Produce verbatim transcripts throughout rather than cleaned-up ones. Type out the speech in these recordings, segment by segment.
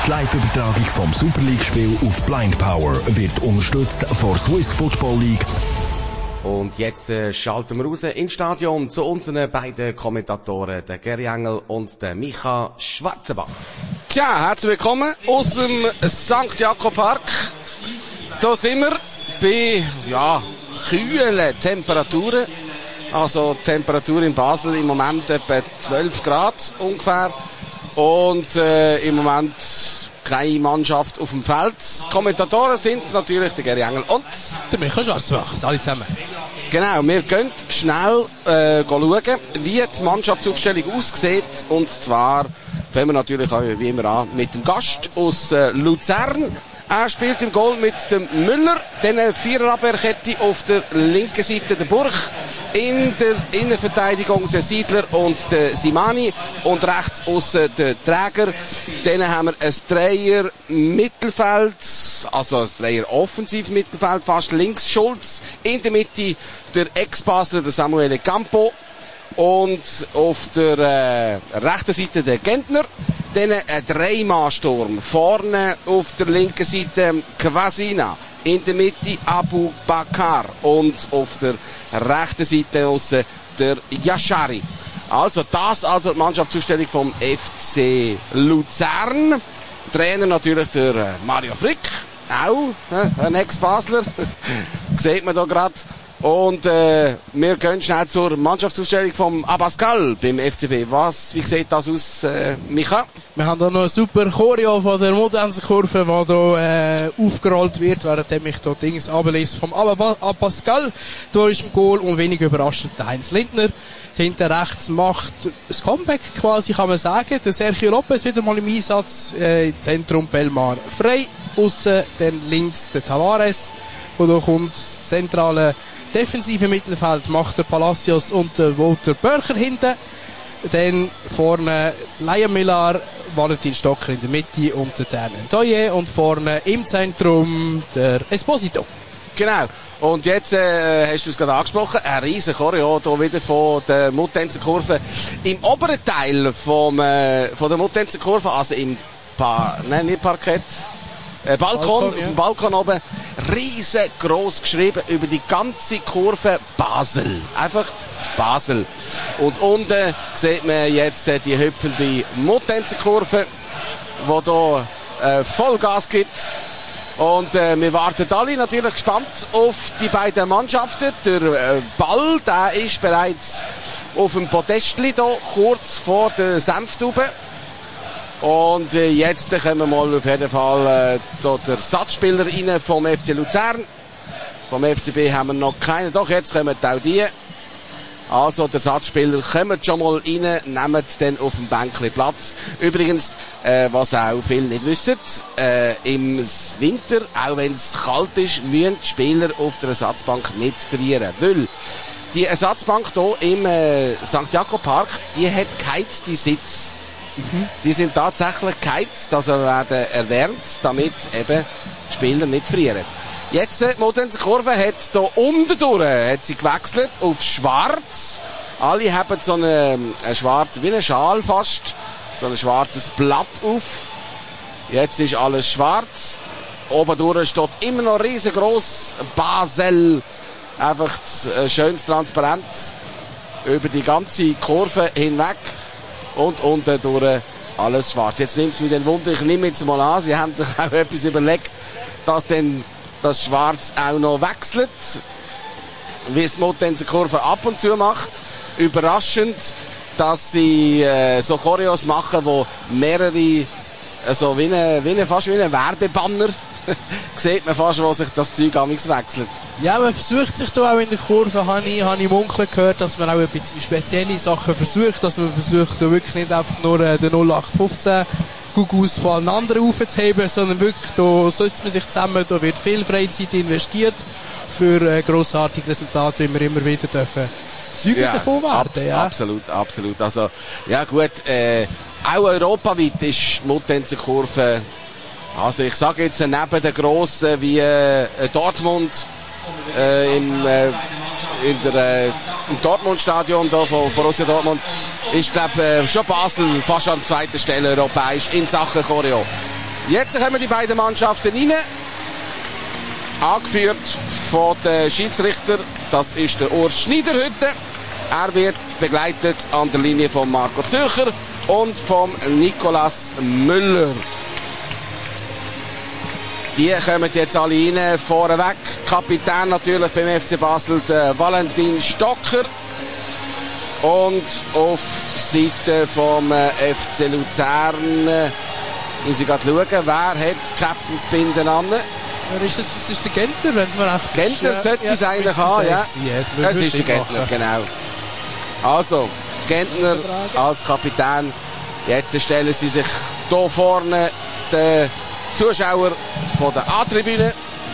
Die Live-Übertragung vom Super League-Spiel auf Blind Power wird unterstützt von Swiss Football League. Und jetzt äh, schalten wir raus ins Stadion zu unseren beiden Kommentatoren, der Gary Engel und der Micha Schwarzenbach. Tja, herzlich willkommen aus dem Sankt Jakob Park. Da sind wir bei, ja, kühlen Temperaturen. Also die Temperatur in Basel im Moment etwa zwölf Grad ungefähr. Und äh, im Moment keine Mannschaft auf dem Feld. Kommentatoren sind natürlich der Gary Engel und der Micha Schwarzenbach, alle zusammen. Genau, wir gehen schnell äh, schauen, wie die Mannschaftsaufstellung aussieht. Und zwar fangen wir natürlich auch wie immer an mit dem Gast aus äh, Luzern. Er spielt im Goal mit dem Müller, dann eine Viererabwehrkette auf der linken Seite der Burg, in der Innenverteidigung der Siedler und der Simani und rechts aussen der Träger. Dann haben wir ein Dreier Mittelfeld, also ein Dreier Offensiv-Mittelfeld, fast links Schulz, in der Mitte der Ex-Basler, der Samuele Campo. Und auf der äh, rechten Seite der Gentner. Dann ein Dreimann-Sturm. Vorne auf der linken Seite Quasina. In der Mitte Abu Bakar. Und auf der rechten Seite aussen der Yashari. Also das also die Mannschaftsausstellung vom F C Luzern. Trainer natürlich der Mario Frick. Auch äh, ein Ex-Basler. Sieht man da gerade. Und äh, wir gehen schnell zur Mannschaftsausstellung vom Abascal beim F C B. Was, wie sieht das aus, äh, Micha? Wir haben da noch eine super Choreo von der Modensenkurve, die hier äh, aufgerollt wird, während ich hier Dings ablese vom Abascal. Da ist im Goal und wenig überraschend der Heinz Lindner. Hinter rechts macht das Comeback quasi, kann man sagen. Der Sergio Lopez wieder mal im Einsatz, äh, im Zentrum Belmar frei. Aussen dann links der Tavares, wo da kommt das zentrale defensive Mittelfeld macht der Palacios und der Walter Börcher hinten. Dann vorne Liam Millar, Valentin Stocker in der Mitte und der Dan Ndoye. Und vorne im Zentrum der Esposito. Genau. Und jetzt äh, hast du es gerade angesprochen, ein riesen Choreo hier wieder von der Muttenzer Kurve. Im oberen Teil vom, äh, von der Muttenzer Kurve, also im pa- nein, nicht Parkett, Äh, Balkon, Balkon ja. Auf dem Balkon oben, riesengroß geschrieben über die ganze Kurve Basel. Einfach Basel. Und unten sieht man jetzt äh, die hüpfende Muttenzer Kurve, die hier äh, Vollgas gibt. Und äh, wir warten alle natürlich gespannt auf die beiden Mannschaften. Der äh, Ball, der ist bereits auf dem Podestli hier, kurz vor der Senftube. Und äh, jetzt äh, kommen wir mal auf jeden Fall äh, da der Ersatzspieler rein vom F C Luzern. Vom F C B haben wir noch keinen. Doch, jetzt kommen auch die. Also, der Ersatzspieler kommt schon mal rein, nehmen dann auf dem Bänkchen Platz. Übrigens, äh, was auch viele nicht wissen, äh, im Winter, auch wenn es kalt ist, müssen die Spieler auf der Ersatzbank nicht frieren. Weil die Ersatzbank hier im äh, Sankt Jakob Park, die hat geheizte Sitze. Mhm. Die sind tatsächlich geheizt, also werden erwärmt, damit eben die Spieler nicht frieren. Jetzt, die Modenser Kurve hat hier unten durch, hat sie gewechselt auf schwarz. Alle haben so eine, eine schwarze, wie eine Schal fast, so ein schwarzes Blatt auf. Jetzt ist alles schwarz. Oben durch steht immer noch riesengroß Basel. Einfach äh, schönes Transparent über die ganze Kurve hinweg. Und unten durch alles schwarz. Jetzt nimmt es mich den Wunder, ich nehme jetzt mal an, sie haben sich auch etwas überlegt, dass denn das Schwarz auch noch wechselt, wie es Muttenzer Kurve ab und zu macht. Überraschend, dass sie äh, so Choreos machen, wo mehrere, also wie eine, wie eine, fast wie ein Werbebanner, sieht man fast, wo sich das Zeug amigs wechselt. Ja, man versucht sich da auch in der Kurve, habe ich, habe ich munkeln gehört, dass man auch ein bisschen spezielle Sachen versucht, dass man versucht, da wirklich nicht einfach nur äh, den null acht fünfzehn Gugus von allen anderen aufzuheben, sondern wirklich, da setzt man sich zusammen, da wird viel Freizeit investiert für äh, grossartige Resultate, wie wir immer wieder dürfen Zeugen ja, davon werden. Ab, ja. Absolut, absolut. Also, ja gut, äh, auch europaweit ist die Muttenzer Kurve, also ich sage jetzt neben den grossen wie äh, Dortmund, äh, im, äh, in der, äh, im Dortmund-Stadion da von Borussia Dortmund, ist glaube äh, schon Basel fast an zweiter Stelle europäisch in Sachen Choreo. Jetzt kommen die beiden Mannschaften rein. Angeführt von den Schiedsrichter. Das ist der Urs Schneider heute. Er wird begleitet an der Linie von Marco Zürcher und vom Nicolas Müller. Die kommen jetzt alle rein, vorweg. Kapitän natürlich beim F C Basel, der Valentin Stocker. Und auf Seite vom F C Luzern äh, muss ich gerade schauen, wer hat das Captainsbinden an? Wer ist das? Das ist der Gentner, wenn es mir echt... Gentner ja, sollte es eigentlich haben, ja. Es ist der Gentner, genau. Also, Gentner als Kapitän. Jetzt stellen sie sich hier vorne den Zuschauer von der A-Tribüne.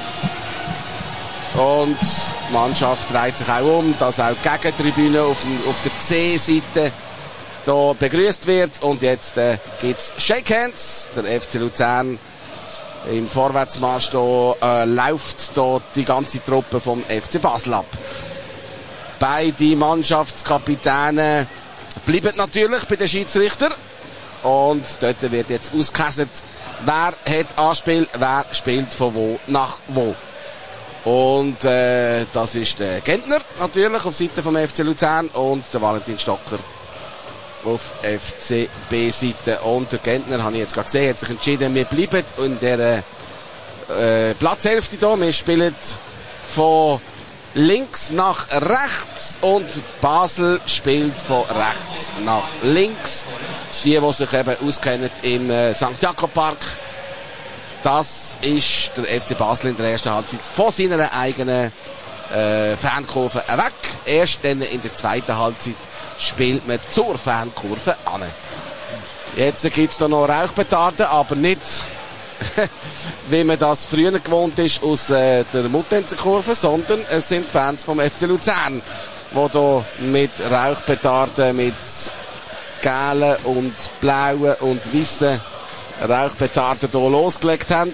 Und die Mannschaft dreht sich auch um, dass auch die Gegentribüne auf, auf der C-Seite da begrüßt wird. Und jetzt äh, gibt's Shake Hands. Der F C Luzern im Vorwärtsmarsch da, äh, läuft da die ganze Truppe vom F C Basel ab. Beide Mannschaftskapitäne bleiben natürlich bei den Schiedsrichtern. Und dort wird jetzt ausgehässelt, wer hat Anspiel, wer spielt von wo nach wo. Und äh, das ist der Gentner natürlich auf Seite vom F C Luzern und der Valentin Stocker auf F C B-Seite. Und der Gentner, habe ich jetzt gerade gesehen, hat sich entschieden, wir bleiben in der äh, Platzhälfte hier. Wir spielen von links nach rechts und Basel spielt von rechts nach links. Die, die sich eben auskennen im äh, Sankt Jakob Park. Das ist der F C Basel in der ersten Halbzeit von seiner eigenen äh, Fankurve weg. Erst dann in der zweiten Halbzeit spielt man zur Fankurve an. Jetzt gibt es da noch Rauchpetarden, aber nicht wie man das früher gewohnt ist aus äh, der Muttenzer Kurve, sondern es sind Fans vom F C Luzern, die hier mit Rauchpetarden, mit gelben und blauen und weißen Rauchpetarden hier losgelegt haben.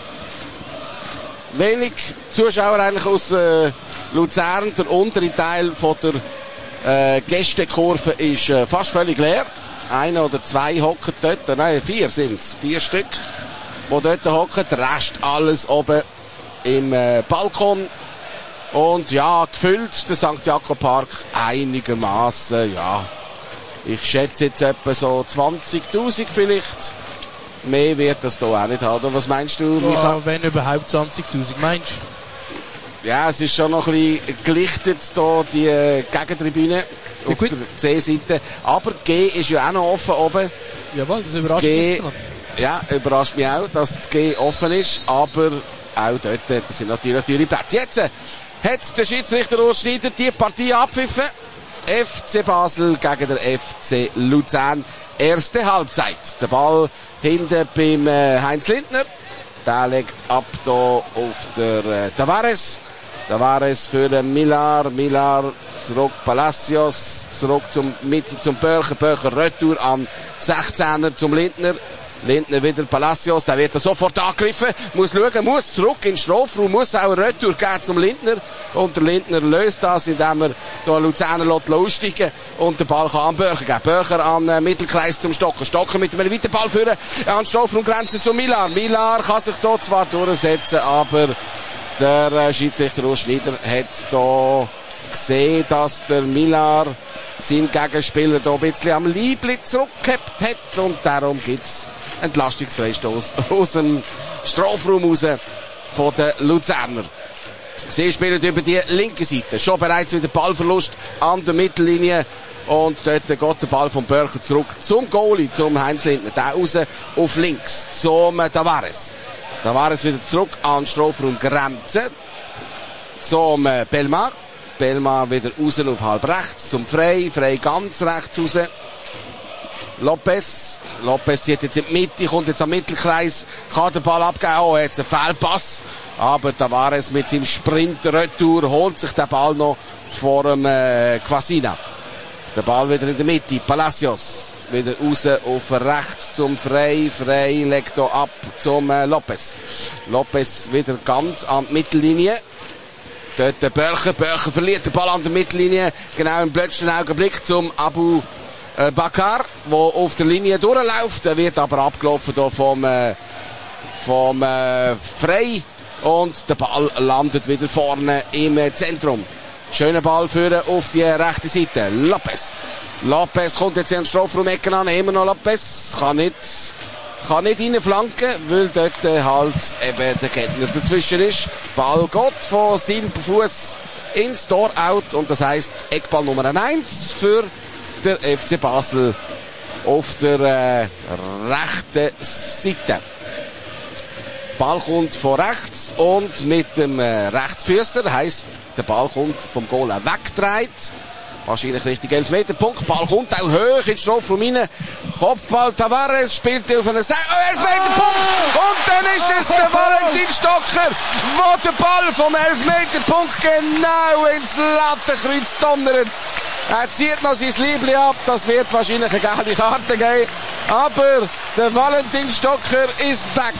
Wenig Zuschauer eigentlich aus äh, Luzern. Der untere Teil von der äh, Gästekurve ist äh, fast völlig leer. Einer oder zwei hocken dort, nein, vier sind's, vier Stück, die dort hocken. Der Rest alles oben im äh, Balkon. Und ja, gefüllt der Sankt Jakob Park einigermaßen, ja. Ich schätze jetzt etwa so zwanzigtausend vielleicht. Mehr wird das hier auch nicht haben. Was meinst du, Micha? Oh, wenn überhaupt zwanzigtausend, meinst du? Ja, es ist schon noch ein bisschen gelichtet hier, die äh, Gegentribüne auf ja, der C-Seite. Aber G ist ja auch noch offen oben. Jawohl, das überrascht G, mich. Ja, überrascht mich auch, dass das G offen ist. Aber auch dort, das sind natürlich natürlich Plätze. Jetzt äh, hat der Schiedsrichter Urs Schneider die Partie abpfiffen. F C Basel gegen der F C Luzern. Erste Halbzeit. Der Ball hinten beim äh, Heinz Lindner. Der legt ab da auf der äh, Tavares. Tavares für den Millar. Millar zurück Palacios. Zurück zum Mitte zum Börcher. Börcher Retour an sechzehner zum Lindner. Lindner wieder Palacios, der wird sofort angegriffen, muss schauen, muss zurück in den Strafraum, muss auch eine Retour geben zum Lindner. Und der Lindner löst das, indem er da Luzerner aussteigen und den Ball kann an Börcher geben. Börcher an äh, Mittelkreis zum Stocker. Stocker mit einem weiteren Ball führen, an Strafraumgrenze zu Millar. Millar kann sich da zwar durchsetzen, aber der äh, Schiedsrichter Urs Schneider hat da gesehen, dass der Millar sein Gegenspieler da ein bisschen am Liebli zurückgehabt hat und darum gibt's Entlastungsfreistoß aus dem Strafraum raus von den Luzerner. Sie spielen über die linke Seite. Schon bereits wieder Ballverlust an der Mittellinie. Und dort geht der Ball vom Börcher zurück zum Goalie, zum Heinz Lindner. Der raus auf links zum Tavares. Tavares wieder zurück an Strafraumgrenze zum Belmar. Belmar wieder raus auf halb rechts zum Frey. Frey ganz rechts raus. Lopez. Lopez zieht jetzt in die Mitte, kommt jetzt am Mittelkreis, kann den Ball abgeben. Oh, jetzt ein Fehlpass. Aber Tavares mit seinem Sprint Retour holt sich den Ball noch vor dem äh, Quasina. Der Ball wieder in der Mitte. Palacios wieder raus auf rechts zum Frey. Frey legt hier ab zum äh, Lopez. Lopez wieder ganz an die Mittellinie. Dort der Börcher. Börcher verliert den Ball an der Mittellinie. Genau im plötzlichen Augenblick zum Abu Bakar, der auf der Linie durchläuft. Er wird aber abgelaufen hier vom äh, vom äh, Frey und der Ball landet wieder vorne im äh, Zentrum. Schöner Ball führen auf die rechte Seite. Lopez. Lopez kommt jetzt in den Strafraum-Ecken an. Immer noch Lopez. Kann nicht, kann nicht reinflanken, weil dort äh, halt eben der Gegner dazwischen ist. Ball geht von seinem Fuß ins Tor out und das heisst Eckball Nummer eins für der F C Basel auf der äh, rechten Seite. Ball kommt von rechts und mit dem äh, Rechtsfüßer, heisst der Ball kommt vom Goal weggedreht. Wahrscheinlich richtig Elfmeterpunkt. Ball kommt auch hoch in den Strafraum rein. Kopfball Tavares spielt auf einen Se- oh, Elfmeterpunkt. Und dann ist es der Valentin Stocker, der den Ball vom Elfmeterpunkt genau ins Lattenkreuz donnert. Er zieht noch sein Liebling ab. Das wird wahrscheinlich eine gelbe Karte geben. Aber der Valentin Stocker ist back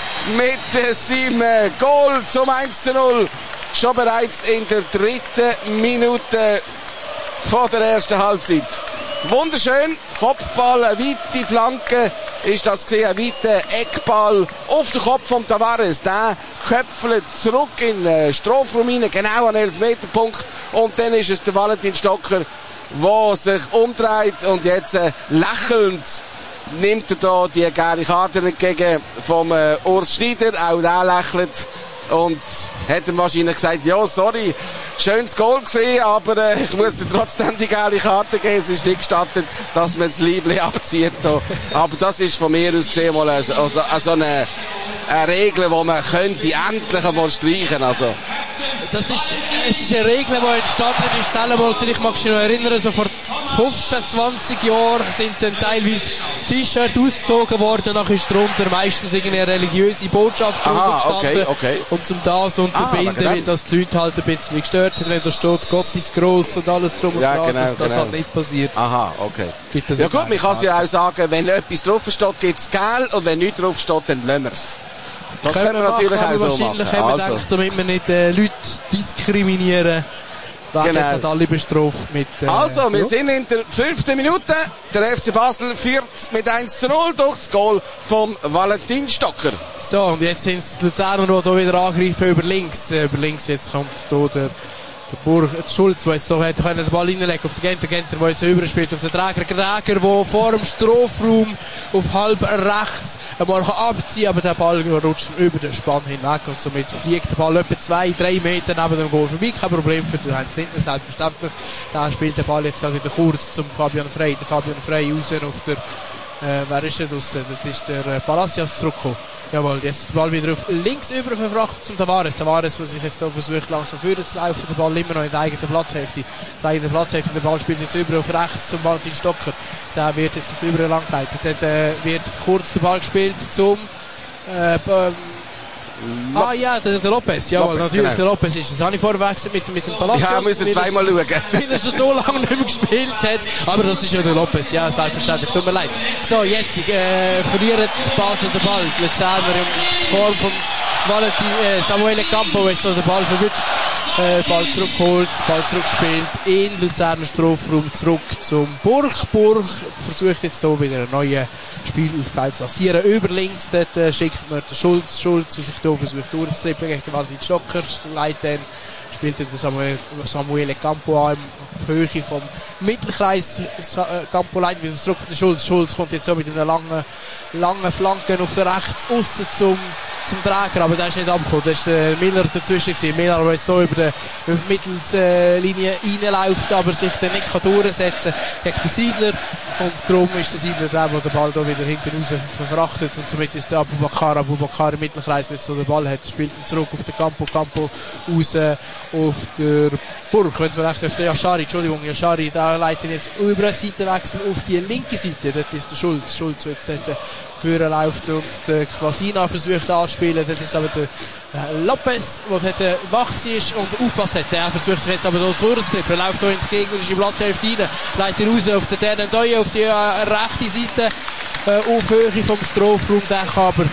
mit seinem Goal zum eins zu null. Schon bereits in der dritten Minute von der ersten Halbzeit. Wunderschön. Kopfball, eine weite Flanke ist das gesehen, ein weiter Eckball auf den Kopf von Tavares. Der köpfelt zurück in den Strafraum rein, genau an Elfmeterpunkt. Und dann ist es der Valentin Stocker, der sich umdreht und jetzt äh, lächelnd nimmt er da die gelbe Karte entgegen vom äh, Urs Schneider. Auch der lächelt. Und hat ihm wahrscheinlich gesagt, ja, sorry, schönes Goal gesehen, aber äh, ich muss dir trotzdem die gelbe Karte geben. Es ist nicht gestattet, dass man das Liebling abzieht. Da. Aber das ist von mir aus gesehen mal also, also, also eine, eine Regel, die man könnte endlich einmal streichen. Also. Das ist, es ist eine Regel, die entstanden ist, selber, ich mag mich noch erinnern, so vor fünfzehn, zwanzig Jahren sind dann teilweise T-Shirts ausgezogen worden, dann ist darunter meistens irgendeine religiöse Botschaft drunter gestanden. Okay, okay. Und zum das unterbinden, ah, weil das die Leute halt ein bisschen gestört haben, wenn da steht, Gott ist gross und alles drum und ja, dran, genau, dass das genau. halt nicht passiert. Aha, okay. Ja gut, man kann es ja auch sagen, wenn etwas drauf steht, gibt es Geld, und wenn nichts drauf steht, dann lassen wir es. Das können wir natürlich auch so machen. Wahrscheinlich haben wir gedacht, damit wir nicht äh, Leute diskriminieren, werden genau. Jetzt halt alle bestraft mit... Äh, also, wir ja. sind in der fünften Minute. Der F C Basel führt mit eins zu null durch das Goal vom Valentin Stocker. So, und jetzt sind es die Luzerner, die hier wieder angreifen über links. Äh, über links, jetzt kommt hier der... Der Burg, der Schulz, der jetzt hier hätte den Ball reinlegen auf den Genter, Genter, der jetzt überspielt auf den Träger, Träger, der vor dem Strafraum auf halb rechts einmal abziehen kann, aber der Ball rutscht über den Spann hinweg und somit fliegt der Ball etwa zwei, drei Meter neben dem Goal vorbei. Kein Problem für den Heinz Lindner, selbstverständlich. Da spielt der Ball jetzt gerade wieder kurz zum Fabian Frey. Der Fabian Frey raus auf der, äh, wer ist er draussen? Das ist der äh, Palacios zurückgekommen. Jawohl, jetzt der Ball wieder auf links über verfrachtet zum Tavares. Tavares, der sich jetzt hier versucht, langsam vorne zu laufen. Der Ball immer noch in der eigenen Platzhälfte. Die eigene Platzhälfte. Der Ball spielt jetzt über auf rechts zum Valentin Stocker. Der wird jetzt nicht überall lang geleitet. Dort äh, wird kurz der Ball gespielt zum... Äh, ähm, ah ja, der, der Lopez. Jawohl, Lopez, natürlich, genau. der Lopez ist. Das habe ich vorwechselt mit, mit dem Palacios. Ja, wir müssen zweimal schauen. Weil er schon so lange nicht mehr gespielt hat. Aber das ist ja der Lopez. Ja, selbstverständlich. Tut mir leid. So, jetzt äh, verliert Basel den Ball. Die Luzerner in Form von Valentin, äh, Samuele Campo, jetzt so den Ball verwünscht. Äh, Ball zurückgeholt, Ball zurückgespielt in Luzerner Strafraum, zurück zum Burg. Burg versucht jetzt hier wieder einen neuen Spielaufbau zu lancieren. Über links, dort äh, schickt man den Schulz, Schulz, der sich hier versucht durchzutrippeln gegen den Valentin Stocker, leitet dann, spielt dann Samuel, Samuele Campo an, auf Höhe vom Mittelkreis. äh, Campo leitet wieder zurück auf den Schulz. Schulz kommt jetzt so mit einer langen, langen Flanke auf der rechts aussen zum zum Träger, aber der ist nicht abgekommen. Da ist der Miller dazwischen gewesen. Miller, der jetzt hier über die, über die Mittellinie reinläuft, aber sich dann nicht kann durchsetzen gegen den Siedler. Und darum ist der Siedler der, der den Ball hier wieder hinten raus verfrachtet. Und somit ist der Abu Bakar, Abu Bakar im Mittelkreis, wenn so den Ball hat, spielt ihn zurück auf den Campo, Campo raus auf der Burg. Wenn man recht auf den Yashari, Entschuldigung, Yashari, da leitet jetzt über den Seitenwechsel auf die linke Seite. Dort ist der Schulz. Schulz wird jetzt Führer läuft und der Quasina versucht anzuspielen. Das ist aber der äh, Lopez, der dort wach war und aufpasst hat. Er versucht sich jetzt aber hier durchzutrippeln. Er läuft hier in die gegnerische Platzhälfte rein, leitet raus auf den Ternen Doye auf die äh, rechte Seite äh, auf Höhe vom Strafraum. Der kann aber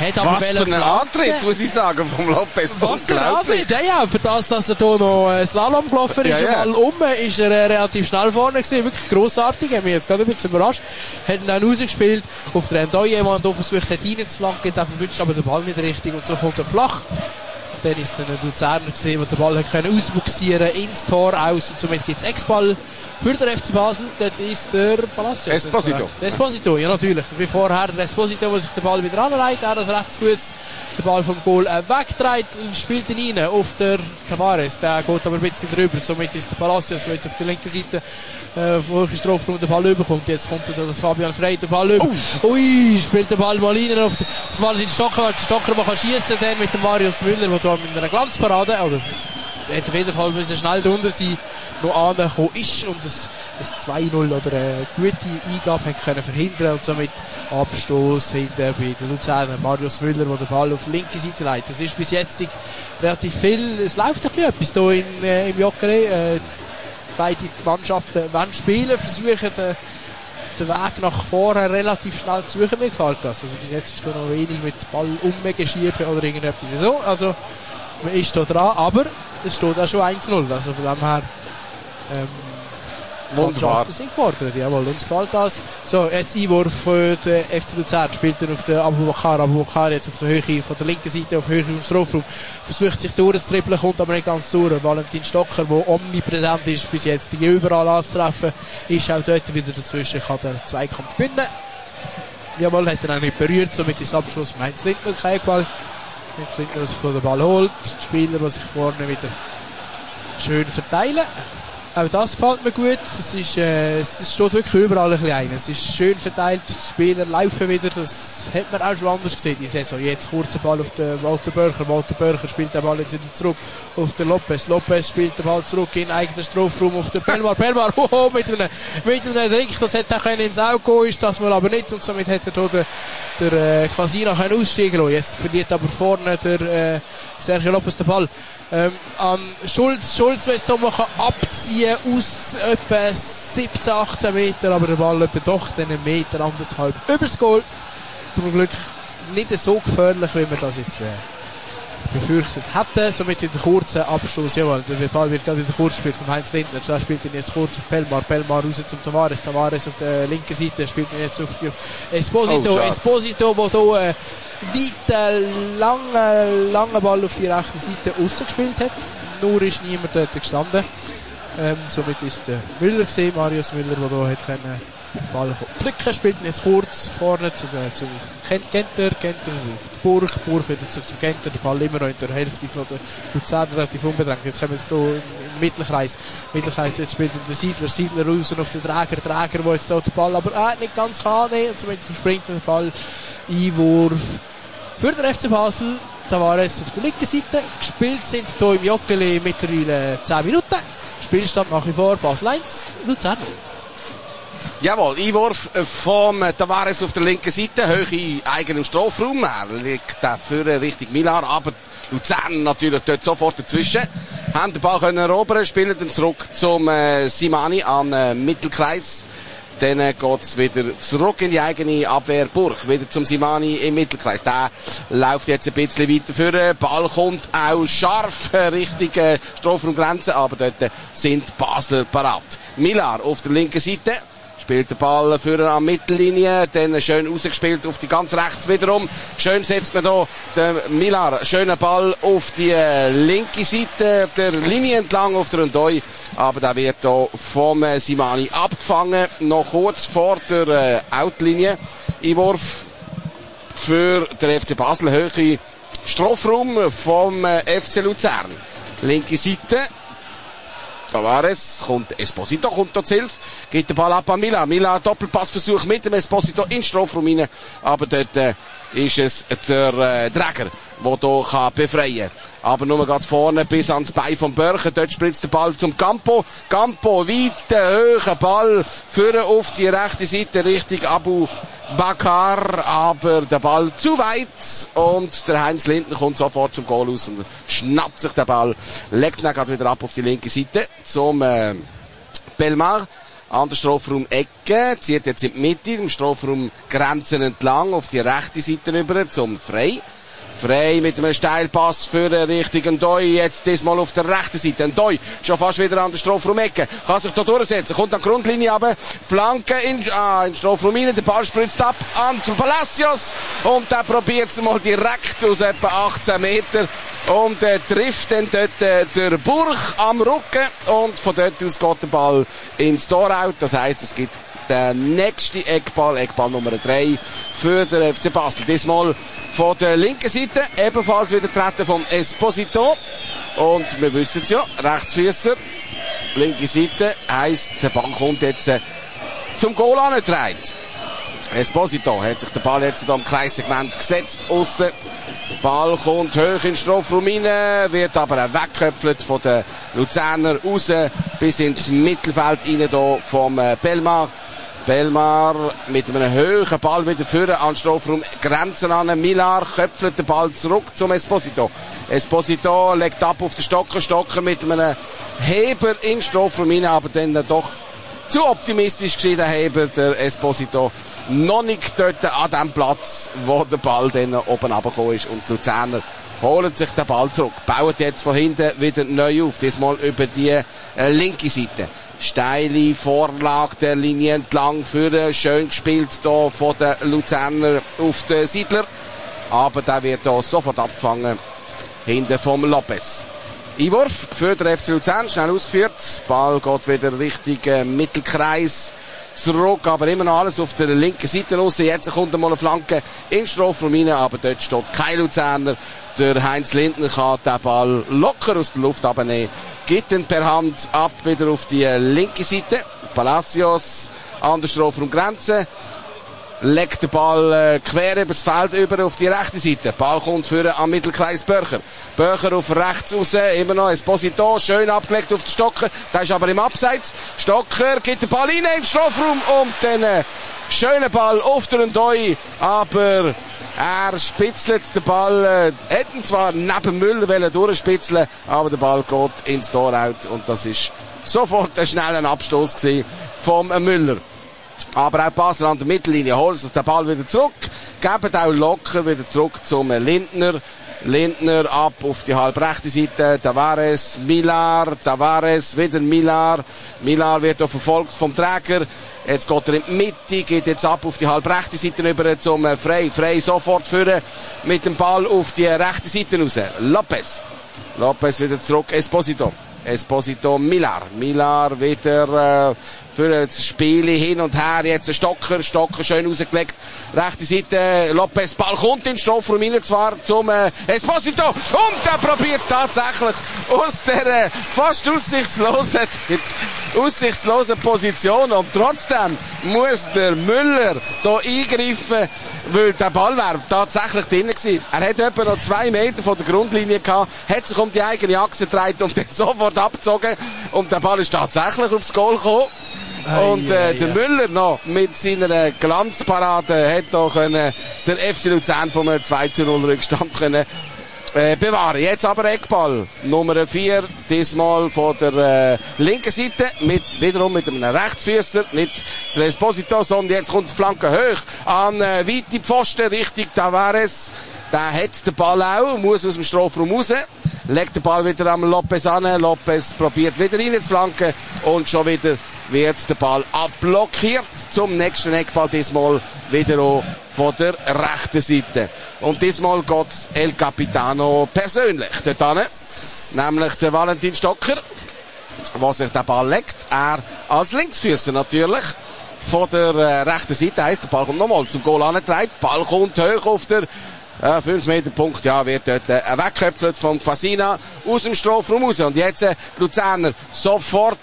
Hat aber Was für ein Antritt, muss ich sagen, vom Lopez. Was für ein Antritt, ja, ja, für das, dass er hier noch äh, Slalom gelaufen ist, ja, ja. und mal um, ist er äh, relativ schnell vorne gewesen, wirklich grossartig, hat mich jetzt gerade ein bisschen überrascht, hat ihn dann rausgespielt, auf der Endoye, der hier versucht hat reinzulangen, der verwünscht aber den Ball nicht richtig und so kommt er flach. Dann ist dann ein Luzerner gesehen, der den Ball hat können ausbuxieren ins Tor aus und somit gibt es Ex-Ball für den F C Basel. Das ist der Palacios. Esposito. Der Esposito, ja natürlich. Wie vorher der Esposito, der sich den Ball wieder anreiht, er als Rechtsfuß den Ball vom Goal äh, wegtreibt, spielt ihn rein auf der Tavares. Der geht aber ein bisschen drüber. Somit ist der Palacios, der jetzt auf der linken Seite äh, vor der Strafraum den Ball überkommt. Jetzt kommt der Fabian Frey den Ball über. Oh. Ui, spielt den Ball mal rein auf den Valentin Stocker, weil der Stocker mal schießen kann, mit dem Marius Müller, der mit einer Glanzparade, oder hat auf jeden Fall müssen schnell drunter sein, noch angekommen ist und das, das zwei null oder eine gute Eingabe hat können verhindern und somit Abstoß hinter bei den Luzerner. Marius Müller, der den Ball auf die linke Seite leitet. Das ist bis jetzt relativ viel, es läuft ein bisschen etwas hier in, äh, im Joggeli. Äh, beide Mannschaften wollen spielen, versuchen den, den Weg nach vorne relativ schnell zu suchen. Mir gefällt das. Also bis jetzt ist da noch wenig mit Ball umgeschieben oder irgendetwas so. Also man ist da dran, aber es steht auch schon eins null. Also von dem her ähm, wunderbar. sind gefordert. Jawohl, uns gefällt das. So, jetzt Einwurf für den F C Luzern. Spielt er auf den Abubakar. Abubakar jetzt auf der Höhe von der linken Seite, auf der Höhe vom Strafraum. Versucht sich durchzutrippeln, kommt aber nicht ganz durch. Valentin Stocker, der omnipräsent ist, bis jetzt die überall anzutreffen, ist auch dort wieder dazwischen. Kann den Zweikampf gewinnen. Jawohl, hat er auch nicht berührt. Somit ist Abschluss von Heinz Lindner kein Ball. Heinz Lindner, der sich den Ball holt. Die Spieler, die sich vorne wieder schön verteilen. Auch das gefällt mir gut. Es, ist, äh, es steht wirklich überall ein bisschen ein. Es ist schön verteilt. Die Spieler laufen wieder. Das hat man auch schon anders gesehen, die Saison. Jetzt kurzer Ball auf den Walter Börcher. Walter Börcher spielt den Ball jetzt wieder zurück auf den Lopez. Lopez spielt den Ball zurück in eigenen Strafraum auf den Pelmar. Pelmar, hoho, mit einem, mit einem Trick. Das hätte auch ins Auge gehen, ist das mal aber nicht. Und somit hätte er hier der, der äh, Casino aussteigen lassen. Jetzt verliert aber vorne der äh, Sergio Lopez den Ball. Ähm, an Schulz, Schulz will es so machen, abziehen aus etwa siebzehn, achtzehn Meter, aber der Ball etwa doch einen Meter, anderthalb übers Goal. Zum Glück nicht so gefährlich, wie wir das jetzt äh, befürchtet hätten. Somit in der kurzen Abstoß, jawohl, der Ball wird gerade in der Kurz gespielt von Heinz Lindner. Da spielt ihn jetzt kurz auf Pelmar, Pelmar raus zum Tavares, Tavares auf der linken Seite, spielt ihn jetzt auf Esposito, oh, Esposito, wo hier äh, weiten, langen, langen Ball auf die rechte Seite rausgespielt hat. Nur ist niemand dort gestanden. Ähm, somit ist der Müller gesehen, Marius Müller, der hier hat können den Ball pflücken, spielt ihn jetzt kurz vorne zu, äh, zu Genter, Genter auf die Burg, Burg wieder zurück zum Genter, der Ball immer noch in der Hälfte von der Luzerner relativ unbedrängt. Jetzt kommen wir hier im Mittelkreis. Mittelkreis, jetzt spielt der Siedler, Siedler raus und auf den Träger, Träger, der jetzt hier den Ball aber äh, nicht ganz kann annehmen und somit verspringt der Ball. Einwurf für den F C Basel. Tavares auf der linken Seite. Gespielt sind hier im Joggeli mittlerweile zehn Minuten. Spielstand nach wie vor Basel eins, Luzern. Jawohl, Einwurf vom Tavares auf der linken Seite, hoch in eigenem Strafraum. Er liegt dafür Richtung Milan, aber Luzern natürlich dort sofort dazwischen. Haben den Ball können erobern, spielen dann zurück zum äh, Simani am äh, Mittelkreis. Dann äh, geht's wieder zurück in die eigene Abwehrburg, wieder zum Simani im Mittelkreis. Der läuft jetzt ein bisschen weiter vor. Ball kommt auch scharf äh, Richtung äh, Strafraumgrenze, aber dort äh, sind Basler parat. Millar auf der linken Seite. Spielt den Ball für an Mittellinie, dann schön rausgespielt auf die ganz rechts wiederum. Schön setzt man hier den Millar, schöner Ball auf die äh, linke Seite der Linie entlang auf der Endoye. Aber der wird hier vom äh, Simani abgefangen, noch kurz vor der äh, Outlinie. Einwurf für den F C Basel, Höhe Strafraum vom äh, F C Luzern. Linke Seite. Tavares, kommt Esposito, kommt da zu Hilfe, geht den Ball ab an Mila. Mila, Doppelpassversuch mit dem Esposito in den Strafraum rein, aber dort äh, ist es der äh, Träger, der hier kann befreien kann. Aber nur gerade vorne bis ans Bein vom Börcher, dort spritzt der Ball zum Campo. Campo, weiter, hoher Ball, führen auf die rechte Seite Richtung Abu Bakar, aber der Ball zu weit und der Heinz Lindner kommt sofort zum Goal aus und schnappt sich den Ball, legt ihn gerade wieder ab auf die linke Seite zum äh, Pelmar. an der Strafraum-Ecke, zieht jetzt in die Mitte, im Strafraum Grenzen entlang, auf die rechte Seite rüber, zum Frey. Frey mit einem Steilpass für den richtigen Ndoi, jetzt diesmal auf der rechten Seite. Ndoi schon fast wieder an der Strafraum-Ecke, kann sich da durchsetzen, kommt an die Grundlinie runter, Flanke in, ah, in den Strafraum rein, der Ball spritzt ab an zu Palacios und der probiert es mal direkt aus etwa achtzehn Meter und äh, trifft dann dort äh, der Burg am Rücken und von dort aus geht der Ball ins Tor out, das heisst, es gibt der nächste Eckball, Eckball Nummer drei für den F C Basel. Diesmal von der linken Seite, ebenfalls wieder treten vom Esposito. Und wir wissen es ja, Rechtsfüßer, linke Seite, heisst, der Ball kommt jetzt äh, zum Goal angetragen. Esposito hat sich der Ball jetzt hier am Kreissegment gesetzt, aussen. Ball kommt hoch in den Strafraum rein, wird aber auch weggeköpfelt von den Luzerner raus, bis ins Mittelfeld rein hier vom äh, Belmar. Belmar mit einem hohen Ball wieder führen an Strafraum Grenzen an. Millar köpfelt den Ball zurück zum Esposito. Esposito legt ab auf den Stocker. Stocker mit einem Heber in den Strafraum rein, aber dann doch zu optimistisch gewesen, der Heber, der Esposito. Noch nicht dort an dem Platz, wo der Ball dann oben runtergekommen ist. Und die Luzerner holen sich den Ball zurück. Bauen jetzt von hinten wieder neu auf. Diesmal über die äh, linke Seite. Steile Vorlage der Linie entlang für schön gespielt hier von den Luzerner auf den Siedler. Aber der wird hier sofort abgefangen hinten vom Lopez. Einwurf für den F C Luzern, schnell ausgeführt. Ball geht wieder Richtung äh, Mittelkreis zurück, aber immer noch alles auf der linken Seite raus. Jetzt kommt einmal eine Flanke in den Strafraum rein, aber dort steht kein Luzerner. Der Heinz Lindner kann den Ball locker aus der Luft abnehmen. Gibt ihn per Hand ab wieder auf die linke Seite. Palacios an der Strafraumgrenze. Legt den Ball äh, quer übers Feld über auf die rechte Seite. Ball kommt für am Mittelkreis Böcher. Böcher auf rechts raus, immer noch Esposito, schön abgelegt auf den Stocker. Der ist aber im Abseits. Stocker gibt den Ball rein im Strafraum und dann äh, schöner Ball auf den Ndoi, aber er spitzelt den Ball, äh, hätten zwar neben Müller wollen durchspitzeln, aber der Ball geht ins Tor out und das ist sofort ein schneller Abstoß gewesen vom Müller. Aber auch Basel an der Mittellinie holt sich den Ball wieder zurück, geben auch locker wieder zurück zum Lindner. Lindner ab auf die halbrechte Seite, Tavares, Millar, Tavares, wieder Millar. Millar wird auch verfolgt vom Träger. Jetzt geht er in die Mitte, geht jetzt ab auf die halbrechte Seite rüber zum Frey. Frey sofort führen mit dem Ball auf die rechte Seite raus. Lopez. Lopez wieder zurück, Esposito. Esposito, Millar. Millar wieder äh, für das Spiel hin und her. Jetzt ein Stocker. Stocker schön rausgelegt. Rechte Seite. Lopez. Ball kommt in den Strafraum rein zwar zum äh, Esposito. Und er probiert es tatsächlich aus der äh, fast aussichtslosen, aussichtslosen Position. Und trotzdem muss der Müller da eingreifen, weil der Ball wäre tatsächlich drin gewesen. Er hat etwa noch zwei Meter von der Grundlinie gehabt, hat sich um die eigene Achse gedreht und dann sofort abgezogen. Und der Ball ist tatsächlich aufs Goal gekommen. Und äh, der Müller noch mit seiner Glanzparade hat da können der F C Luzern vom zwei zu null Rückstand können äh, bewahren. Jetzt aber Eckball Nummer vier, diesmal von der äh, linken Seite, mit wiederum mit einem Rechtsfüßer, nicht der Esposito, sondern jetzt kommt die Flanke hoch an äh, weite Pfosten Richtung Tavares. Der hat den Ball auch, muss aus dem Strafraum raus, legt den Ball wieder am Lopez an. Lopez probiert wieder rein zu flanken und schon wieder wird der Ball abblockiert zum nächsten Eckball, diesmal wieder auch von der rechten Seite. Und diesmal geht's El Capitano persönlich dort hin, nämlich der Valentin Stocker, was sich den Ball legt. Er als Linksfüßer natürlich von der äh, rechten Seite, heisst, der Ball kommt nochmal zum Goal angetragen. Ball kommt hoch auf der Ja, fünf Meter Punkt, ja, wird dort äh, weggeköpfelt vom Fasina aus dem Strafraum raus. Und jetzt äh, die Luzerner sofort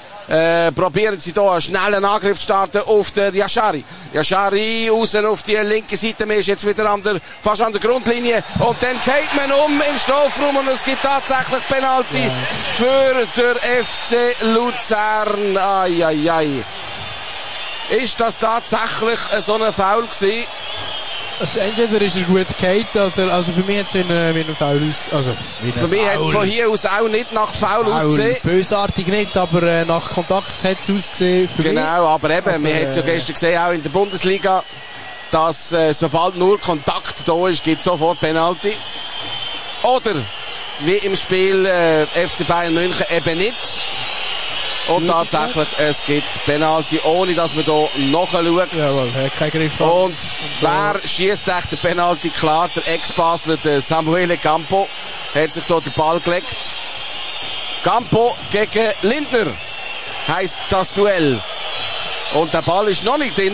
äh, probieren sie hier einen schnellen Angriff zu starten auf der Yashari. Yashari außen auf die linke Seite, man ist jetzt wieder an der, fast an der Grundlinie. Und dann geht man um im Strafraum und es gibt tatsächlich Penalty ja. für den F C Luzern. Ai, ai, ai. Ist das tatsächlich so ein Foul gewesen? Also entweder ist er gut gehalten, oder, also für mich hat es wie ein, wie ein Foul aus, also, wie Für mich hat es von hier aus auch nicht nach Foul, Foul ausgesehen. Bösartig nicht, aber äh, nach Kontakt hat es ausgesehen für Genau, mich. aber eben, aber, wir haben es ja gestern gesehen, auch in der Bundesliga, dass äh, sobald nur Kontakt da ist, gibt es sofort Penalty. Oder, wie im Spiel äh, F C Bayern München eben nicht. Und tatsächlich, es gibt Penalty, ohne dass man hier nachschaut. Jawohl, er hat keinen Griff an. Und wer schießt echt den Penalty? Klar, der Ex-Basler, der Samuele Campo, hat sich hier den Ball gelegt. Campo gegen Lindner heisst das Duell. Und der Ball ist noch nicht drin.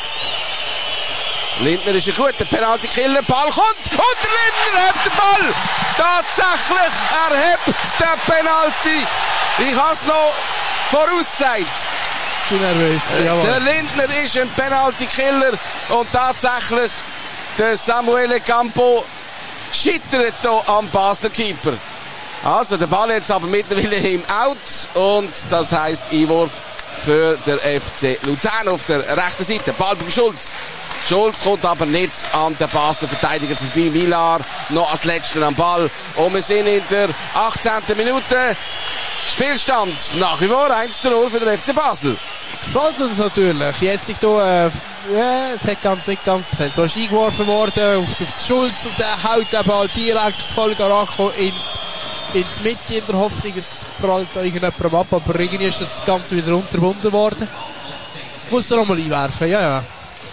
Lindner ist ein guter Penalty-Killer. Ball kommt und der Lindner hebt den Ball. Tatsächlich, er hebt den Penalty. Ich habe es noch vorausgesagt. Zu nervös. Jawohl. Der Lindner ist ein Penalty-Killer und tatsächlich der Samuele Campo scheitert hier am Basler Keeper. Also der Ball jetzt aber mittlerweile im Out und das heisst Einwurf für den F C Luzern auf der rechten Seite. Ball beim Schulz. Schulz kommt aber nicht an den Basler Verteidiger vorbei. Millar noch als letzter am Ball. Und wir sind in der achtzehnten Minute. Spielstand nach wie vor eins zu null für den F C Basel. Gefällt uns natürlich. Jetzt ist hier, äh, ja, es hat ganz, nicht ganz, es ist eingeworfen worden auf, auf den Schulz und der haut den Ball direkt voll Garacho in, in die Mitte in der Hoffnung, es prallt da irgendjemand ab, aber irgendwie ist das Ganze wieder unterbunden worden. Muss er nochmal einwerfen, ja, ja.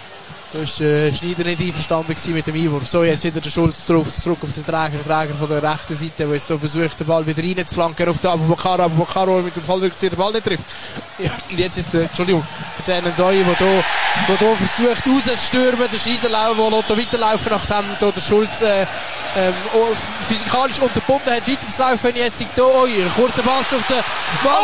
Da war äh, Schneider nicht einverstanden mit dem Einwurf. So, jetzt wieder der Schulz zurück, zurück auf den Träger, der Träger von der rechten Seite, der jetzt hier versucht, den Ball wieder reinzuflanken auf den Abubakar, Abubakar, der mit dem Fallrückzieher den Ball nicht trifft. Ja, und jetzt ist der, Entschuldigung, der Ndoi, der hier, der hier versucht rauszustürmen, der Schneider, der lässt hier weiterlaufen, nachdem hier der Schulz äh, ähm, physikalisch unterbunden hat, weiterzulaufen. Jetzt ist hier, oh, ein kurzer Pass auf den Ball.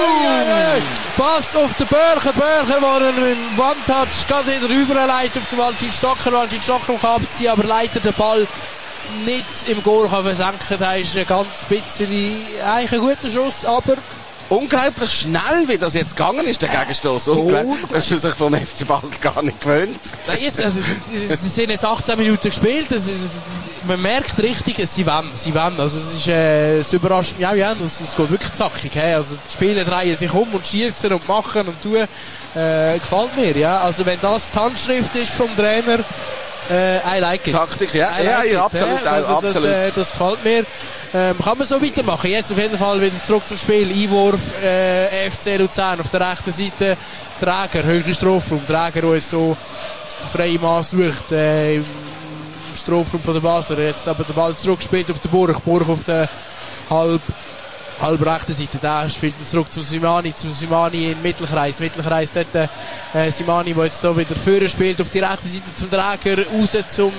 Oh! Pass auf den Börcher, Börcher, der ihn mit dem One-Touch gerade wieder rüberleitet auf den Valentin Stocker. Valentin Stocker kann abziehen, aber leider den Ball nicht im Goal kann versenken. Da ist ein ganz bisschen, eigentlich ein guter Schuss, aber unglaublich schnell, wie das jetzt gegangen ist, der Gegenstoß. Unglaublich. Das ist man sich vom F C Basel gar nicht gewöhnt. Jetzt, also, es sind jetzt achtzehn Minuten gespielt. Das ist, man merkt richtig, sie wollen, sie wollen. Also, es ist, äh, es überrascht mich auch, ja. Es, es geht wirklich zackig, hey. Also, die Spieler drehen sich um und schießen und machen und tun. Äh, gefällt mir, ja. Also, wenn das die Handschrift ist vom Trainer, äh, I like it. Taktik, ja. I Ja, like ja, it, absolut, ja. Also, absolut. Das, äh, das gefällt mir. Ähm, kann man so weitermachen. Jetzt auf jeden Fall wieder zurück zum Spiel. Einwurf, äh, F C Luzern auf der rechten Seite. Träger, höhere Strafraum. Träger, der jetzt so freie Mann sucht, äh, im Strafraum von der Basler. Jetzt aber der Ball zurückgespielt auf den Burg. Burg auf der halb, halb rechten Seite. Da spielt er zurück zum Simani. Zum Simani in Mittelkreis. Mittelkreis dort, äh, Simani, der jetzt hier wieder vorne spielt auf die rechte Seite zum Träger. Raus zum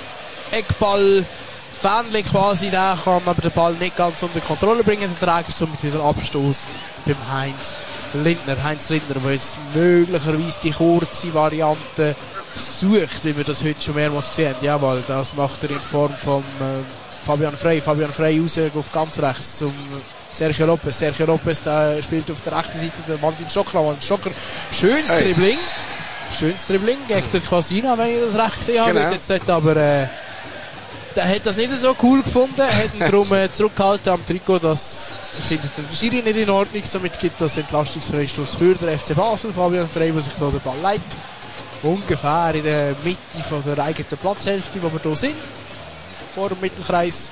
Eckball. Fähnchen quasi, der kann aber den Ball nicht ganz unter Kontrolle bringen. Der Träger somit wieder Abstoß beim Heinz Lindner. Heinz Lindner, der jetzt möglicherweise die kurze Variante sucht, wie wir das heute schon mehrmals gesehen haben. Jawohl, das macht er in Form von äh, Fabian Frey. Fabian Frey raus auf ganz rechts zum Sergio Lopez. Sergio Lopez der spielt auf der rechten Seite der Martin Stocker. Martin Stocker, schönes hey. Dribbling. Schönes Dribbling gegen den Casina, wenn ich das recht gesehen habe. Genau. Jetzt dort aber äh, der hat das nicht so cool gefunden, hat ihn darum äh, zurückgehalten am Trikot. Das findet der Schiri nicht in Ordnung. Somit gibt das Entlastungsfreistoß für den F C Basel. Fabian Frey, der sich da den Ball leitet. Ungefähr in der Mitte von der eigenen Platzhälfte, wo wir hier sind. Vor dem Mittelkreis.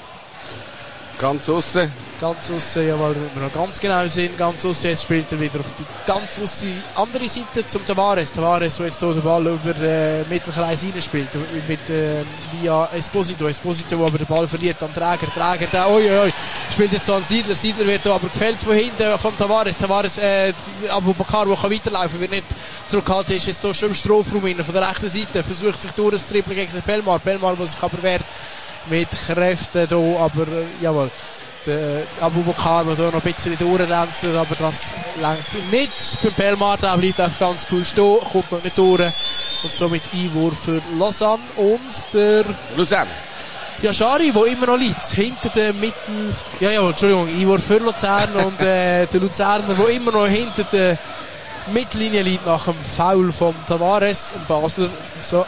Ganz aussen. Ganz aussen, ja, weil wir noch ganz genau sind. Ganz aussen, jetzt spielt er wieder auf die ganz aussen andere Seite zum Tavares. Tavares, der jetzt hier den Ball über den Mittelkreis reinspielt. Mit, äh, via Esposito. Esposito, der aber den Ball verliert an Träger. Träger, der, oi, oi, spielt jetzt so an Siedler. Siedler wird aber gefällt von hinten von Tavares. Tavares, äh, Abubakar, der kann weiterlaufen, wird nicht zurückgehalten, ist jetzt hier schon im Strafraum rein, von der rechten Seite. Versucht sich durchzutribbeln gegen den Pelmar. Pelmar, der sich aber wehrt mit Kräften hier, aber, äh, jawohl. Der Abubakar, der hier noch ein bisschen durchränzelt, aber das lenkt nicht. Beim Pelmar, der bleibt auch ganz cool stehen, kommt noch nicht durch. Und somit Einwurf für Lausanne und der Luzern. Yashari, der immer noch liegt, hinter der Mittel... Ja, ja, Entschuldigung, Einwurf für Luzern und äh, der Luzerner, der immer noch hinter der Mittellinie liegt nach dem Foul von Tavares. Und Basler, so,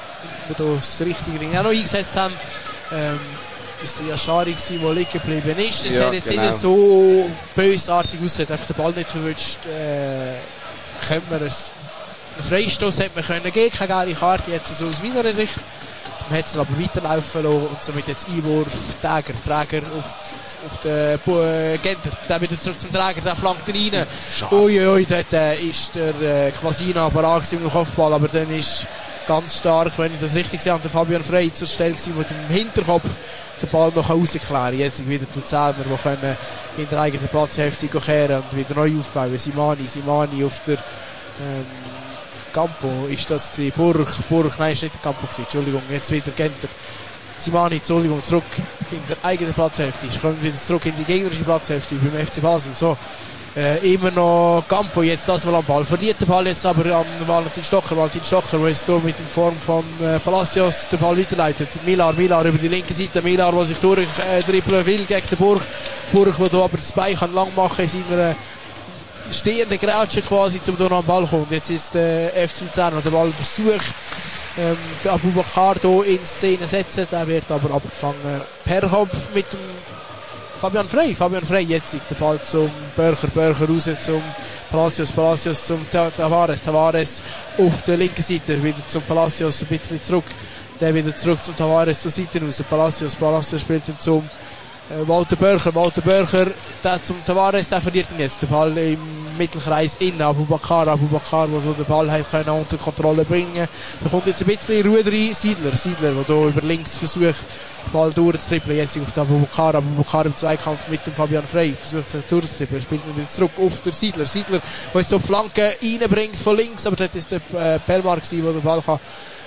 Lindner da das richtige Ding auch noch eingesetzt haben. Ähm, ist der Yashari gewesen, der liegen geblieben ist. Es ja, hat jetzt genau. nicht so bösartig ausgesehen, einfach den Ball nicht verwünscht. Äh, könnte man es, einen Freistoß hätte man können geben, keine geile Karte, jetzt so aus meiner Sicht. Man hat es aber weiterlaufen lassen und somit jetzt Einwurf, Träger, Träger auf, auf den äh, Genter, der wieder zurück zum Träger, der flankt ihn rein. Uiui, ui, dort äh, ist der äh, Quasina parat gewesen mit dem Kopfball, aber dann ist ganz stark, wenn ich das richtig sehe, der Fabian Frey zur Stelle gewesen, der im Hinterkopf den Ball noch rausklären kann. Jetzt wieder die Luzerner, die können in der eigenen Platzhälfte kehren und wieder neu aufbauen. Simani, Simani auf der ähm, Campo ist das gewesen. Burg, Burg, nein, ist nicht der Campo gewesen, Entschuldigung, jetzt wieder Genter. Simani, Entschuldigung, zurück in der eigenen Platzhälfte. Ich komme wieder zurück in die gegnerische Platzhälfte beim F C Basel. So. Äh, immer noch Campo, jetzt das mal am Ball. Verliert den Ball jetzt aber an Valentin Stocker. Valentin Stocker, der jetzt hier mit in Form von äh, Palacios den Ball weiterleitet. Milar, Milar über die linke Seite. Milar, der sich durchdribbeln äh, will gegen den Burg. Burg, der hier aber das Bein kann lang machen in seiner stehenden Grätsche quasi, um hier noch am Ball zu kommen. Jetzt ist der äh, F C Luzern, der den Ball versucht, ähm, den Abubakar hier in Szene setzen. Der wird aber abgefangen per Kopf mit dem Fabian Frey, Fabian Frey, jetzt der Ball zum Börcher, Börcher raus zum Palacios, Palacios zum Tavares, Tavares auf der linken Seite, wieder zum Palacios, ein bisschen zurück, der wieder zurück zum Tavares zur Seite raus, Palacios, Palacios spielt ihn zum äh, Walter Börcher, Walter Börcher, der zum Tavares, der verliert ihn jetzt, der Ball im Mittelkreis innen, Abubakar, Abubakar, der den Ball hat können unter Kontrolle bringen, da kommt jetzt ein bisschen Ruhe rein, Siedler, Siedler, der hier über links versucht, den Ball durchzutrippeln, jetzt auf den Abubakar, Abubakar im Zweikampf mit dem Fabian Frey, versucht er durchzutrippeln, spielt ihn wieder zurück auf den Siedler, Siedler, der jetzt so die Flanke reinbringt von links, aber dort ist der äh, Pelmar gewesen, der den Ball kann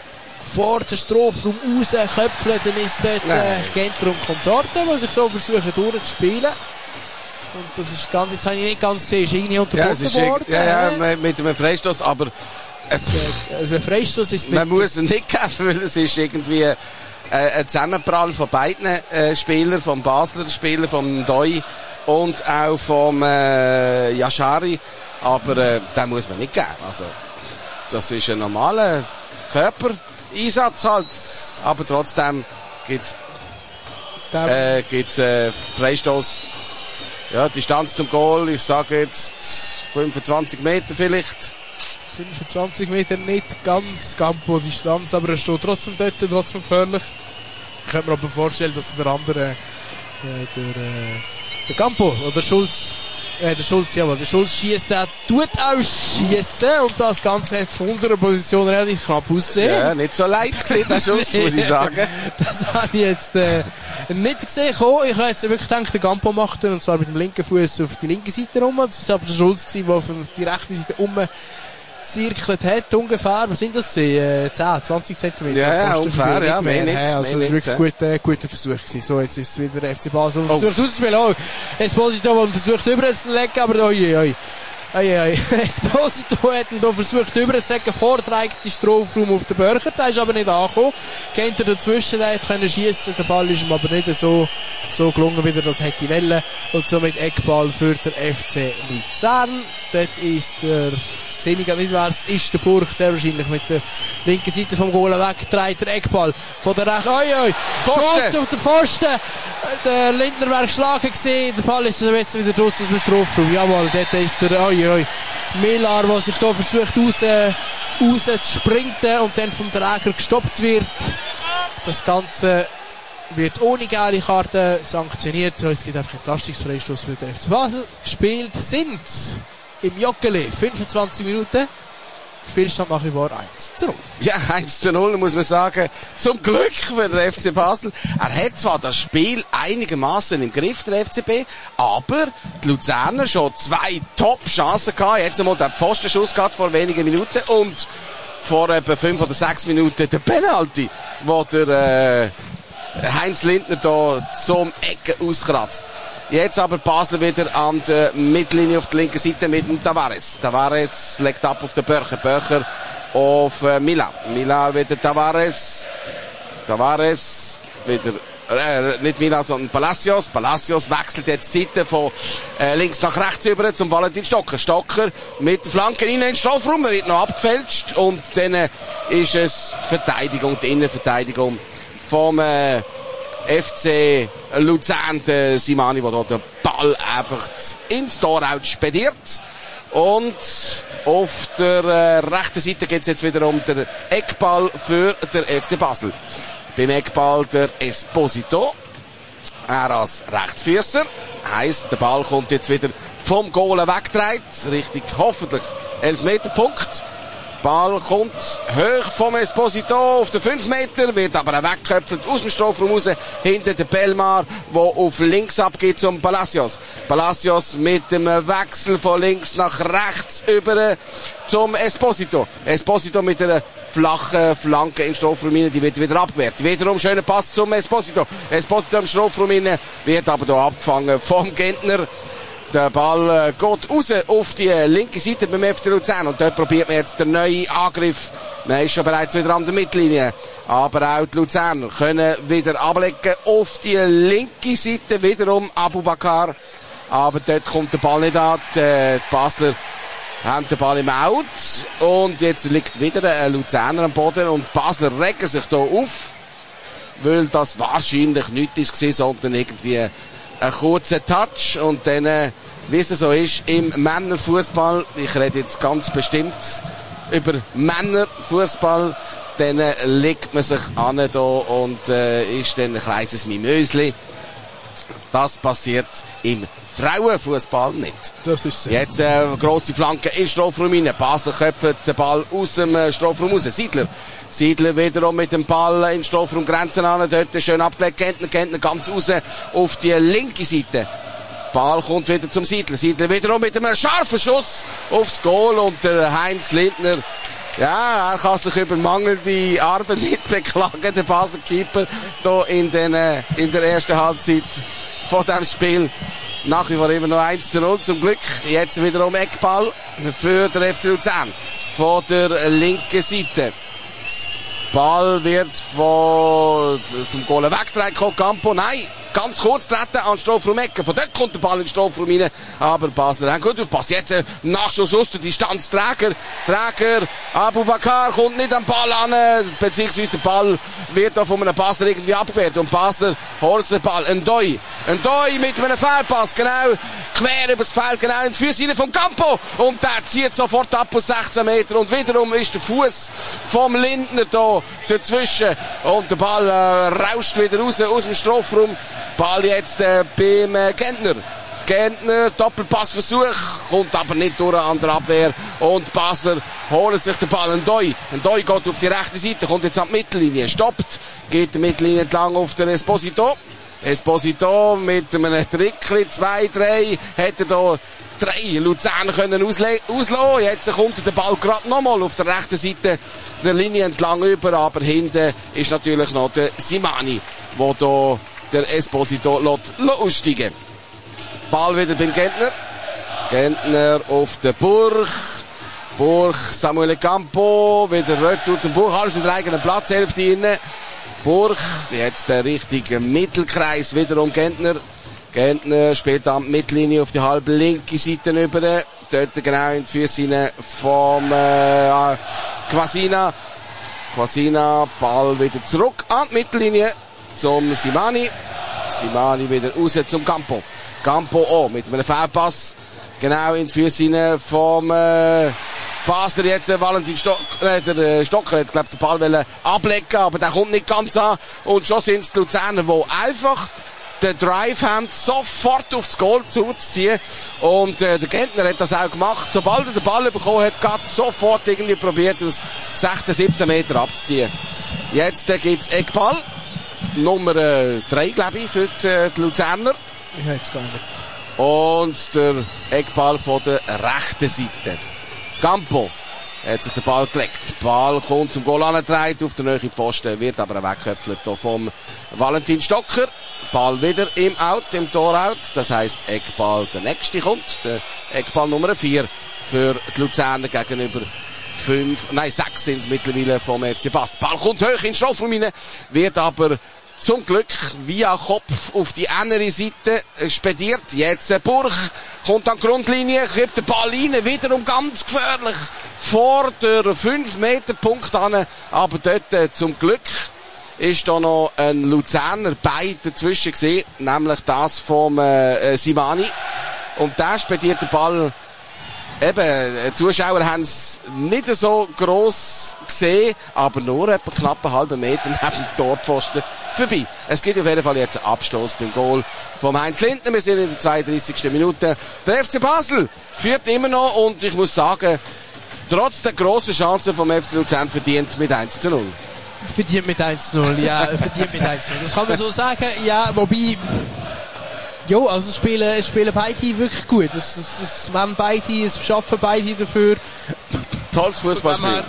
vor den Strafraum rausköpfeln, dann ist dort äh, Genter und Konsorten, die sich hier versuchen durchzuspielen. Und das ist ganz, jetzt habe ich nicht ganz gesehen, ist irgendwie unterboten ja, worden. Ja, ja, mit einem Freistoß, aber es, also ein Freistoß ist man nicht... muss ihn nicht geben, weil es ist irgendwie äh, ein Zusammenprall von beiden äh, Spielern, vom Basler Spieler, vom Doi und auch vom äh, Yashari, aber äh, den muss man nicht geben. Also, das ist ein normaler Körpereinsatz halt, aber trotzdem gibt's äh, gibt's äh, Freistoß. Ja, Distanz zum Goal, ich sage jetzt fünfundzwanzig Meter vielleicht. fünfundzwanzig Meter nicht ganz Campo-Distanz, aber er steht trotzdem dort, trotzdem gefährlich. Ich könnte mir aber vorstellen, dass der andere, äh, der, äh, der Campo, oder Schulz, äh, der Schulz, jawohl, der Schulz schießt, der tut auch schießen und das Ganze hat von unserer Position relativ knapp ausgesehen. Ja, nicht so leicht gesehen, der Schuss, muss ich sagen. Das habe ich jetzt, äh, nicht gesehen. Oh, ich habe jetzt wirklich gedacht, der Campo macht und zwar mit dem linken Fuß auf die linke Seite rum. Das war aber der Schulz gewesen, der auf die rechte Seite umgezirkelt hat, ungefähr. Was sind das gewesen? Äh, zehn, zwanzig Zentimeter? Ja, ja, ungefähr, ja, mehr nicht. Also, das war wirklich ein guter, guter Versuch gewesen. So, jetzt ist es wieder der F C Basel, der oh. versucht auszuspielen. Oh, Esposito, der versucht überzulegen, aber oi, oi. Oi, oi. Esposito hat ihn da versucht überzulegen, vorträgt die Strafraum auf den Börcher, der ist aber nicht angekommen. Geht er dazwischen, der hätte können schiessen, der Ball ist ihm aber nicht so, so gelungen, wie er das hätte wollen. Und somit Eckball für den F C Luzern. Dort ist der, das sehe ich gar nicht, wer es ist, der Burg, sehr wahrscheinlich mit der linken Seite vom Goal weg, dreht der Eckball von der rechten, oi, oi, Schuss auf den Pfosten, der Lindner wäre geschlagen gewesen, der Ball ist jetzt wieder draussen aus dem Strafraum, jawohl, dort ist der, oi, oi, Milar, der sich da versucht raus, raus zu sprinten und dann vom Träger gestoppt wird. Das Ganze wird ohne gelbe Karte sanktioniert, so, es gibt einfach einen Entlastungsfreistoß für den F C Basel. Gespielt sind im Joggeli fünfundzwanzig Minuten. Spielstand nach wie vor eins zu null. Ja, eins zu null, muss man sagen. Zum Glück für den F C Basel. Er hat zwar das Spiel einigermaßen im Griff, der F C B, aber die Luzerner schon zwei Top-Chancen gehabt. Jetzt einmal der Pfostenschuss gehabt vor wenigen Minuten und vor etwa fünf oder sechs Minuten der Penalty, wo der äh, Heinz Lindner da zum Ecken auskratzt. Jetzt aber Basel wieder an der Mittellinie auf der linken Seite mit dem Tavares. Tavares legt ab auf den Börcher. Börcher auf äh, Milan. Milan wieder Tavares. Tavares wieder äh, nicht Milan, sondern Palacios. Palacios wechselt jetzt die Seite von äh, links nach rechts über zum Valentin Stocker. Stocker mit der Flanke rein in den Strafraum, er wird noch abgefälscht und dann äh, ist es die Verteidigung, die Innenverteidigung vom äh, F C Luzern, der Simani, der dort den Ball einfach ins Tor spediert. Und auf der äh, rechten Seite geht es jetzt wieder um den Eckball für den F C Basel. Beim Eckball der Esposito. Er als Rechtsfüßer. Heisst, der Ball kommt jetzt wieder vom Goal weggedreht. Richtig, hoffentlich Elfmeterpunkt. Ball kommt hoch vom Esposito auf den fünf Meter, wird aber weggeköpft aus dem Strafraum raus, hinter der Belmar, der auf links abgeht zum Palacios. Palacios mit dem Wechsel von links nach rechts über zum Esposito. Esposito mit einer flachen Flanke in den Strafraum rein, die wird wieder abgewehrt. Wiederum schöner Pass zum Esposito. Esposito im Strafraum rein, wird aber hier abgefangen vom Gentner. Der Ball äh, geht raus auf die linke Seite beim F C Luzern und dort probiert man jetzt den neuen Angriff. Man ist schon bereits wieder an der Mittellinie. Aber auch die Luzerner können wieder ablegen auf die linke Seite, wiederum Abubakar. Aber dort kommt der Ball nicht an. Die Basler haben den Ball im Out und jetzt liegt wieder ein Luzerner am Boden und die Basler regen sich hier auf, weil das wahrscheinlich nichts ist, sondern irgendwie ein kurzer Touch und dann, äh, wie es so ist, im Männerfußball, ich rede jetzt ganz bestimmt über Männerfußball, dann äh, legt man sich an da und äh, ist dann ein kleines Mimösli. Das passiert im Frauenfußball nicht. Das ist so. Jetzt äh, grosse Flanke in den Strafraum rein. Basel köpft den Ball aus dem äh, Strafraum raus. Siedler. Siedler wiederum mit dem Ball in den Strafraum Grenzen an. Dort schön abgelegt. Gentner, Gentner ganz raus auf die linke Seite. Ball kommt wieder zum Siedler. Siedler wiederum mit einem scharfen Schuss aufs Goal und der Heinz Lindner, ja, er kann sich über mangelnde Arbeit nicht beklagen, der Basel-Keeper hier in, den, äh, in der ersten Halbzeit von diesem Spiel. Nach wie vor immer noch eins zu null zum Glück. Jetzt wiederum Eckball für den F C Luzern von der linken Seite. Ball wird von, vom Goal weggedreht, Campo, nein, ganz kurz treten an den Strafraum Ecke. Von dort kommt der Ball in den Strafraum rein, aber Basler haben gut aufgepasst. Jetzt ein Nachschuss aus der Distanz, Träger, Träger, Abubakar kommt nicht am Ball an, beziehungsweise der Ball wird da von einem Basler irgendwie abgewehrt und Basler holt den Ball. Ndoi, Ndoi mit einem Fehlpass, genau, quer übers Feld, genau in die Füße vom Campo und der zieht sofort ab aus sechzehn Meter und wiederum ist der Fuß vom Lindner da dazwischen und der Ball äh, rauscht wieder raus aus dem Strafraum. Ball jetzt äh, beim äh, Gentner. Gentner, Doppelpassversuch, kommt aber nicht durch an der Abwehr und Basler holen sich den Ball. Ndoi. Ndoi geht auf die rechte Seite, kommt jetzt an die Mittellinie, stoppt, geht die Mittellinie entlang auf den Esposito. Esposito mit einem Trickli, zwei, drei, hätte da drei Luzerner können auslassen. Jetzt kommt der Ball gerade nochmal auf der rechten Seite der Linie entlang über, aber hinten ist natürlich noch der Simani, wo da der Esposito aussteigen. Ball wieder beim Gentner. Gentner auf der Burg. Burg, Samuel Campo, wieder retour zum Burg, alles in der eigenen Platzhälfte inne. Burg, jetzt der richtige Mittelkreis, wiederum Gentner. Gentner spielt an die Mittellinie auf die halbe linke Seite über. Dort genau in die Füße vom äh, Quasina. Quasina, Ball wieder zurück an die Mittellinie zum Simani. Simani wieder raus zum Campo. Campo auch mit einem Fehlpass. Genau in die Füße vom äh, Basler jetzt, der Valentin Stock, äh, der äh, Stocker hat, glaub, den Ball wollen ablegen, aber der kommt nicht ganz an. Und schon sind es die Luzerner, die einfach den Drive haben, sofort aufs Goal zuzuziehen. Und äh, der Gentner hat das auch gemacht. Sobald er den Ball bekommen hat, hat sofort irgendwie probiert, aus sechzehn, siebzehn Meter abzuziehen. Jetzt äh, gibt's Eckball. Nummer äh, drei, glaube ich, für die, äh, die Luzerner. Ich hätte es gar nicht. Und der Eckball von der rechten Seite. Campo hat sich den Ball gelegt. Ball kommt zum Goal angetragen auf der Nähe Pfosten, wird aber weggeköpft vom Valentin Stocker. Ball wieder im Out, im Tor-Out. Das heisst, Eckball, der nächste kommt. Der Eckball Nummer vier für die Luzerner gegenüber fünf, nein, sechs sind es mittlerweile vom F C Basel. Ball kommt hoch in den Strafraum rein, wird aber zum Glück via Kopf auf die andere Seite spediert. Jetzt äh, Burch kommt an die Grundlinie, kriegt den Ball rein, wiederum ganz gefährlich vor der fünf Meter Punkt an, aber dort äh, zum Glück ist da noch ein Luzerner Bein dazwischen gesehen, nämlich das vom äh, Simani. Und der spediert den Ball, eben, die Zuschauer haben es nicht so gross gesehen, aber nur etwa knapp einen halben Meter neben dem Torpfosten vorbei. Es gibt auf jeden Fall jetzt einen Abstoß beim Goal vom Heinz Lindner. Wir sind in der zweiunddreißigsten Minute. Der F C Basel führt immer noch und ich muss sagen, trotz der grossen Chancen vom F C Luzern verdient mit eins zu null. Verdient mit eins zu null, ja, verdient mit eins zu null. Das kann man so sagen, ja, wobei, jo, also spielen, spielen beide wirklich gut. Es, es, es wollen beide, es schaffen beide dafür. Tolles Fußballspiel.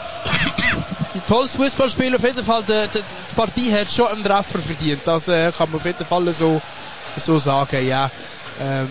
Ein tolles Fußballspiel, auf jeden Fall, die, die, die Partie hat schon einen Treffer verdient. Das äh, kann man auf jeden Fall so, so sagen, ja. Ähm,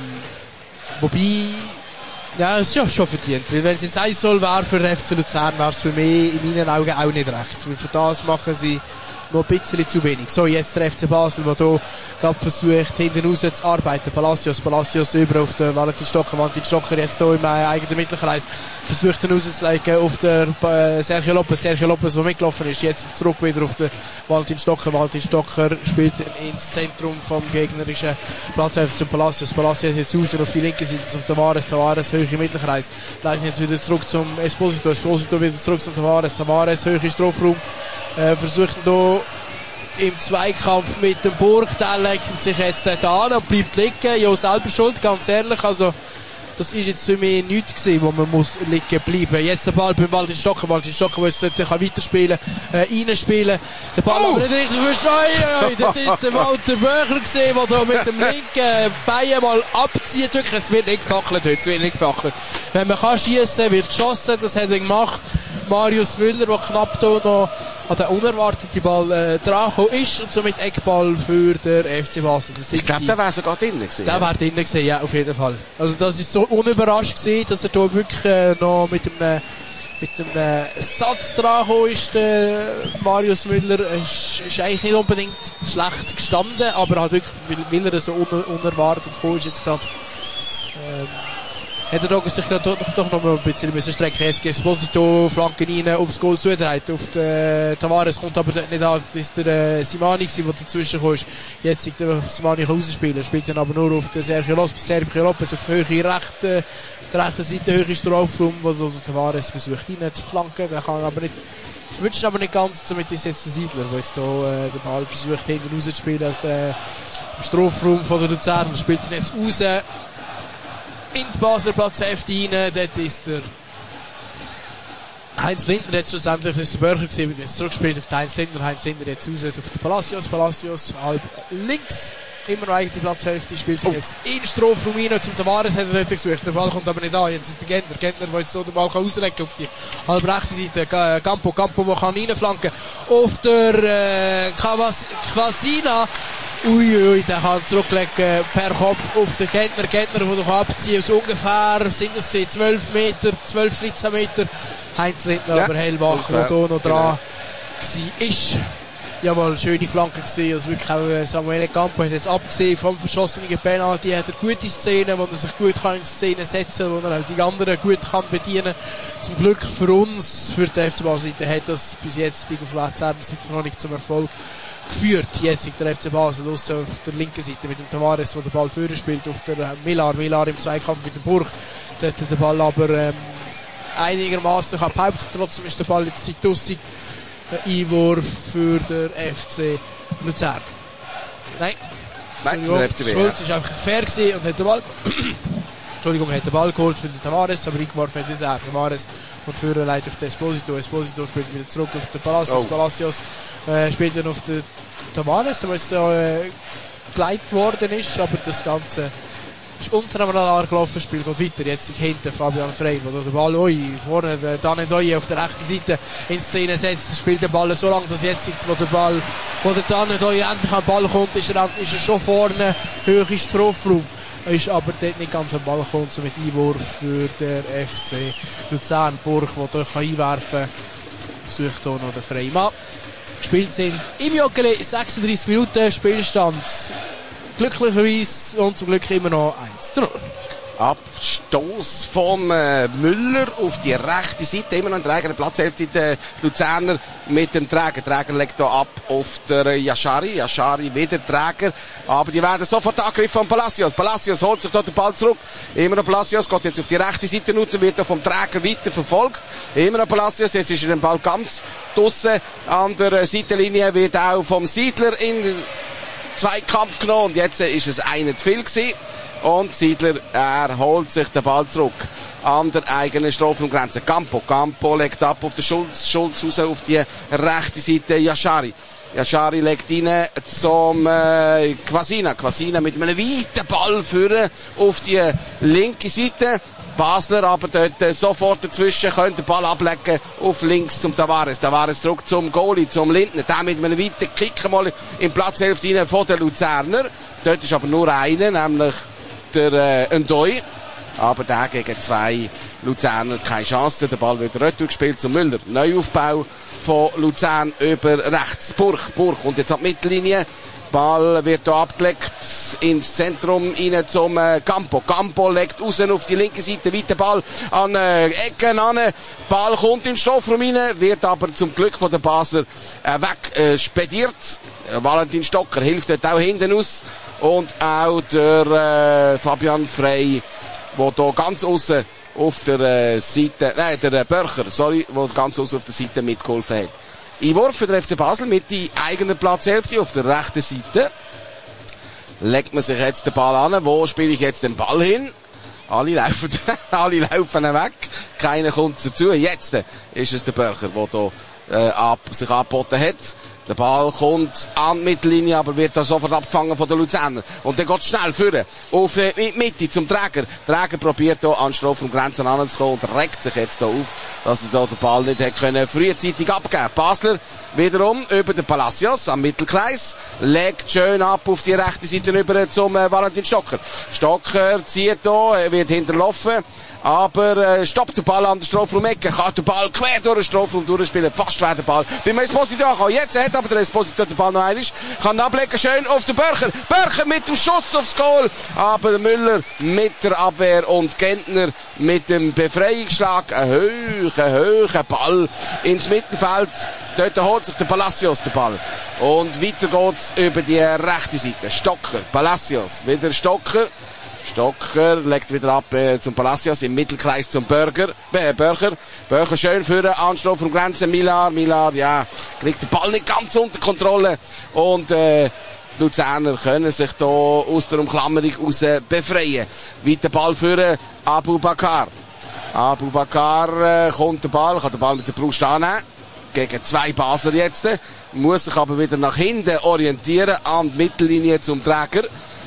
wobei, ja, es ist ja schon verdient. Weil wenn es jetzt eins soll wäre für den F C Luzern, wäre es für mich in meinen Augen auch nicht recht. Weil für das machen sie noch ein bisschen zu wenig. So, jetzt der F C Basel, der hier gerade versucht, hinten raus zu arbeiten. Palacios, Palacios über auf den Valentin Stocker. Valentin Stocker jetzt hier im äh, eigenen Mittelkreis. Versucht ihn rauszulegen auf der äh, Sergio Lopez. Sergio Lopez, der mitgelaufen ist. Jetzt zurück wieder auf den Valentin Stocker. Valentin Stocker spielt ins Zentrum vom gegnerischen Platzhälfte zum Palacios. Palacios jetzt raus auf die linke Seite zum Tavares. Tavares, hoch im Mittelkreis. Leitet jetzt wieder zurück zum Esposito. Esposito wieder zurück zum Tavares. Tavares, hoch im Strafraum. Äh, versucht hier im Zweikampf mit dem Burg, der legt sich jetzt dort an und bleibt liegen. Ja, selber schuld, ganz ehrlich. Also, das ist jetzt für mich nichts gewesen, wo man muss liegen bleiben. Jetzt der Ball beim Valentin Stocker. Valentin Stocker, der jetzt kann weiterspielen, äh, reinspielen. Der Ball oh. aber nicht richtig verstanden. Das ist der Walter Böchler gewesen, der da mit dem linken Bein mal abzieht. Wirklich, es wird nicht gefackelt heute, es wird nicht gefackelt. Wenn man kann schiessen, wird geschossen, das hat er gemacht. Marius Müller, der knapp hier noch an den unerwarteten Ball äh, dran gekommen ist und somit Eckball für den F C Basel. Ich glaube, der wäre sogar drinnen gewesen. Der wäre drinnen gewesen, ja, auf jeden Fall. Also das ist so unüberrascht gewesen, dass er hier wirklich äh, noch mit einem mit einem äh, Satz dran gekommen ist. Der Marius Müller ist, ist eigentlich nicht unbedingt schlecht gestanden, aber halt wirklich, weil, weil er so un unerwartet gekommen ist jetzt gerade. Ähm, hat er doch sich doch, doch noch mal ein bisschen müssen strecken. Jetzt geht Esposito, Flanken rein, aufs Goal zudreht. Auf den Tavares kommt aber nicht an. Das ist der äh, Simani gewesen, der dazwischen kam. Jetzt sieht der Simani rausspielen. Er spielt dann aber nur auf den Sergio Lopez. Sergio Lopez auf Höhe rechte, auf der rechten Seite, Höhe Strafraum, wo der Tavares versucht rein zu flanken. Der kann aber nicht, verwünscht aber nicht ganz. Somit ist jetzt der Siedler, der jetzt hier, äh, den Ball versucht hinten rauszuspielen. Aus dem Strafraum von der Luzern. Er spielt ihn jetzt raus. In die Basler Platzhälfte rein, dort ist der Heinz Lindner, jetzt schlussendlich ist der Börcher gesehen, wird jetzt zurückgespielt auf den Heinz Lindner, Heinz Lindner jetzt raus auf den Palacios, Palacios halb links, immer noch eigentlich die Platzhälfte, spielt oh. jetzt in Strafraum rein, zum Tavares hat er dort gesucht, der Ball kommt aber nicht an, jetzt ist der Gentner, Gentner, der jetzt so den Ball rauslegen kann auf die halb rechte Seite, Campo, Campo, der kann reinflanken, auf der äh, Quasina, Uiui, ui, der kann zurücklegen per Kopf auf den Gentner. Gentner, der doch abziehen aus ungefähr, sind es gesehen, zwölf Meter, zwölf, dreizehn Meter. Heinz Lindner, ja, aber hellwach, der hier noch dran genau. ist. Jawohl, schöne Flanke gesehen. Also wirklich auch Samuel Campo hat jetzt abgesehen vom verschossenen Penalty. Hat er gute Szenen, wo er sich gut kann in Szene setzen kann, wo er auch die anderen gut kann bedienen. Zum Glück für uns, für die F C Basel-Seite, hat das bis jetzt auf Luzern-Seite noch nicht zum Erfolg geführt. Jetzt ist der F C Basel auf der linken Seite mit dem Tavares, der den Ball führen spielt, auf der Millar, Millar im Zweikampf mit dem Burg. Dort hat der Ball aber ähm, einigermaßen behauptet. Trotzdem ist der Ball jetzt nicht dussig. Einwurf für den F C Luzern. Nein. Nein, der F C B. Schulz war einfach fair gewesen und hat den Ball Entschuldigung, hat den Ball geholt für den Tavares, aber eingeworfen hat jetzt auch Tavares und Führer leitet auf den Esposito. Esposito spielt wieder zurück auf den Palacios. Oh. Palacios äh, spielt dann auf den Tavares, der jetzt äh, geleitet worden ist, aber das Ganze ist unter dem Radar gelaufen, Spiel geht weiter, jetzt hinten Fabian Frey, wo der Ball oi, vorne dann Doye auf der rechten Seite in Szene setzt, spielt der Ball so lange, dass jetzt, wo der Ball, wo der dann Doye endlich an den Ball kommt, ist er, ist er schon vorne, hoch ist Strafraum, ist aber dort nicht ganz am Ball kommt, so mit Einwurf für den F C Luzern. Burg, der dort einwerfen kann, sucht hier noch den Freimann. gespielt sind. Im Joggeli sechsunddreissig Minuten Spielstand. Glücklicherweise und zum Glück immer noch eins zu null. Abstoß vom äh, Müller auf die rechte Seite, immer noch ein Träger, Platzhälfte der Luzerner mit dem Träger. Träger legt hier ab auf der Yashari, Yashari wieder Träger, aber die werden sofort angegriffen von Palacios. Palacios holt sich dort den Ball zurück, immer noch Palacios, geht jetzt auf die rechte Seite runter, wird vom Träger weiter verfolgt, immer noch Palacios, jetzt ist er den Ball ganz draussen an der Seitenlinie, wird auch vom Siedler in Zweikampf genommen und jetzt ist es einer zu viel gewesen. Und Siedler, er holt sich den Ball zurück an der eigenen Strafraumgrenze. Campo, Campo legt ab auf den Schulz, Schulz raus auf die rechte Seite, Yashari. Yashari legt rein zum äh, Quasina. Quasina mit einem weiten Ball führen auf die linke Seite. Basler aber dort äh, sofort dazwischen, könnte den Ball ablegen auf links zum Tavares. Tavares zurück zum Goalie, zum Lindner. Der mit einem weiten Kick mal in Platzhälfte rein von den Luzerner. Dort ist aber nur einer, nämlich der äh, Ndoi. Aber der gegen zwei Luzerner keine Chance. Der Ball wird retour gespielt zum Müller. Neuaufbau von Luzern über rechts. Burch, Burch. Und jetzt an die Mittellinie. Ball wird hier abgelegt ins Zentrum rein zum äh, Campo. Campo legt raus auf die linke Seite, weiter Ball an äh, Ecken an. Ball kommt in den Strafraum rein, wird aber zum Glück von der Basler äh, weg äh, spediert. Äh, Valentin Stocker hilft dort auch hinten aus. Und auch der äh, Fabian Frey, der hier ganz aussen auf der äh, Seite, nein, der äh, Börcher, sorry, der ganz aussen auf der Seite mitgeholfen hat. Einwurf für den F C Basel mit die eigenen Platzhälfte auf der rechten Seite. Legt man sich jetzt den Ball an. Wo spiele ich jetzt den Ball hin? Alle laufen, alle laufen weg. Keiner kommt dazu. Jetzt ist es der Börcher, der hier äh, ab, sich angeboten hat. Der Ball kommt an die Mittellinie, aber wird da sofort abgefangen von den Luzernern. Und dann geht es schnell führen. Auf äh, die Mitte zum Träger. Der Träger probiert hier an Strafraumgrenzen anzukommen und regt sich jetzt hier auf, dass er da den Ball nicht hätte können frühzeitig abgeben. Basler wiederum über den Palacios am Mittelkreis. Legt schön ab auf die rechte Seite rüber zum äh, Valentin Stocker. Stocker zieht hier, wird hinterlaufen. Aber äh, stoppt der Ball an der Strafraum-Ecke, kann der Ball quer durch den Strafraum durchspielen, fast wäre der Ball beim Esposito angekommen. Jetzt hat aber der Esposito den Ball noch einmal, kann ablegen, schön auf den Börcher. Börcher mit dem Schuss aufs Goal, aber Müller mit der Abwehr und Gentner mit dem Befreiungsschlag, ein hoher, hoher Ball ins Mittelfeld. Dort holt sich der Palacios den Ball. Und weiter geht's über die rechte Seite. Stocker, Palacios, wieder Stocker. Stocker legt wieder ab äh, zum Palacios im Mittelkreis zum Bürger, äh, Börcher. Börcher schön für den Anstoß vom Grenzen. Milar, Milar, ja, kriegt den Ball nicht ganz unter Kontrolle. Und, äh, die Luzerner können sich da aus der Umklammerung raus befreien. Weiter Ball für Abu Bakar. Abu Bakar äh, kommt der Ball, kann den Ball mit der Brust annehmen. Gegen zwei Basler jetzt. Muss sich aber wieder nach hinten orientieren an die Mittellinie zum Träger.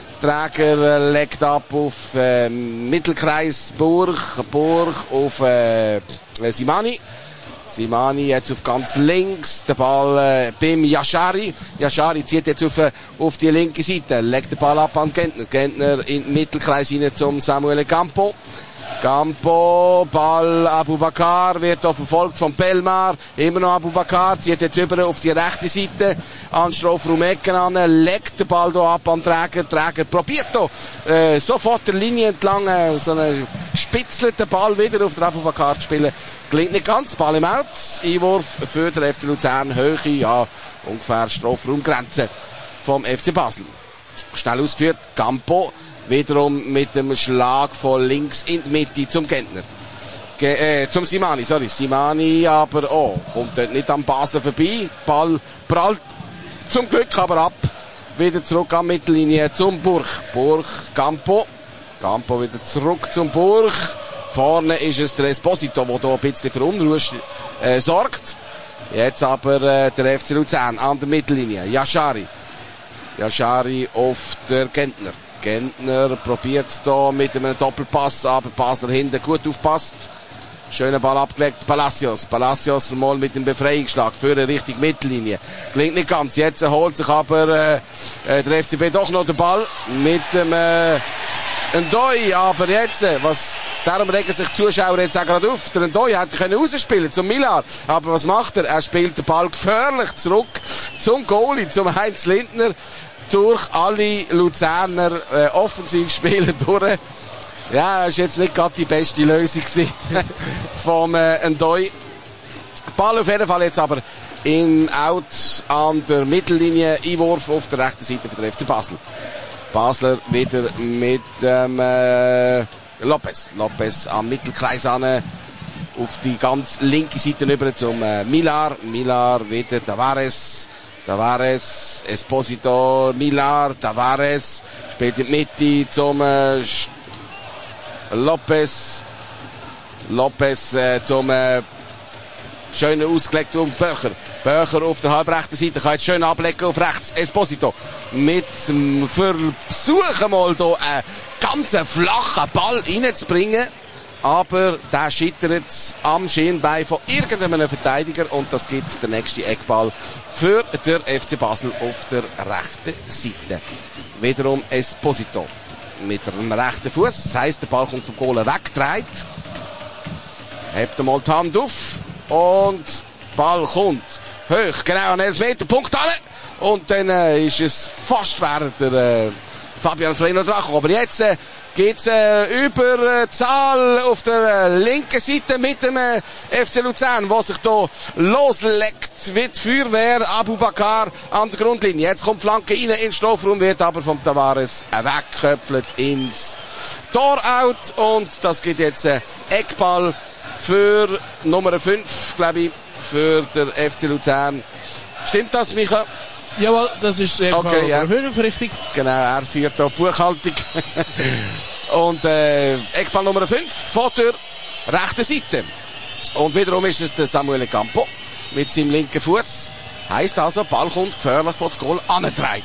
Träger legt ab auf äh, Mittelkreis Burg, Burg auf äh, Simani. Simani jetzt auf ganz links, der Ball äh, beim Yashari. Yashari zieht jetzt auf, äh, auf die linke Seite, legt den Ball ab an Gentner. Gentner in den Mittelkreis hinein zum Samuel Campo. Campo, Ball Abu Bakar, wird hier verfolgt von Pelmar, immer noch Abu Bakar, zieht jetzt über auf die rechte Seite, an Strafraum-Ecken an, legt den Ball hier ab an den Träger, Träger probiert hier, äh, sofort der Linie entlang, äh, so einen spitzelten Ball wieder auf den Abu Bakar zu spielen, gelingt nicht ganz, Ball im Out, Einwurf für den F C Luzern, Höhe, ja, ungefähr Strafraumgrenze vom F C Basel. Schnell ausgeführt, Campo, wiederum mit dem Schlag von links in die Mitte zum Gentner. Ge äh, zum Simani, sorry. Simani aber, oh, kommt dort nicht am Basel vorbei. Ball prallt zum Glück aber ab. Wieder zurück an Mittellinie zum Burg. Burg, Campo. Campo wieder zurück zum Burg. Vorne ist es der Esposito, der hier ein bisschen für Unruhe äh, sorgt. Jetzt aber äh, der F C Luzern an der Mittellinie. Yashari. Yashari auf der Gentner. Gentner probiert es hier mit einem Doppelpass, aber Basler hinten gut aufpasst. Schöner Ball abgelegt, Palacios. Palacios mal mit dem Befreiungsschlag für eine Richtung Mittellinie. Klingt nicht ganz. Jetzt holt sich aber äh, der F C B doch noch den Ball mit dem äh, Ndoi. Aber jetzt, was Darum regen sich die Zuschauer jetzt auch gerade auf. Der Ndoi hätte können rausspielen zum Millar. Aber was macht er? Er spielt den Ball gefährlich zurück zum Goalie, zum Heinz Lindner. Durch alle Luzerner äh, Offensivspieler durch. Ja, das war jetzt nicht gerade die beste Lösung vom äh, Ndoi. Ball auf jeden Fall jetzt aber in Out an der Mittellinie. Einwurf auf der rechten Seite von der F C Basel. Basler wieder mit ähm, äh, Lopez. Lopez am Mittelkreis an. Auf die ganz linke Seite rüber zum äh, Millar. Millar wieder Tavares. Tavares, Esposito, Millar, Tavares. Spielt in die Mitte zum äh, Lopez. Lopez äh, zum äh, schön ausgelegt um Böcher. Böcher auf der halbrechten Seite kann jetzt schön ablegen auf rechts. Esposito mit dem Versuchen mal hier einen ganz flachen Ball reinzubringen. Aber der scheitert am Schienbein von irgendeinem Verteidiger und das gibt der nächste Eckball für den F C Basel auf der rechten Seite. Wiederum Esposito mit dem rechten Fuß. Das heisst, der Ball kommt vom Goal weggedreht. Hebt einmal die Hand auf und Ball kommt hoch, genau an elf Meter, Punkt an. Und dann äh, ist es fast während der äh, Fabian Freno dran. Aber jetzt äh, geht's äh, über äh, Zahl auf der äh, linken Seite mit dem äh, F C Luzern, wo sich da loslegt wie die Feuerwehr. Abu Bakar an der Grundlinie. Jetzt kommt Flanke rein in den Strafraum, wird aber vom Tavares äh, weggeköpfelt ins Tor out. Und das gibt jetzt äh, Eckball für Nummer fünf, glaube ich, für der F C Luzern. Stimmt das, Micha? Jawohl, das ist eben okay, ja. fünf, richtig. Genau, er führt hier Buchhaltung. Und äh, Eckball Nummer fünf von der rechten Seite. Und wiederum ist es der Samuel Campo mit seinem linken Fuß. Heisst also, Ball kommt gefährlich vor das Goal angetragen.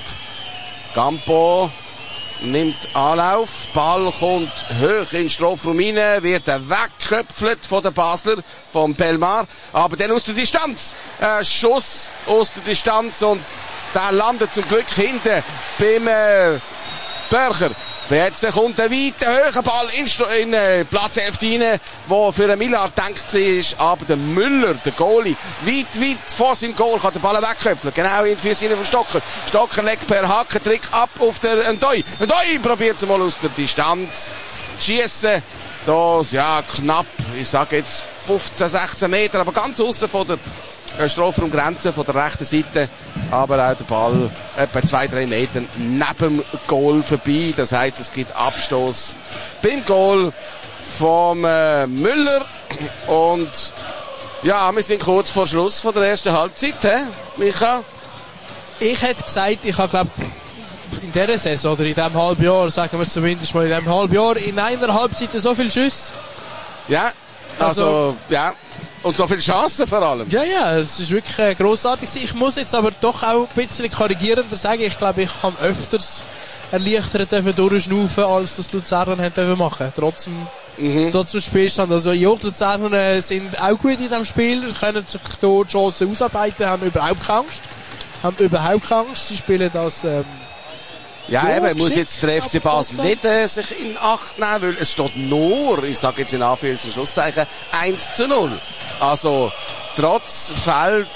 Campo nimmt Anlauf, Ball kommt hoch in den Strafraum rein, wird weggeköpfelt von den Basler, vom Pelmar, aber dann aus der Distanz, ein Schuss aus der Distanz und der landet zum Glück hinten beim äh, Börcher. Jetzt kommt ein weiter, hoher Ball in, in äh, Platzhälfte rein, wo für den Millard gedacht war, aber der Müller, der Goalie, weit, weit vor seinem Goal kann der Ball wegköpfeln. Genau in die Füße von Stocker. Stocker legt per Hackentrick ab auf der Ndoi. Ndoi probiert es mal aus der Distanz zu schiessen. Das, ja, knapp, ich sage jetzt fünfzehn, sechzehn Meter, aber ganz aussen von der Strafraumgrenze von der rechten Seite, aber auch der Ball etwa zwei, drei Meter neben dem Goal vorbei. Das heisst, es gibt Abstoß beim Goal vom äh, Müller und ja, wir sind kurz vor Schluss von der ersten Halbzeit, hä, Micha? Ich hätte gesagt, ich habe glaube in dieser Saison oder in diesem halben Jahr, sagen wir zumindest mal in diesem halben Jahr, in einer Halbzeit so viele Schüsse. Ja, also, also ja. Und so viele Chancen vor allem. Ja, ja, es ist wirklich äh, grossartig. Ich muss jetzt aber doch auch ein bisschen korrigierender sagen. Ich glaube, ich habe öfters erleichtert durchschnaufen, als das Luzerner haben machen. Trotzdem, mhm. trotzdem Spielstand. Also, ja, die Luzerner äh, sind auch gut in diesem Spiel, können sich hier die Chancen ausarbeiten, haben überhaupt keine Angst. Haben überhaupt keine Angst. Sie spielen das, ähm, Ja, ja, eben, muss jetzt der F C Basel nicht äh, sich in Acht nehmen, weil es steht nur, ich sage jetzt in Anführungs- und Schlusszeichen, eins zu null. Also, trotz Feld,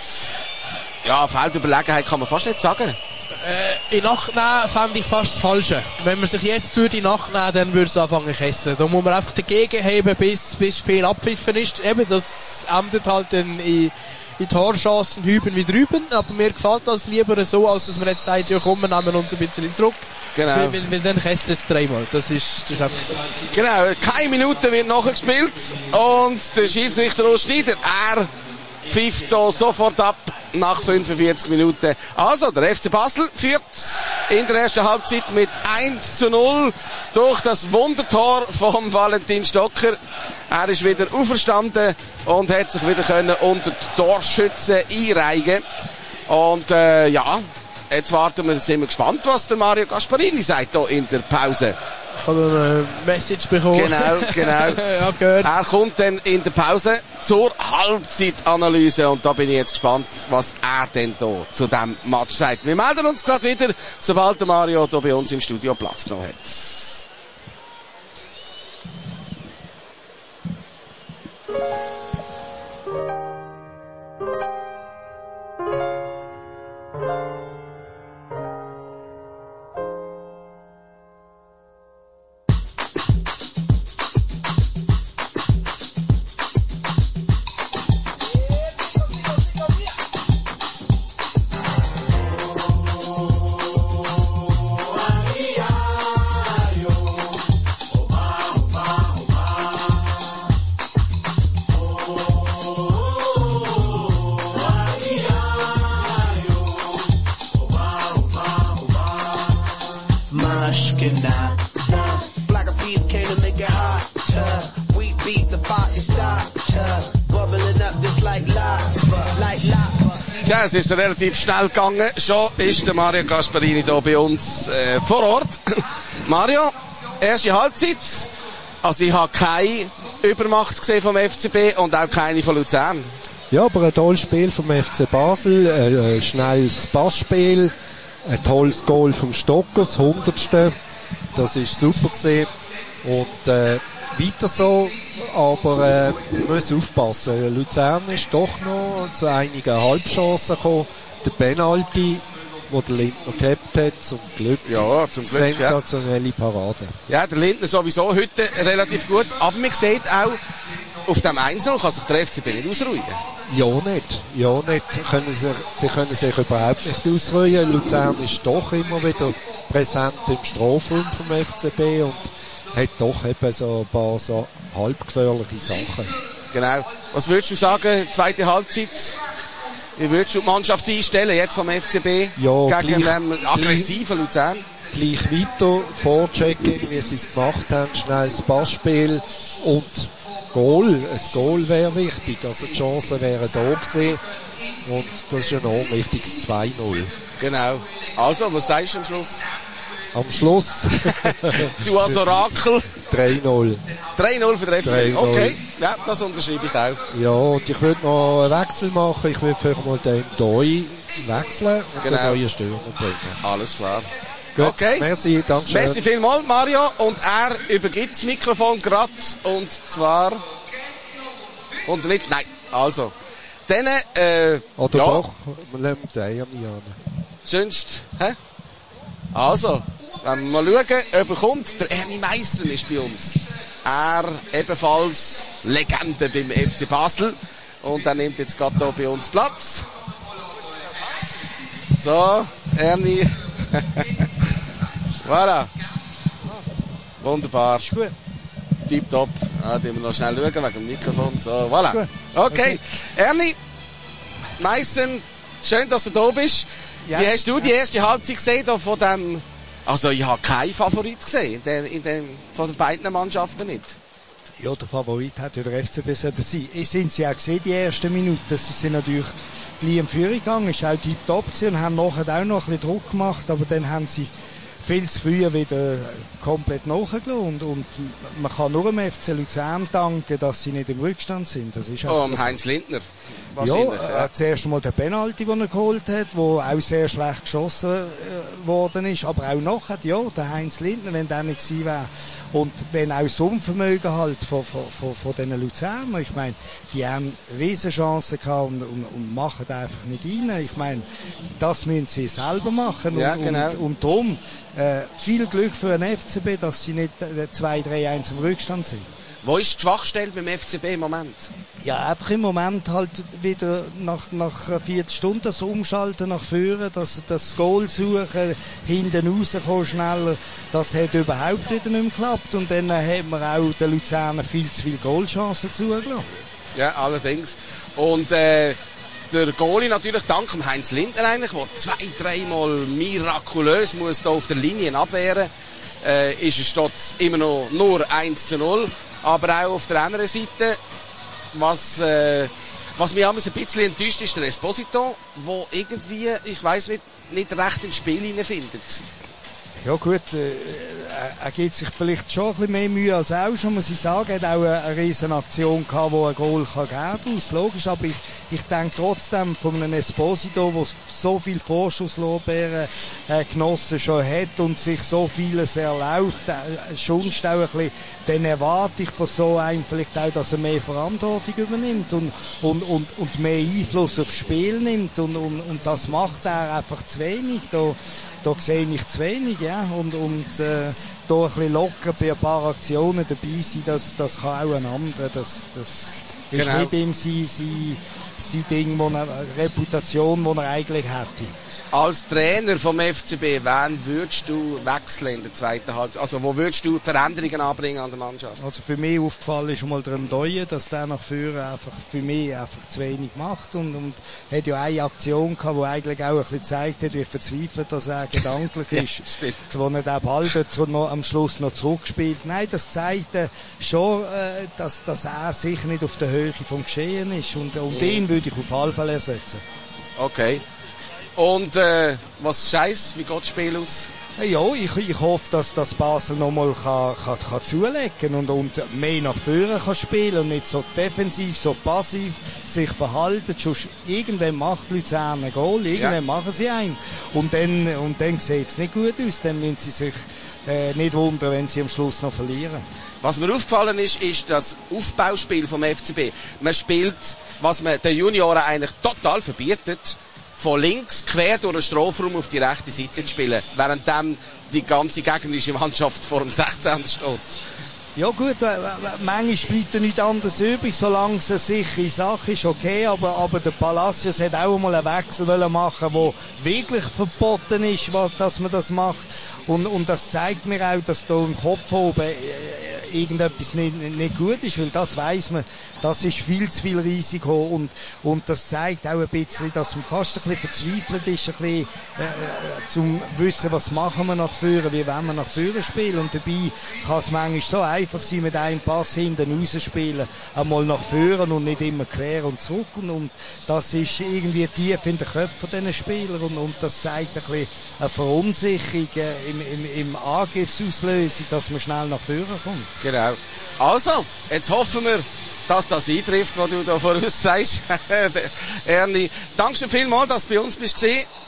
ja, Feldüberlegenheit kann man fast nicht sagen. Äh, in Acht nehmen fände ich fast das Falsche. Wenn man sich jetzt würde in Acht nehmen, dann würde es anfangen zu kesseln. Da muss man einfach dagegen heben, bis, bis das Spiel abpfiffen ist. Eben, das endet halt dann in, in Torchancen hüben wie drüben, aber mir gefällt das lieber so, als dass man jetzt sagt, ja komm, wir nehmen uns ein bisschen zurück. Genau. Weil, weil, weil dann kesselt es dreimal. Das ist, das ist einfach so. Genau, keine Minute wird nachgespielt und der Schiedsrichter Urs Schneider, er pfeift hier sofort ab nach fünfundvierzig Minuten. Also, der F C Basel führt in der ersten Halbzeit mit eins zu null durch das Wundertor vom Valentin Stocker. Er ist wieder auferstanden und hat sich wieder können unter die Torschützen einreihen. Und äh, ja, jetzt warten wir, sind wir gespannt, was der Mario Gasparini sagt hier in der Pause. Ich habe eine Message bekommen. Genau, genau. Ja, gehört. Er kommt dann in der Pause zur Halbzeitanalyse und da bin ich jetzt gespannt, was er denn hier zu diesem Match sagt. Wir melden uns gerade wieder, sobald der Mario hier bei uns im Studio Platz genommen hat. Mushkina. Black of peas came to make it hotter. We beat the fire starter. Bubbling up just like lava, like lava. Tja, es ist relativ schnell gegangen. Schon ist der Mario Gasparini hier bei uns äh, vor Ort. Mario, erste Halbzeit. Also ich habe keine Übermacht gesehen vom F C B und auch keine von Luzern. Ja, aber ein tolles Spiel vom F C Basel, ein, ein schnelles Passspiel, ein tolles Goal vom Stocker, das hundertste. Das ist super gesehen. Und äh, weiter so, aber äh, wir müssen aufpassen. Luzern ist doch noch zu einigen Halbchancen gekommen. Der Penalty, wo der Lindner gehabt hat, zum Glück. Ja, zum Glück. Sensationelle ja. Parade. Ja, der Lindner sowieso heute relativ gut. Aber man sieht auch, auf dem eins null kann sich der F C B nicht ausruhen. Ja, nicht. Ja, nicht. Können sie, sie können sich überhaupt nicht ausruhen. Luzern ist doch immer wieder präsent im Strafraum vom F C B und hat doch eben so ein paar so halbgefährliche Sachen. Genau. Was würdest du sagen, zweite Halbzeit? Wie würdest du die Mannschaft einstellen, jetzt vom F C B? Ja, gegen gleich, einen aggressiven Luzern? Gleich weiter, Vorchecking, wie sie es gemacht haben, schnelles Passspiel und Goal. Ein Goal wäre wichtig, also die Chancen wären da gewesen und das ist ein enorm wichtiges zwei null. Genau. Also, was sagst du am Schluss? Am Schluss. Du als Orakel. drei null. drei null für den F C B. Okay, ja, das unterschreibe ich auch. Ja, und ich würde noch einen Wechsel machen. Ich würde vielleicht mal den Doi wechseln und genau. den neuen Stürmer bringen. Alles klar. Gut, okay. Merci, danke schön. Merci vielmals, Mario. Und er übergibt das Mikrofon gerade. Und zwar... Und nicht... Nein, also. Dann, äh... Oder ja. doch, wir lassen den ja nicht an. Sonst, hä? Also, wenn wir mal schauen, ob er kommt. Der Ernie Meissen ist bei uns. Er ebenfalls Legende beim F C Basel. Und er nimmt jetzt gerade hier bei uns Platz. So, Ernie. Voilà. Wunderbar. Ist gut. Tipptopp. Ah, die wir noch schnell schauen wegen dem Mikrofon. So, voilà. Okay. Ernie Meissen, schön, dass du da bist. Ja, wie hast du die erste Halbzeit gesehen da von dem... Also ich habe keinen Favorit gesehen, in den, in den, von den beiden Mannschaften nicht. Ja, der Favorit hat ja der F C B sein. Es sind sie auch gesehen, die ersten Minuten. Sie sind natürlich gleich in Führung gegangen, ist auch tipptopp gewesen und haben nachher auch noch ein bisschen Druck gemacht, aber dann haben sie viel zu früh wieder komplett nachgelassen. Und, und man kann nur dem F C Luzern danken, dass sie nicht im Rückstand sind. Das ist oh, um Heinz Lindner. Ja, ja. Äh, zuerst einmal der Penalty, den er geholt hat, wo auch sehr schlecht geschossen äh, worden ist, aber auch nachher, ja, der Heinz Lindner, wenn der nicht gewesen wäre. Und wenn auch das Unvermögen halt von, von, von, von den Luzernern, ich meine, die haben riesen Chancen gehabt und, und, und machen einfach nicht rein. Ich meine, das müssen sie selber machen. Ja, und, genau. und, und darum äh, viel Glück für den F C B, dass sie nicht äh, zwei drei eins im Rückstand sind. Wo ist die Schwachstelle beim F C B im Moment? Ja, einfach im Moment halt wieder nach, nach einer Viertelstunde das Umschalten nach vorne, das, das Goal suchen, hinten rauskommen schneller, das hat überhaupt wieder nicht mehr geklappt. Und dann haben wir auch den Luzernern viel zu viele Goalchancen zugelassen. Ja, allerdings. Und äh, der Goalie natürlich dank dem Heinz Lindner eigentlich, der zwei, dreimal mirakulös muss da auf der Linie abwehren, äh, ist es stotz immer noch nur eins zu null. Aber auch auf der anderen Seite, was, äh, was mich ein bisschen enttäuscht, ist der Esposito, der irgendwie, ich weiss nicht, nicht recht ins Spiel hineinfindet. Ja gut, äh, er gibt sich vielleicht schon ein bisschen mehr Mühe als auch schon, muss ich sagen. Er hat auch eine, eine riesen Aktion gehabt, wo ein Goal kann geben kann, logisch. Aber ich, ich denke trotzdem von einem Esposito, der so viel Vorschusslorbeeren äh, genossen schon hat und sich so vieles erlaubt, äh, sonst auch ein bisschen, dann erwarte ich von so einem vielleicht auch, dass er mehr Verantwortung übernimmt und, und, und, und mehr Einfluss aufs Spiel nimmt. Und, und, und das macht er einfach zu wenig. Da, Da sehe ich zu wenig, ja, und, und äh, da ein bisschen locker bei ein paar Aktionen dabei sein, das, das kann auch ein anderer, das, das ist genau. nicht ihm sein, sein, sein Ding, wo er, eine Reputation, die er eigentlich hätte. Als Trainer vom F C B, wen würdest du wechseln in der zweiten Halbzeit? Also, wo würdest du Veränderungen anbringen an der Mannschaft? Also, für mich aufgefallen ist schon mal der Ndoye, dass der nach vorne einfach, für mich einfach zu wenig macht und, und hat ja eine Aktion gehabt, die eigentlich auch ein bisschen gezeigt hat, wie verzweifelt das er gedanklich ist. Ja, stimmt. Wo er den Ball dort noch, am Schluss noch zurückspielt. Nein, das zeigt äh, schon, äh, dass, dass er sicher nicht auf der Höhe vom Geschehen ist und, und mhm. ihn würde ich auf alle Fälle ersetzen. Okay. Und äh, was Scheiß, wie geht das Spiel aus? Ja, ich, ich hoffe, dass das Basel nochmal kann, kann, kann zulegen und, und mehr nach vorne kann spielen und nicht so defensiv, so passiv sich verhalten. Sonst irgendwann macht Luzern ein Goal, irgendwann ja. machen sie einen. Und dann, und dann sieht es nicht gut aus, dann müssen sie sich äh, nicht wundern, wenn sie am Schluss noch verlieren. Was mir aufgefallen ist, ist das Aufbauspiel vom F C B. Man spielt, was man den Junioren eigentlich total verbietet, von links quer durch den Strafraum auf die rechte Seite zu spielen, während dann die ganze gegnerische Mannschaft vor dem sechzehner steht. Ja gut, äh, manchmal bleibt er nicht anders übrig, solange es eine sichere Sache ist, okay, aber, aber der Palacios hat auch mal einen Wechsel machen, der wirklich verboten ist, dass man das macht. Und, und das zeigt mir auch, dass da im Kopf oben äh, irgendetwas nicht, nicht gut ist, weil das weiss man, das ist viel zu viel Risiko und, und das zeigt auch ein bisschen, dass man fast ein bisschen verzweifelt ist, ein bisschen, äh, zum wissen, was machen wir nach vorne, wie wollen wir nach vorne spielen und dabei kann es manchmal so einfach sein, mit einem Pass hinten rausspielen, einmal nach vorne und nicht immer quer und zurück und, und das ist irgendwie tief in den Köpfen dieser Spieler und, und das zeigt ein bisschen eine Verunsicherung äh, im, im, im Angriffsauslösen, dass man schnell nach vorne kommt. Genau. Also, jetzt hoffen wir, dass das eintrifft, was du da voraussagst. Ernie, danke schön vielmals, dass du bei uns bist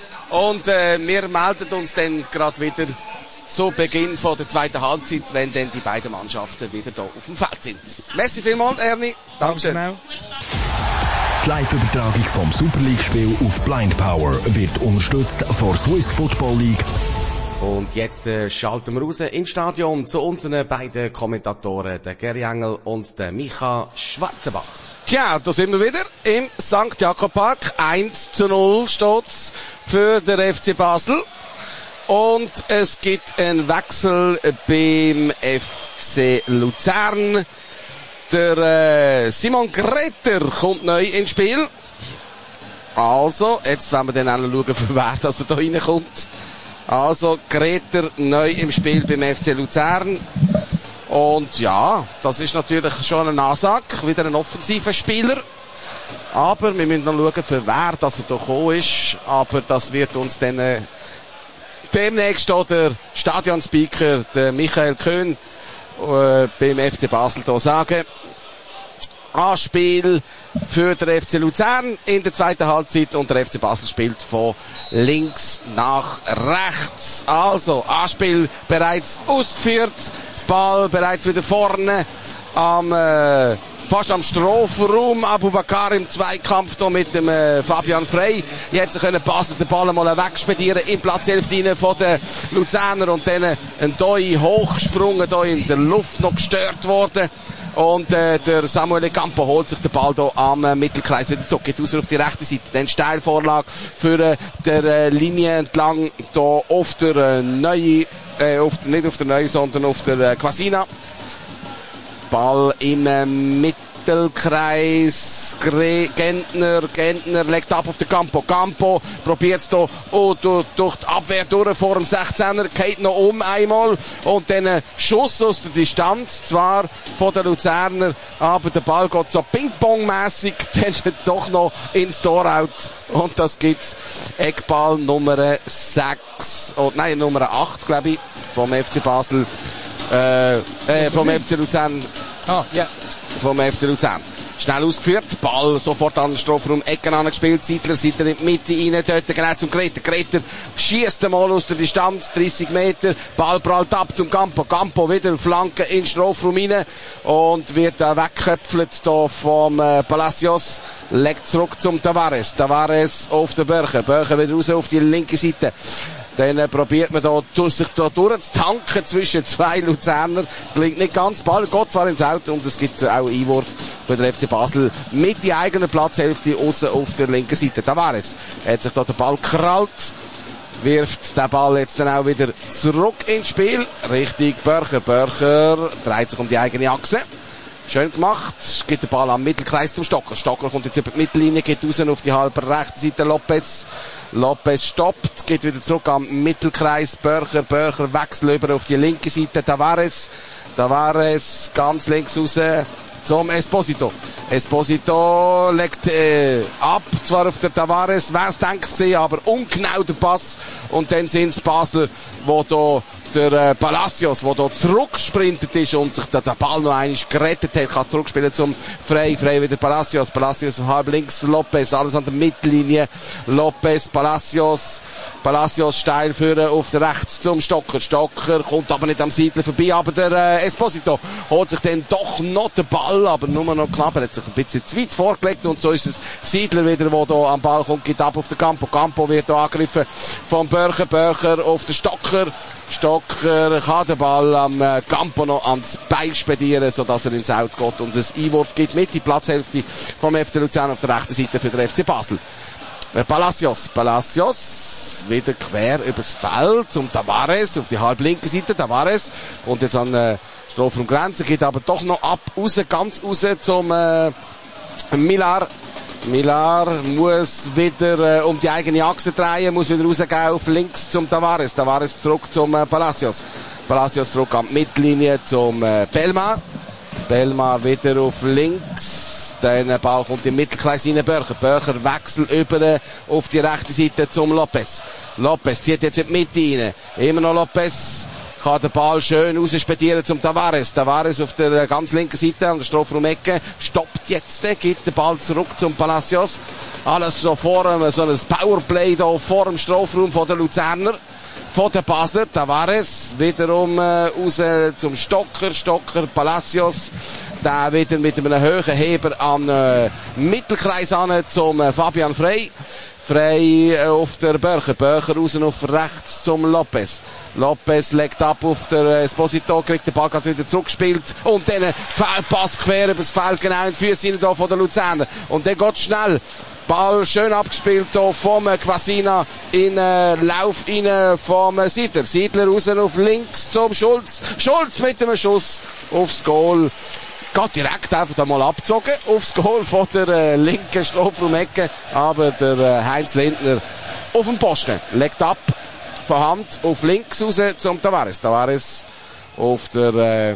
und äh, wir melden uns dann gerade wieder zu Beginn von der zweiten Halbzeit, wenn dann die beiden Mannschaften wieder da auf dem Feld sind. Merci vielmals, Ernie. Dankeschön. Danke. Die Live-Übertragung vom Super League-Spiel auf Blind Power wird unterstützt von Swiss Football League. Und jetzt äh, schalten wir raus ins Stadion zu unseren beiden Kommentatoren, der Gary Engel und der Micha Schwarzenbach. Tja, da sind wir wieder im Sankt Jakob Park. eins zu null steht's für den F C Basel. Und es gibt einen Wechsel beim F C Luzern. Der äh, Simon Greter kommt neu ins Spiel. Also, jetzt werden wir dann auch schauen, für wer dass er da reinkommt. Also, Greter neu im Spiel beim F C Luzern. Und ja, das ist natürlich schon ein Ansage, wieder ein offensiver Spieler. Aber wir müssen noch schauen, für wer dass er da gekommen ist. Aber das wird uns dann äh, demnächst auch der Stadionspeaker, der Michael Köhn, äh, beim F C Basel da sagen. Anspiel für den F C Luzern in der zweiten Halbzeit und der F C Basel spielt von links nach rechts. Also, Anspiel bereits ausgeführt, Ball bereits wieder vorne am äh, fast am Strafraum. Abubakar im Zweikampf da mit dem äh, Fabian Frey. Jetzt können Basel den Ball mal wegspedieren im Platzhälfte von den Luzerner und dann ein Doi hochgesprungen, da in der Luft noch gestört worden. Und äh, der Samuel Campo holt sich den Ball hier am äh, Mittelkreis wieder zurück, geht raus auf die rechte Seite. Dann Steilvorlage für äh, der äh, Linie entlang, da auf der äh, neue, äh, auf, nicht auf der neue, sondern auf der äh, Quasina. Ball im äh, Mittelkreis, Gre Gentner, Gentner legt ab auf den Campo. Campo probiert es hier oh, durch, durch die Abwehr durch vor dem sechzehner, geht noch um einmal und dann ein Schuss aus der Distanz, zwar von den Luzerner, aber der Ball geht so Ping-Pong-mässig dann doch noch ins Tor-Out und das gibt's Eckball Nummer sechs, oh, nein, Nummer acht, glaube ich, vom F C Basel, äh, äh vom F C Luzern. Ah, ja. Vom F C Luzern. Schnell ausgeführt, Ball sofort an den Strafraum, Ecken angespielt, Seidler, Seidler in die Mitte rein, dort genau zum Greter. Greter schiesst einmal aus der Distanz, dreissig Meter, Ball prallt ab zum Campo, Campo wieder Flanke in den Strafraum rein und wird äh, weggeköpfelt da vom äh, Palacios, legt zurück zum Tavares, Tavares auf den Börcher, Börcher wieder raus auf die linke Seite. Dann äh, probiert man da, durch, sich da durchzutanken zwischen zwei Luzerner. Gelingt nicht ganz. Ball geht zwar ins Auto und es gibt auch Einwurf für den F C Basel mit die eigenen Platzhälfte außen auf der linken Seite. Da war es. Er hat sich da den Ball krallt wirft den Ball jetzt dann auch wieder zurück ins Spiel. Richtig Börcher. Börcher dreht sich um die eigene Achse. Schön gemacht. Gibt den Ball am Mittelkreis zum Stocker. Stocker kommt jetzt über die Mittellinie, geht raus auf die halbe rechte Seite. Lopez. Lopez stoppt, geht wieder zurück am Mittelkreis. Börcher. Börcher wechselt über auf die linke Seite. Tavares. Tavares ganz links raus zum Esposito. Esposito legt äh, ab, zwar auf der Tavares, wer es denkt sie, aber ungenau der Pass. Und dann sind es Basler, wo da der äh, Palacios, der hier zurückgesprintet ist und sich der, der Ball noch einmal gerettet hat, kann zurückspielen zum Frey. Frey wieder Palacios. Palacios halb links, Lopez, alles an der Mittellinie. Lopez, Palacios. Palacios steil führen auf der rechts zum Stocker. Stocker kommt aber nicht am Siedler vorbei, aber der äh, Esposito holt sich dann doch noch den Ball, aber nur noch knapp. Er hat sich ein bisschen zu weit vorgelegt und so ist es Siedler wieder, der hier am Ball kommt, geht ab auf den Campo. Campo wird hier angegriffen von Börcher. Börcher auf den Stocker. Stocker kann den Ball am äh, Campo noch ans Bein spedieren, sodass er ins Out geht und es Einwurf gibt mit die Platzhälfte vom F C Luzern auf der rechten Seite für den F C Basel. Äh, Palacios, Palacios wieder quer übers Feld zum Tavares auf die halblinke Seite. Tavares und jetzt an äh, Strafraumgrenze, geht aber doch noch ab, raus, ganz raus zum äh, Millar. Millar muss wieder äh, um die eigene Achse drehen, muss wieder rausgehen auf links zum Tavares. Tavares zurück zum äh, Palacios. Palacios zurück an die Mittellinie zum äh, Belmar. Belmar wieder auf links. Der äh, Ball kommt im Mittelkreis rein. Börcher. Börcher wechselt über äh, auf die rechte Seite zum Lopez. Lopez zieht jetzt in die Mitte rein. Immer noch Lopez. Kann den Ball schön rausspedieren zum Tavares. Tavares auf der ganz linken Seite an der Strafraum-Ecke. Stoppt jetzt, gibt den Ball zurück zum Palacios. Alles so vor dem, so ein Powerplay da vor dem Strafraum von der Luzerner. Von der Basler. Tavares wiederum äh, raus zum Stocker. Stocker, Palacios. Der wieder mit einem hohen Heber an äh, Mittelkreis an zum äh, Fabian Frey. Frey äh, auf der Börcher. Börcher raus auf rechts zum Lopez. Lopez legt ab auf der Esposito, kriegt den Ball gerade wieder zurückgespielt und dann Fehlpass quer übers Feld, genau in die Füße hier von der Luzerner. Und dann geht's schnell. Ball schön abgespielt hier vom Quasina in äh, Lauf rein vom Siedler. Siedler raus auf links zum Schulz. Schulz mit einem Schuss aufs Goal. Geht direkt einfach einmal abgezogen aufs Goal von der äh, linken Strafraumecke. Aber der äh, Heinz Lindner auf dem Posten legt ab von Hand auf links raus zum Tavares. Tavares auf der äh,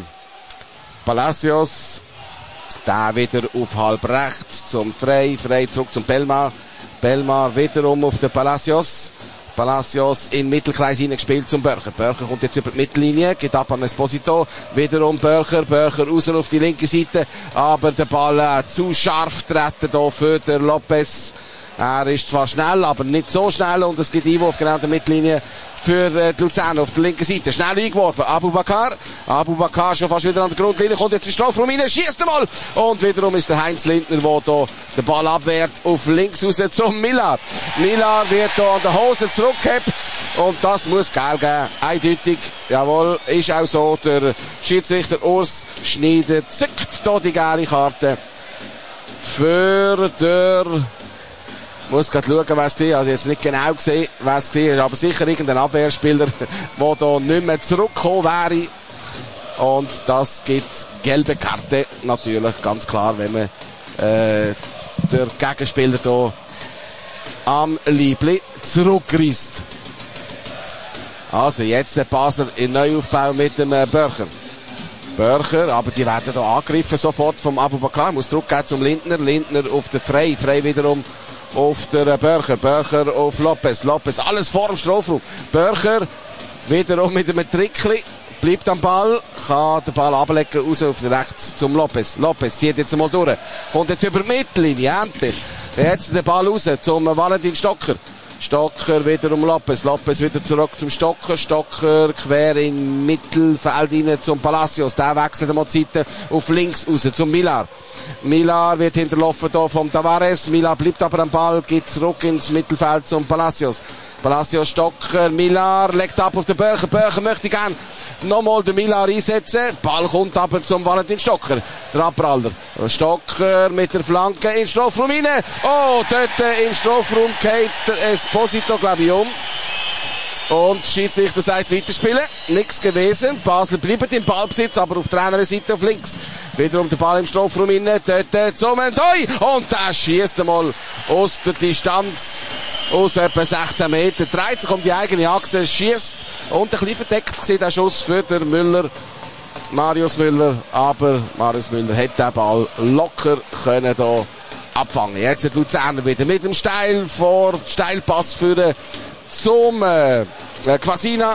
Palacios. Der wieder auf halb rechts zum Frey. Frey zurück zum Belmar. Belmar wiederum auf der Palacios. Palacios in Mittelkreis hineingespielt zum Börcher. Börcher kommt jetzt über die Mittellinie, geht ab an Esposito. Wiederum Börcher. Börcher raus auf die linke Seite. Aber der Ball äh, zu scharf treten hier für den Lopez. Er ist zwar schnell, aber nicht so schnell und es gibt Einwurf genau an der Mittellinie für äh, die Luzern auf der linken Seite. Schnell eingeworfen. Abubakar. Abubakar schon fast wieder an der Grundlinie, kommt jetzt in den Strafraum rein, schießt einmal. Und wiederum ist der Heinz Lindner, der hier den Ball abwehrt, auf links raus zum Millar. Millar wird hier an der Hose zurückgehabt und das muss Geld geben. Eindeutig. Jawohl, ist auch so. Der Schiedsrichter Urs Schneider zückt hier die gelbe Karte für der... Ich muss gerade schauen, wer es war. Also jetzt nicht genau gesehen, wer es war. Aber sicher irgendein Abwehrspieler, der da nicht mehr zurückgekommen wäre. Und das gibt gelbe Karte. Natürlich, ganz klar, wenn man äh, der Gegenspieler da am Liebli zurückreißt. Also jetzt der Basler in Neuaufbau mit dem äh, Börcher. Börcher, aber die werden da angegriffen sofort vom Abubakar. Muss zurückgehen zum Lindner. Lindner auf den Frey. Frey wiederum auf der Börcher. Börcher auf Lopez. Lopez, alles vor dem Strafraum. Börcher wiederum mit einem Trickli. Bleibt am Ball. Kann den Ball ablegen raus auf rechts zum Lopez. Lopez zieht jetzt mal durch. Kommt jetzt über die Mittellinie. Endlich. Jetzt den Ball raus zum Valentin Stocker. Stocker wiederum Lopez. Lopez wieder zurück zum Stocker. Stocker quer in Mittelfeld rein zum Palacios. Der wechselt einmal die Seite auf links raus zum Millar. Millar wird hinterlaufen hier vom Tavares. Millar bleibt aber am Ball, geht zurück ins Mittelfeld zum Palacios. Palacios Stocker, Millar legt ab auf den Börcher. Börcher möchte gern nochmal den Millar einsetzen. Ball kommt aber zum Valentin Stocker. Der Abpraller. Stocker mit der Flanke in den Strafraum rein. Oh, dort im Strafraum geht der Esposito, glaube ich, um. Und der Schiedsrichter sagt weiterspielen. Nichts gewesen. Basel bleibt im Ballbesitz, aber auf der anderen Seite auf links. Wiederum der Ball im Strafraum innen. Dort zum Ndoi. Und der schießt einmal aus der Distanz. Aus etwa sechzehn Meter. Dreht sich um die eigene Achse. Schießt. Und ein bisschen verdeckt war der Schuss für den Müller. Marius Müller. Aber Marius Müller hätte den Ball locker können da abfangen. Jetzt hat Luzerner wieder mit dem Steil vor, Steilpass führen zum äh, Quasina.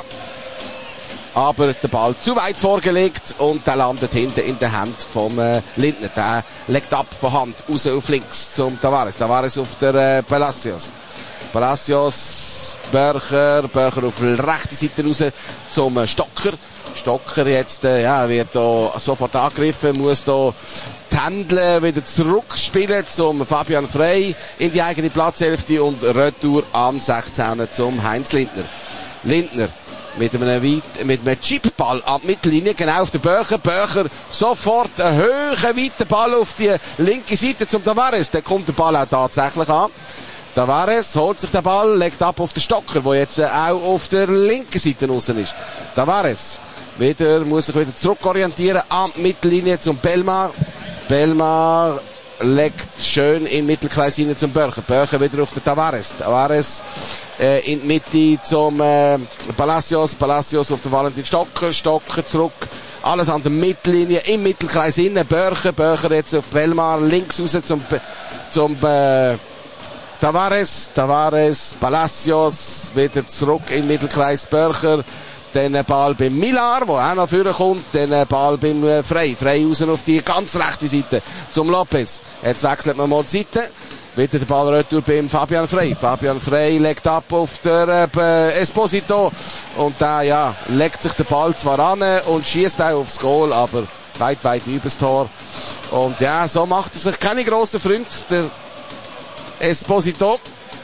Aber der Ball zu weit vorgelegt und der landet hinten in der Hand vom äh, Lindner. Der legt ab von Hand raus auf links zum Tavares. Tavares auf der äh, Palacios. Palacios, Börcher, Börcher auf der rechten Seite raus zum äh, Stocker. Stocker jetzt, äh, ja, wird da sofort angegriffen, muss da die Händler wieder zurückspielen zum Fabian Frey in die eigene Platzhälfte und Retour am sechzehner zum Heinz Lindner. Lindner mit einem, weit, mit einem Chipball an die Mittellinie, genau auf den Börcher. Börcher sofort einen hohen, weiten Ball auf die linke Seite zum Tavares. Da kommt der Ball auch tatsächlich an. Tavares holt sich den Ball, legt ab auf den Stocker, der jetzt auch auf der linken Seite außen ist. Tavares wieder, muss sich wieder zurückorientieren an die Mittellinie zum Belmar. Belmar legt schön in den Mittelkreis hinein zum Börcher. Börcher wieder auf den Tavares. Tavares äh, in die Mitte zum äh, Palacios. Palacios auf den Valentin Stocker. Stocker zurück. Alles an der Mittellinie im Mittelkreis hinein. Börcher. Börcher jetzt auf Belmar. Links raus zum, zum äh, Tavares. Tavares. Palacios wieder zurück im Mittelkreis. Börcher. Dann Ball beim Millar, der auch noch vorne kommt. Dann Ball beim äh, Frey. Frey raus auf die ganz rechte Seite zum Lopez. Jetzt wechselt man mal die Seite. Wieder der Ball retour beim Fabian Frey. Fabian Frey legt ab auf der äh, Esposito. Und da ja, legt sich der Ball zwar an und schießt auch aufs Goal, aber weit, weit übers Tor. Und ja, so macht er sich keine grossen Freunde, der Esposito,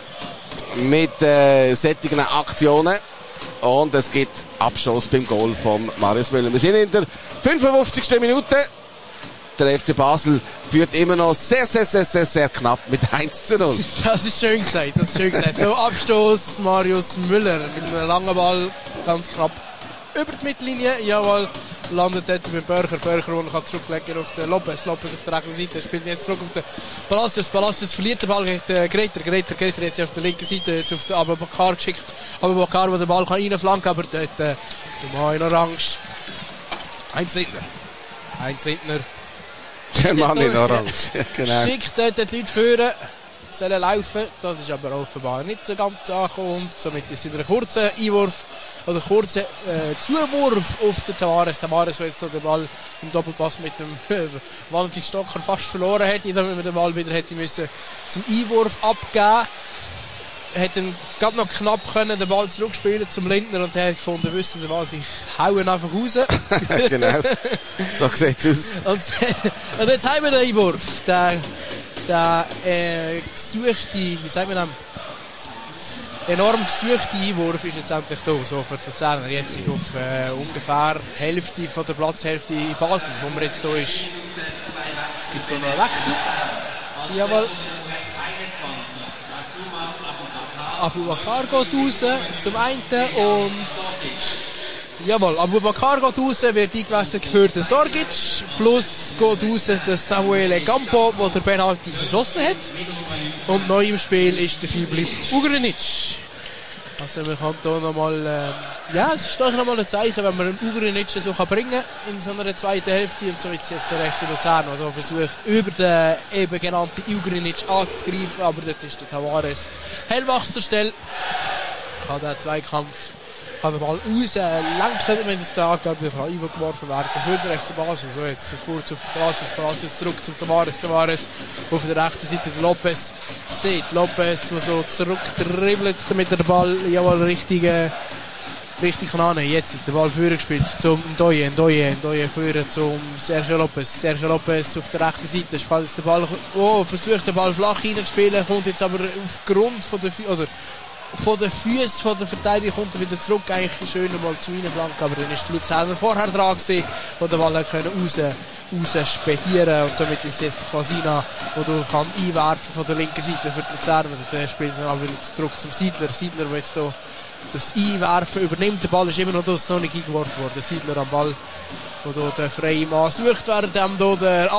mit äh, sättigen Aktionen. Und es gibt Abstoß beim Goal von Marius Müller. Wir sind in der fünfundfünfzigsten Minute. Der F C Basel führt immer noch sehr, sehr, sehr, sehr, sehr knapp mit eins zu null. Das ist schön gesagt, das ist schön gesagt. So, Abstoß Marius Müller mit einem langen Ball, ganz knapp über die Mittellinie. Jawohl, landet dort mit Börcher. Börcher, der kann zurücklegen auf den Lopez. Lopez auf der rechten Seite, spielt jetzt zurück auf den Palacios. Palacios verliert den Ball gegen den Greiter. Greiter, Greiter jetzt auf der linken Seite, jetzt auf den Abubakar geschickt. Abubakar, der den Ball kann reinflanken, aber dort, äh, der Mann in Orange. Heinz Lindner. Heinz Lindner. Der Mann in Orange, genau. Schickt dort die Leute führen, sollen laufen. Das ist aber offenbar nicht so ganz angekommen. Und somit ist wieder ein kurzer Einwurf, oder kurzer äh, Zuwurf auf den Tavares. Tavares, der jetzt so den Ball im Doppelpass mit dem äh, Valentin Stocker fast verloren hätte, damit man den Ball wieder hätte müssen zum Einwurf abgeben. Hätten gerade noch knapp können den Ball zurückspielen zum Lindner und er hat gefunden, wissen Sie was, ich hauen einfach raus. Genau, so sieht es aus. Und, und jetzt haben wir den Einwurf, der, der äh, gesuchte, wie sagt man das, enorm gesuchte Einwurf ist jetzt endlich da, so für die Luzerner, jetzt auf äh, ungefähr Hälfte von der Platzhälfte in Basel, wo man jetzt da ist. Jetzt gibt es so einen Wechsel. Jawohl. Abubakar geht raus zum einen und jawohl, Abubakar geht raus, wird eingewechselt für den Sorgic, plus geht raus der Samuel Campo, der der Penalty verschossen hat, und neu im Spiel ist der Filip Ugrinic. Also man kann hier nochmal, äh, ja, es ist doch nochmal ein Zeichen, wenn man einen Ugrinic so kann bringen in so einer zweiten Hälfte, und so ist jetzt der F C Luzern, der versucht, über den eben genannten Ugrinic anzugreifen, aber dort ist der Tavares hellwach zur Stelle, kann den Zweikampf, kann den Ball rauslenken, wenn es da angeht, kann eingeworfen werden für den F C Basel. So, jetzt so kurz auf die Palacios, Palacios zurück zum Tavares, Tavares auf der rechten Seite, der Lopez sieht, Lopez, der so zurückdribbelt, damit der Ball, jawohl, richtig, äh, richtig kann annehmen. Jetzt der Ball vorher gespielt zum Ndoye, Ndoye, Ndoye vorher zum Sergio Lopez, Sergio Lopez auf der rechten Seite, spielt den Ball, oh, versucht den Ball flach reinzuspielen, kommt jetzt aber aufgrund von der, oder von den Füßen von der Verteidiger kommt er wieder zurück, eigentlich schön mal zu reinflanken, aber dann ist die Luzerner vorher dran gewesen, wo der Ball raus, raus spedieren, und somit ist jetzt Quasina, der kann einwerfen von der linken Seite für die Luzerner. Der spielt dann auch wieder zurück zum Siedler, Siedler, der jetzt hier das Einwerfen übernimmt. Der Ball ist immer noch, das noch nicht eingeworfen worden. Der Siedler am Ball, wo da der freie Mann sucht, während da der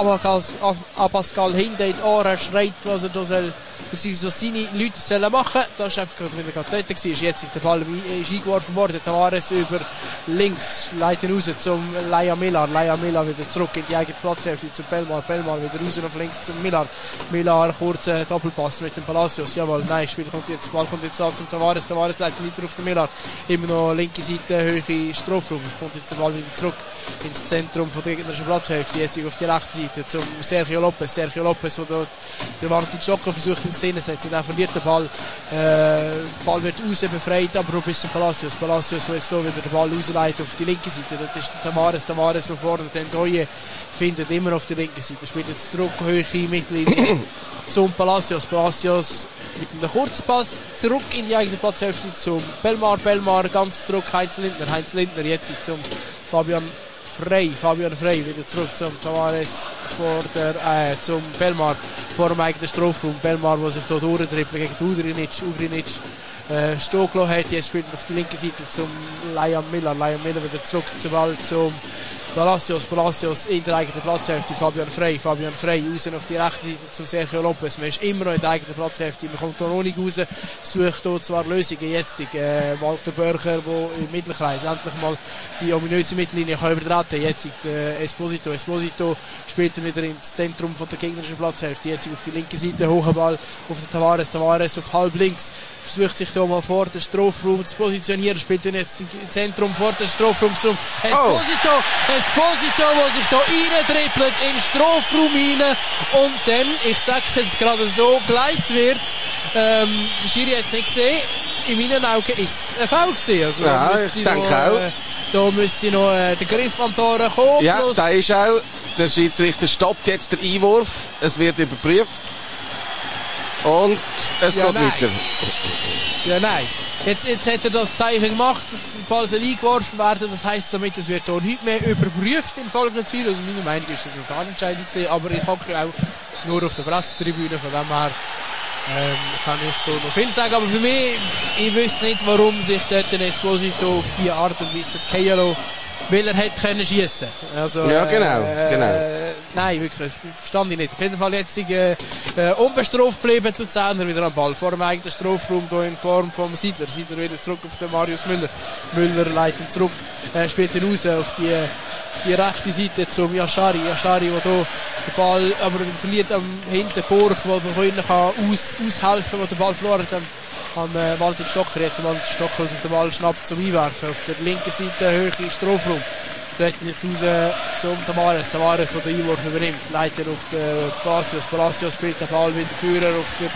Abascal hinten in die Ohren schreit, was er da soll, was seine Leute sollen machen. Das war einfach gerade, wenn er gerade dort war. Jetzt ist der Ball ist eingeworfen worden. Tavares über links, leitet raus zum Laia Millar. Laia Millar wieder zurück in die eigene Platzhälfte zum Belmar. Belmar wieder raus auf links zum Millar. Millar, kurzer Doppelpass mit dem Palacios. Jawohl, nein, Spiel kommt jetzt, Ball kommt jetzt an zum Tavares. Tavares leitet weiter auf den Millar. Immer noch linke Seite, Höhe Strafraum. Kommt jetzt der Ball wieder zurück ins Zentrum von der gegnerischen Platzhälfte. Jetzt auf die rechte Seite zum Sergio Lopez. Sergio Lopez, der dort der Martin Schocker versucht in Szene zu setzen. Er verliert den Ball. Äh, der Ball wird raus befreit, aber bis zum Palacios. Palacios, der jetzt hier wieder den Ball rausleitet auf die linke Seite. Dort ist der Tavares. Tavares, der vorne den Doye findet, immer auf der linken Seite. Spielt jetzt zurück, Höhe, Mittellinie zum Palacios. Palacios mit einem kurzen Pass zurück in die eigene Platzhälfte zum Belmar. Belmar ganz zurück, Heinz Lindner. Heinz Lindner jetzt ist zum Fabian Frey, Fabian Frey wieder zurück zum Tavares vor der, äh, zum Belmar vor dem eigenen Strafraum. Belmar, der sich hier durchdribbelt gegen Udrinic. Udrinic äh, stehen gelassen hat. Jetzt spielt er auf die linke Seite zum Liam Miller. Liam Miller wieder zurück zum Ball zum Palacios. Palacios in der eigenen Platzhälfte. Fabian Frey. Fabian Frey raus auf die rechte Seite zum Sergio Lopez. Man ist immer noch in der eigenen Platzhälfte. Man kommt noch nicht raus. Sucht hier zwar Lösungen. Jetzt äh, Walter Börcher, der im Mittelkreis endlich mal die ominöse Mittellinie kann übertreten. Jetzt äh, Esposito. Esposito spielt er wieder ins Zentrum von der gegnerischen Platzhälfte. Jetzt auf die linke Seite. Hoher Ball auf den Tavares. Tavares auf halb links. Versucht sich hier mal vor den Strafraum zu positionieren. Spielt er jetzt im Zentrum vor den Strafraum zum Esposito. Oh. Esposito, der sich hier reindribbelt in den Strafraum rein und dann, ich sag's jetzt gerade so, geleitet wird. Ähm, der Schiri hat es nicht gesehen. In meinen Augen ist es ein Foul gewesen. Also, ja, ich denke noch, auch. Äh, da müsste noch äh, der Griff an die Tore kommen. Ja, da ist auch, der Schiedsrichter stoppt jetzt den Einwurf. Es wird überprüft. Und es ja, geht nein. weiter. Ja, nein. Jetzt, jetzt hat er das Zeichen gemacht, dass der Ball soll eingeworfen werden. Das heisst somit, es wird hier nicht mehr überprüft in folgenden Zielen. Also meiner Meinung nach ist das eine Fehlentscheidung gewesen, aber ich hocke auch nur auf der Pressetribüne, von dem her ähm, kann ich hier noch viel sagen. Aber für mich, ich wüsste nicht, warum sich dort ein Esposito auf diese Art und Weise K L O, weil er hätte können schiessen. Also, ja, genau, äh, genau. Äh, nein, wirklich, verstand ich nicht. Auf jeden Fall jetzt äh, äh, unbestraft bleiben, die Luzerner wieder am Ball. Vor dem eigenen Strafraum hier in Form vom Siedler. Siedler wieder zurück auf den Marius Müller. Müller leitet zurück, äh, spielt ihn raus auf die, auf die rechte Seite zum Yashari. Yashari, der hier den Ball aber verliert am hinten Borch, der hier kann aus, aushelfen kann, der den Ball verloren hat. An äh, Martin Stocker, jetzt Martin Stocker, der sich den Ball schnappt zum Einwerfen. Auf der linken Seite Höhe Strafraum. Dort jetzt raus zum Tavares. Tavares, der den Einwurf übernimmt. Leiter auf den Palacios. Palacios spielt den Ball wieder Führer auf den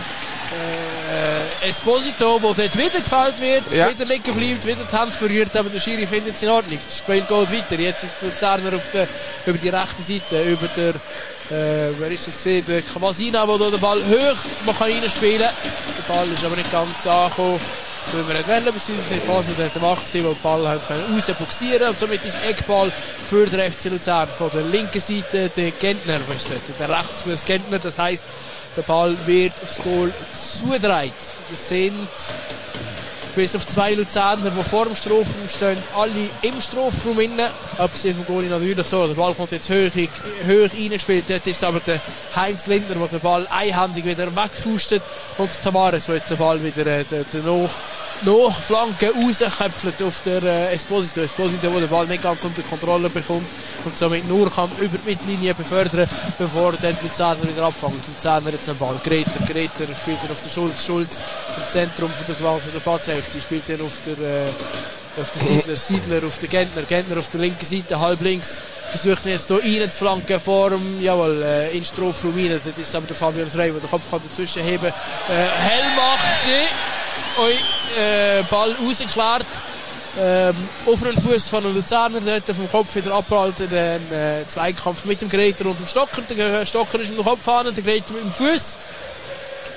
äh, Esposito, der dort wieder gefällt wird, ja. wieder liegen bleibt, wieder die Hand verrührt, aber der Schiri findet es in Ordnung. Das Spiel geht weiter. Jetzt sind die Luzerner auf der, über die rechte Seite, über der Äh, wer ist das gesehen? Der Kwasina, der den Ball hoch man kann reinspielen. Der Ball ist aber nicht ganz angekommen, so wie wir nicht wollen, beziehungsweise die Basel der Macht gewesen, wo der Ball hat rausboxieren und somit ist Eckball für den F C Luzern. Von der linken Seite der Gentner, was ist das? Der Rechtsfuß Gentner, das heisst, der Ball wird aufs Goal zugedreht. Das sind bis auf zwei Luzerner, die vor dem Strafraum stehen, alle im Strafraum innen. Abgesehen vom Goalie natürlich so. Der Ball kommt jetzt hoch, hoch reingespielt. Dort ist aber der Heinz Lindner, der den Ball einhändig wieder wegfustet. Und Tavares, der jetzt den Ball wieder äh, der, der noch, noch Flanke rausköpfelt auf der äh, Esposito. Esposito, der den Ball nicht ganz unter Kontrolle bekommt und somit nur kann über die Mittellinie befördern, bevor dann die Luzerner wieder abfangen. Die Luzerner jetzt am Ball. Greter, Greter spielt er auf der Schulz. Schulz im Zentrum von der, von der Platzhälfte. Spielt er auf der, äh, auf der Siedler. Siedler auf der Gentner. Gentner auf der linken Seite, halb links. Versucht jetzt hier rein zu flanken vor dem, jawohl, äh, in den Strafraum rein. Das ist aber der Fabian Frey, der den Kopf kann dazwischen heben. Äh, Hellmach gesehen. Oi, äh, Ball rausgeklärt. Ähm, auf den Fuß von den Luzerner, dort vom Kopf wieder abgehalten, den äh, Zweikampf mit dem Greiter und dem Stocker. Der Stocker ist mit dem Kopf an, der Greiter mit dem Fuß.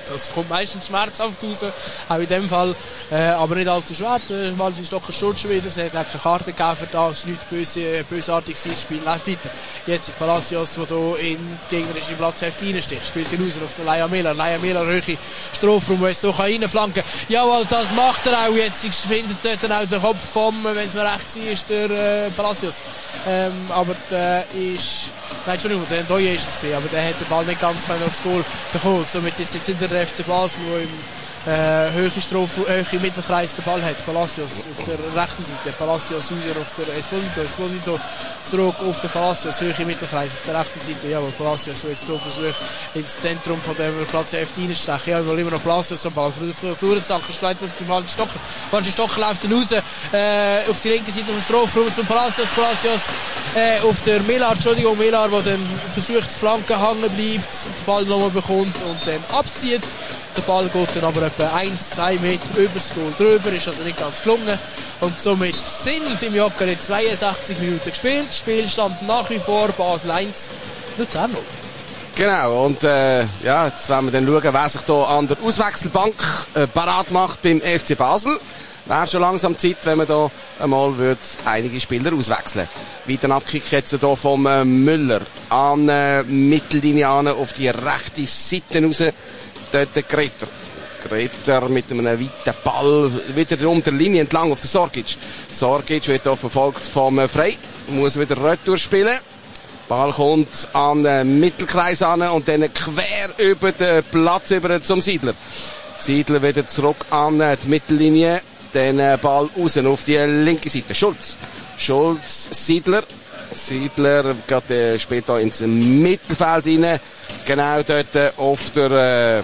Das kommt meistens schmerzhaft raus, auch in dem Fall, äh, aber nicht allzu schwer. Der Valentin Stocker steht schon wieder, es hat auch keine Karte gegeben für das, es ist nichts böse, bösartig gewesen, das Spiel läuft weiter. Jetzt Palacios, der hier in den gegnerischen Platzheft reinsticht, spielt ihn raus auf den Laia Miller, Laia Miller, Höhe, Strafraum, wo es so reinflanken kann. Jawohl, das macht er auch, jetzt findet dort auch den Kopf vom, wenn es mir recht war, ist der äh, Palacios. Ähm, aber der ist, nein, Entschuldigung, der Ndoye ist es, aber der hat den Ball nicht ganz aufs Goal bekommen. Somit ist jetzt wieder der F C Basel, der im äh, höhe Strophe, höhe Mittelkreis den Ball hat. Palacios auf der rechten Seite, Palacios raus auf der Esposito, Esposito zurück auf den Palacios, höhe Mittelkreis auf der rechten Seite. Jawohl, Palacios, der jetzt hier versucht, ins Zentrum von dem Platz F reinzustechen. Ja, weil immer noch Palacios am Ball versucht durchzusacken, schlägt auf den Valentin Stocker. Valentin Stocker läuft dann raus, äh, auf die linke Seite vom Strafraum zum Palacios, Palacios äh, auf der Miller, Entschuldigung, Miller, der dann versucht, zu flanken hängen bleibt, den Ball nochmal bekommt und dann abzieht. Der Ball geht dann aber etwa eins, zwei Meter über das Goal drüber, ist also nicht ganz gelungen. Und somit sind im Joggeli zweiundsechzig Minuten gespielt. Spielstand nach wie vor Basel eins, Luzern null. Genau, und äh, ja, jetzt werden wir dann schauen, wer sich hier an der Auswechselbank äh, parat macht beim F C Basel. Wäre schon langsam Zeit, wenn man da einmal würde einige Spieler auswechseln. Weiter Abkick jetzt hier vom äh, Müller an äh, Mittellinie an auf die rechte Seite raus. Dort der Greter. Greter mit einem weiten Ball wieder um der Linie entlang auf den Sorgic. Sorgic wird hier verfolgt vom äh, Frey. Muss wieder Retour spielen. Ball kommt an den Mittelkreis an und dann quer über den Platz über zum Siedler. Siedler wieder zurück an die Mittellinie. Dann Ball raus auf die linke Seite. Schulz. Schulz, Siedler. Siedler geht, äh, spielt hier ins Mittelfeld rein. Genau dort auf der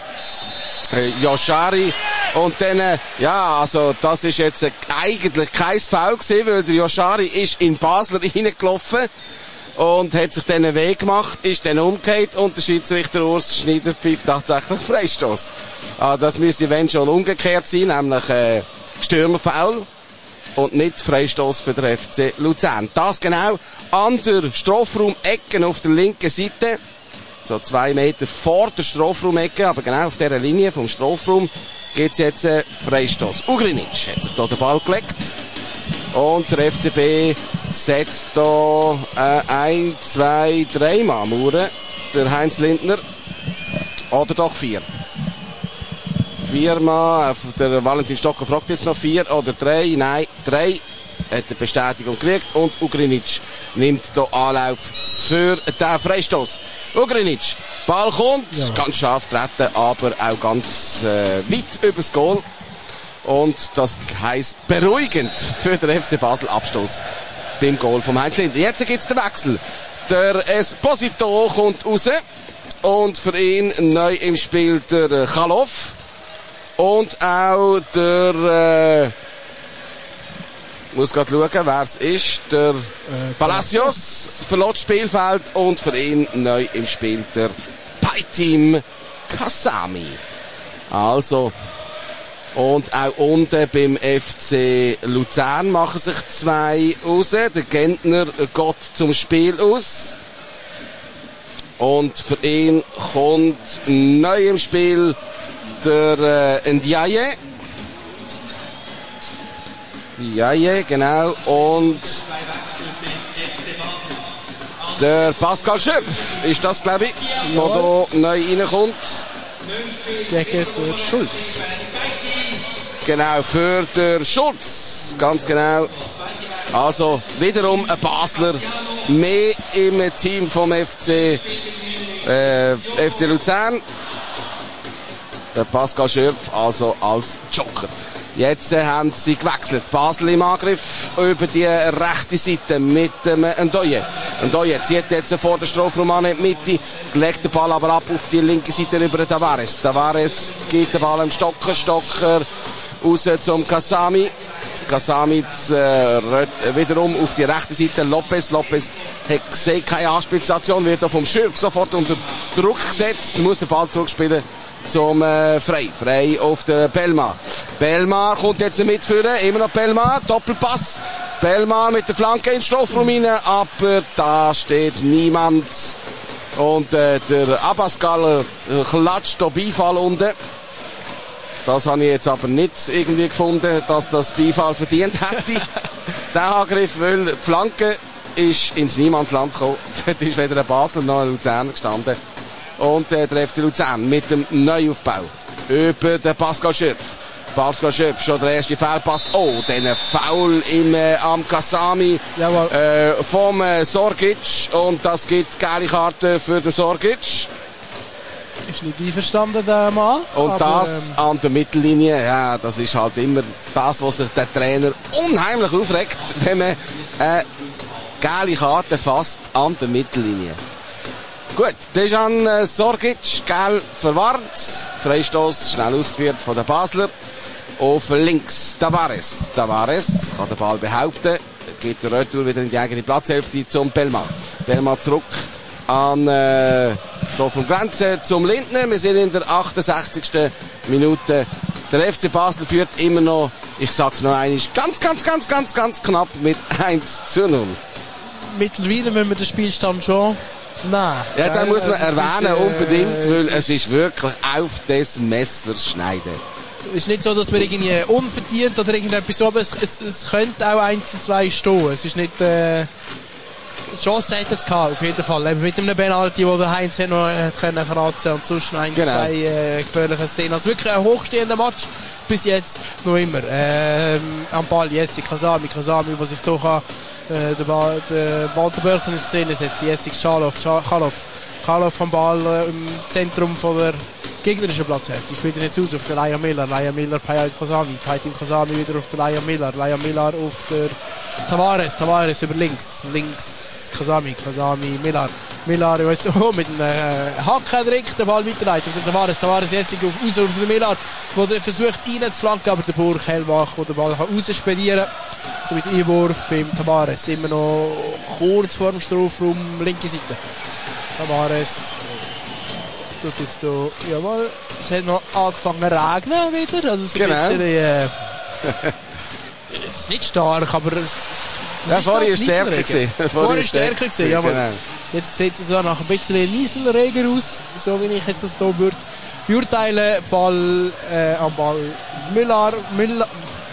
äh, Yoshari. Und dann, äh, ja, also das ist jetzt äh, eigentlich kein Foul gewesen, weil der Yoshari ist in Basler reingelaufen und hat sich dann einen Weg gemacht, ist dann umgekehrt und der Schiedsrichter Urs Schneider pfeift tatsächlich Freistoß. Ah, das müsste wenn schon umgekehrt sein, nämlich äh, Stürmerfoul und nicht Freistoß für den F C Luzern. Das genau an der Strafraum-Ecke auf der linken Seite. So zwei Meter vor der Strafraum-Ecke, aber genau auf dieser Linie vom Strafraum gibt's jetzt einen Freistoß. Ugrinic hat sich hier den Ball gelegt. Und der F C B setzt hier äh, ein, zwei, drei Mal Mauern. Der Heinz Lindner. Oder doch vier. Viermal. Der Valentin Stocker fragt jetzt noch vier oder drei. Nein, drei. Hat eine Bestätigung gekriegt. Und Ugrinic nimmt hier Anlauf für den Freistoß. Ugrinic. Ball kommt. Ja. Ganz scharf treten, aber auch ganz äh, weit übers Goal. Und das heisst beruhigend für den F C Basel Abstoß beim Goal vom Heinz Lindner. Jetzt gibt's den Wechsel. Der Esposito kommt raus. Und für ihn neu im Spiel der Chalov. Und auch der, äh, muss gerade schauen, wer es ist, der äh, Palacios verlässt das Spielfeld und für ihn neu im Spiel der Paitim Kasami. Also, und auch unten beim F C Luzern machen sich zwei raus. Der Gentner geht zum Spiel aus. Und für ihn kommt neu im Spiel der äh, Ndiaye. Ndiaye, genau. Und der Pascal Schöpf ist das, glaube ich, der da neu reinkommt. Gegen der Schulz. Genau, für den Schulz. Ganz genau. Also, wiederum ein Basler mehr im Team vom F C, äh, F C Luzern. Der Pascal Schöpf, also als Joker. Jetzt äh, haben sie gewechselt. Basel im Angriff über die rechte Seite mit dem äh, Ndoye. Ndoye zieht jetzt vor der Strafraum an in die Mitte, legt den Ball aber ab auf die linke Seite über Tavares. Tavares gibt den Ball am Stocker, Stocker raus zum Kasami. Kasami äh, wiederum auf die rechte Seite. Lopez. Lopez hat gesehen, keine Anspielstation, wird vom Schürf sofort unter Druck gesetzt, muss den Ball zurückspielen zum äh, Frey. Frey auf der Belmar. Belmar kommt jetzt mitführen, immer noch Belmar, Doppelpass. Belmar mit der Flanke in den Strafraum rein, aber da steht niemand. Und äh, der Abascal äh, klatscht da Beifall unten. Das habe ich jetzt aber nicht irgendwie gefunden, dass das Beifall verdient hätte. Der Angriff, weil die Flanke ist ins Niemandsland gekommen. Dort ist weder ein Basler noch ein Luzerner gestanden. Und äh, der F C Luzern mit dem Neuaufbau über den Pascal Schöpf. Pascal Schöpf, schon der erste Fehlpass. Oh, dann ein Foul im äh, am Kasami äh, vom äh, Sorgic. Und das gibt gelbe Karte für den Sorgic. Ist nicht einverstanden, der Mann. Und aber, das ähm, an der Mittellinie, ja, das ist halt immer das, was sich der Trainer unheimlich aufregt, wenn man äh, gelbe Karte fasst an der Mittellinie. Gut, Dejan äh, Sorgic, gelb verwarnt. Freistoß, schnell ausgeführt von der Basler. Auf links Tavares. Tavares kann den Ball behaupten. Geht der Retour wieder in die eigene Platzhälfte zum Belma. Belma zurück an äh, von Grenze zum Lindner. Wir sind in der achtundsechzigsten Minute. Der F C Basel führt immer noch, ich sag's noch einmal, ganz, ganz, ganz, ganz, ganz knapp mit eins zu null. Mittlerweile müssen wir den Spielstand schon... Nein. Ja, da muss man also erwähnen, ist, äh, unbedingt, weil es es ist wirklich auf des Messers schneiden. Es ist nicht so, dass wir irgendwie unverdient oder irgendetwas so, aber es, es, es könnte auch eins zu zwei stehen. Es ist nicht... Äh, die Chance hätte es gehabt, auf jeden Fall. Eben mit einem Penalty, wo der Heinz hat noch hat können kratzen und sonst noch eins, genau. zwei äh, gefährliche Szenen. Also wirklich ein hochstehender Match bis jetzt noch immer. Ähm, am Ball jetzt in Kasami, Kasami, wo sich doch kann, äh, der Ball, der Baltenbörcher in Szene setzen. Jetzt ist Schaloff, Schaloff, Schaloff am Ball äh, im Zentrum von der gegnerischen Platzhälfte. Spielt ihn jetzt aus auf den Laia Miller. Laia Miller peilt Kasami. Peilt ihm Kasami wieder auf den Laia Miller. Laia Miller auf der Tavares. Tavares über links. Links Kasami. Kasami. Miller. Miller jetzt, oh, mit einem äh, Hacken direkt den Ball weiterleitet. Auf den Tavares. Tavares jetzt auf, raus auf den Miller, der versucht reinzuflanken, aber der Burg Hellbach, der den Ball rausspedieren kann. So mit Einwurf beim Tavares. Immer noch kurz vor dem Strafraum, linke Seite. Tavares tut jetzt hier, jawohl, es hat noch angefangen zu regnen wieder, also es genau. Bisschen, äh, es ist nicht stark, aber es, es ja, vorher war es stärker gewesen. Vorher war stärker gewesen, jawohl. Genau. Jetzt sieht es so nach ein bisschen Nieselregen aus, so wie ich jetzt das hier würde beurteilen. Ball, äh, am Ball Müller, Müller,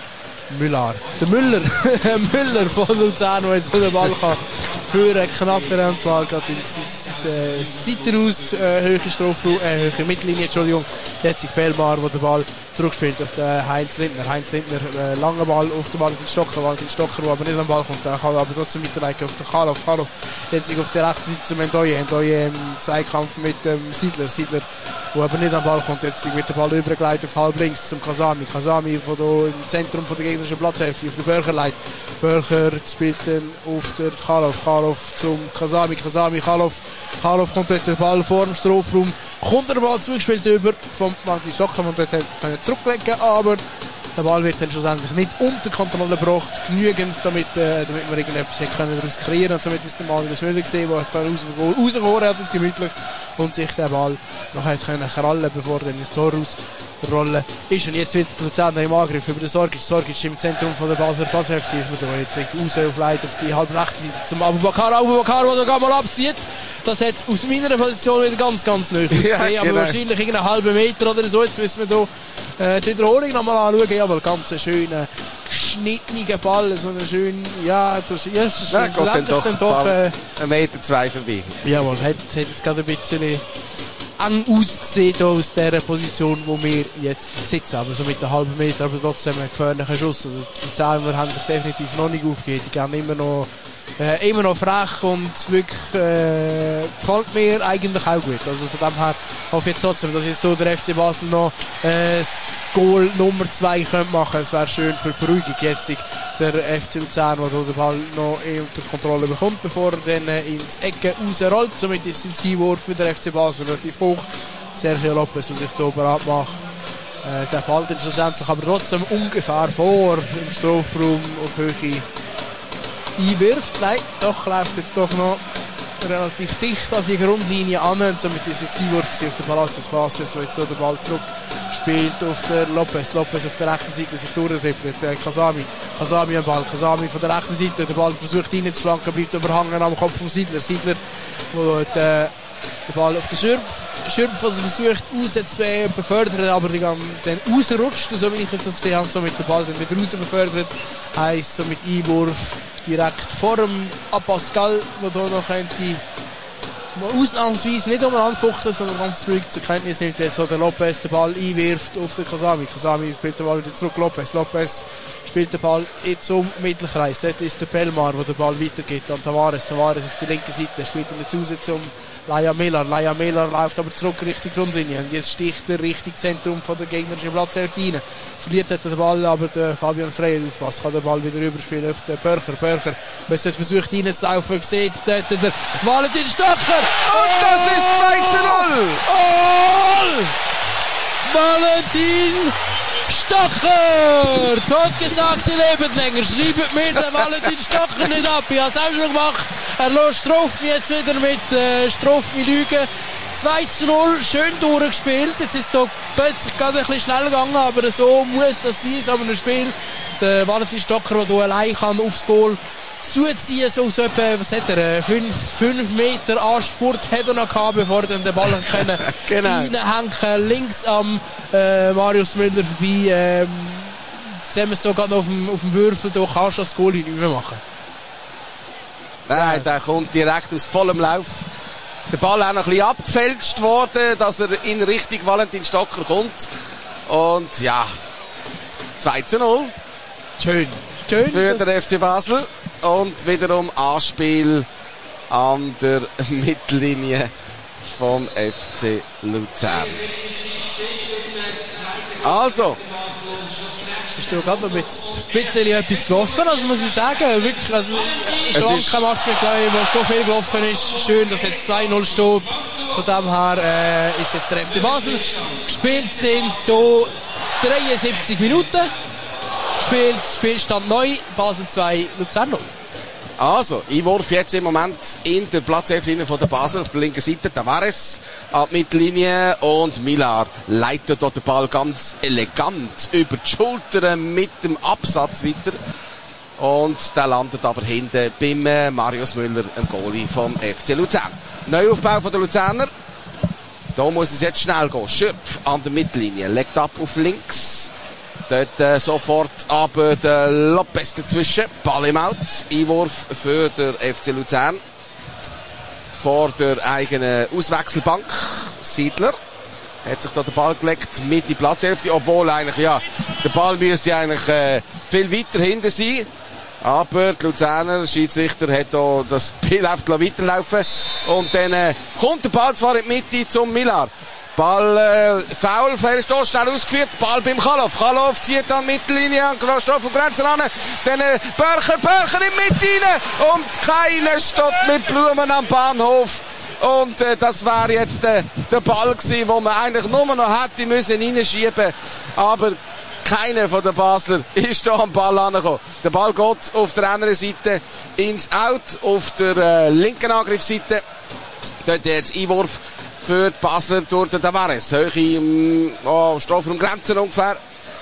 Müller, der Müller, Müller von Luzern, der jetzt den Ball kann führen, knattern, und zwar gerade ins, ins, ins äh, Seitenaus, äh, höhere Strafraum, äh, höhere Mittellinie, Entschuldigung, jetzt ist Belmar, der den Ball zurückspielt auf den Heinz Lindner, Heinz Lindner, äh, langer Ball auf den Valentin Stocker, Valentin Stocker, der aber nicht am Ball kommt, der kann aber trotzdem weiterleiten auf den Karloff, Karloff, jetzt auf der rechten Seite zum Endoye, Endoye im Zweikampf mit dem ähm, Siedler, Siedler, der aber nicht am Ball kommt, jetzt wird der Ball übergeleitet auf halb links zum Kasami, Kasami, der hier im Zentrum von der gegnerischen Platzhälfte auf den Börcher leitet, Börcher spielt dann auf der Karloff, Karloff zum Kasami, Kasami, Karloff, Karloff kommt dort den Ball vor dem Strafraum, kommt der Ball zugespielt über vom Martin Stocker und dort können zurücklegen, aber der Ball wird dann schlussendlich nicht unter Kontrolle gebracht, genügend, damit, äh, damit wir irgendetwas können daraus kreieren, und somit ist der Mann das Müller gesehen, der rausgeholt hat und gemütlich und sich den Ball noch hat können krallen, bevor er dann ins Tor rausrollen ist. Und jetzt wird der Luzerner im Angriff über den Sorgic. Sorgic im Zentrum von der Basler Platzhälfte ist man da jetzt raus auf Leit auf die halbe rechte Seite zum Abubakar. Abubakar, der da mal abzieht. Das hat aus meiner Position wieder ganz, ganz neu ausgesehen, ja, genau. Aber wahrscheinlich irgendeinen halben Meter oder so. Jetzt müssen wir hier äh, die Wiederholung nochmal anschauen. Ja, aber ganz schöner geschnitteniger Ball, so eine schön, ja, das ja, ist ja, Gott, dann doch, dann doch äh, ein Meter zwei vorbei. Jawohl, hat, hat jetzt gerade ein bisschen eng ausgesehen hier aus dieser Position, wo wir jetzt sitzen, aber so mit einem halben Meter, aber trotzdem ein gefährlicher Schuss. Also die Zahlen haben sich definitiv noch nicht aufgegeben, die gehen immer noch Äh, immer noch frech und wirklich äh, gefällt mir eigentlich auch gut. Also von dem her hoffe ich jetzt trotzdem, dass jetzt so der F C Basel noch äh, das Goal Nummer zwei könnte machen. Es wäre schön für die Beruhigung jetzt der F C Luzern, der den Ball noch eh unter Kontrolle bekommt, bevor er dann äh, ins Ecke rausrollt. Somit ist ein Einwurf für den F C Basel relativ hoch. Sergio Lopez, der sich hier bereit macht. Äh, der Ball dann schlussendlich aber trotzdem ungefähr vor im Strafraum auf Höhe einwirft. Nein, doch läuft jetzt doch noch relativ dicht an die Grundlinie an. Und somit ist jetzt Einwurf auf den Palacios Palacios, der jetzt so den Ball zurück spielt auf der Lopez. Lopez auf der rechten Seite sich durchtrippelt. Äh, Kasami. Kasami am Ball. Kasami von der rechten Seite. Der Ball versucht reinzuflanken, bleibt überhangen am Kopf vom Siedler. Siedler, der dort, äh, der Ball auf den Schürpf. Schürpf, also versucht auszubefördern, befördern, aber die dann rausrutscht, so wie ich jetzt das gesehen habe, so mit dem Ball dann wieder raus befördert. Heisst, so mit Einwurf direkt vor dem Pascal, der da noch könnte ausnahmsweise nicht umeinander fuchteln, sondern ganz ruhig zur Kenntnis nimmt, wenn so der Lopez den Ball einwirft auf den Kasami. Kasami spielt den Ball wieder zurück, Lopez. Lopez spielt den Ball zum Mittelkreis. Dort ist der Belmar, der den Ball weitergibt an Tavares. Tavares auf der linken Seite, spielt ihn jetzt raus zum Laia Miller. Laia Miller läuft aber zurück Richtung Grundlinie. Und jetzt sticht er Richtung Zentrum von der gegnerischen Platzhälfte rein. Verliert hat den Ball, aber der Fabian Freyr aufpasst. Kann den Ball wieder rüberspielen auf den Börcher. Börcher, wenn er versucht reinzulaufen, sieht dort der Valentin Stocker. Und das ist zwei zu null! Oh! Valentin Stocker! Totgesagte leben länger. Schreibt mir den Valentin Stocker nicht ab. Ich habe es auch schon gemacht. Er straft mich jetzt wieder mit äh, straft mich Lügen. zwei zu null, schön durchgespielt. Jetzt ist es so plötzlich gerade ein bisschen schnell gegangen, aber so muss das sein, so ein Spiel. Der Valentin Stocker, der hier allein kann aufs Goal zuziehen, so aus etwa, was hat er, fünf Meter Anspurt hat er noch gehabt, bevor er den Ball können genau. reinhängen, links am äh, Marius Müller vorbei. Ähm, jetzt sehen wir es so gerade auf dem, auf dem Würfel, da kannst du das Goal nicht mehr machen. Nein, der kommt direkt aus vollem Lauf. Der Ball auch noch ein bisschen abgefälscht worden, dass er in Richtung Valentin Stocker kommt. Und ja, zwei zu null. Schön. Schön. Für den F C Basel. Und wiederum Anspiel an der Mittellinie vom F C Luzern. Also. Es ist doch gerade mit ein bisschen etwas gelaufen, also muss ich sagen. Wirklich, also, ich habe kein Match mehr, glaube ich, wo so viel gelaufen ist. Schön, dass jetzt zwei null steht. Von dem her äh, ist jetzt der F C Basel. Gespielt sind hier dreiundsiebzig Minuten. Spielt, Spielstand neu, Basel zwei, Luzern null. Also, Einwurf jetzt im Moment in der Platzhälfte von der Basel auf der linken Seite. Tavares an die Mittellinie und Millar leitet dort den Ball ganz elegant über die Schultern mit dem Absatz weiter. Und der landet aber hinten beim Marius Müller, dem Goalie vom F C Luzern. Neuaufbau von der Luzerner. Da muss es jetzt schnell gehen. Schürpf an der Mittellinie, legt ab auf links. Dort äh, sofort aber der Lopez dazwischen. Ball im Out. Einwurf für den F C Luzern. Vor der eigenen Auswechselbank. Siedler hat sich da den Ball gelegt mit die Platzhälfte. Obwohl eigentlich, ja, der Ball müsste eigentlich äh, viel weiter hinten sein. Aber die Luzerner Schiedsrichter hat da das Spiel weiterlaufen. Und dann äh, kommt der Ball zwar in die Mitte zum Millar. Ball, äh, Foul, Fehlstoß, schnell ausgeführt, Ball beim Khalov. Khalov zieht dann Mittellinie an, Straf und Grenzen ran. Dann äh, Börcher, Börcher in die Mitte rein. Und keiner steht mit Blumen am Bahnhof. Und äh, das wäre jetzt äh, der Ball gewesen, wo man eigentlich nur noch hätte müssen reinschieben. Aber keiner von den Basler ist da am Ball angekommen. Der Ball geht auf der anderen Seite ins Out, auf der äh, linken Angriffsseite. Dort jetzt Einwurf für die Basler durch den Tavares. Höhe im oh, Strafraum Grenzen ungefähr.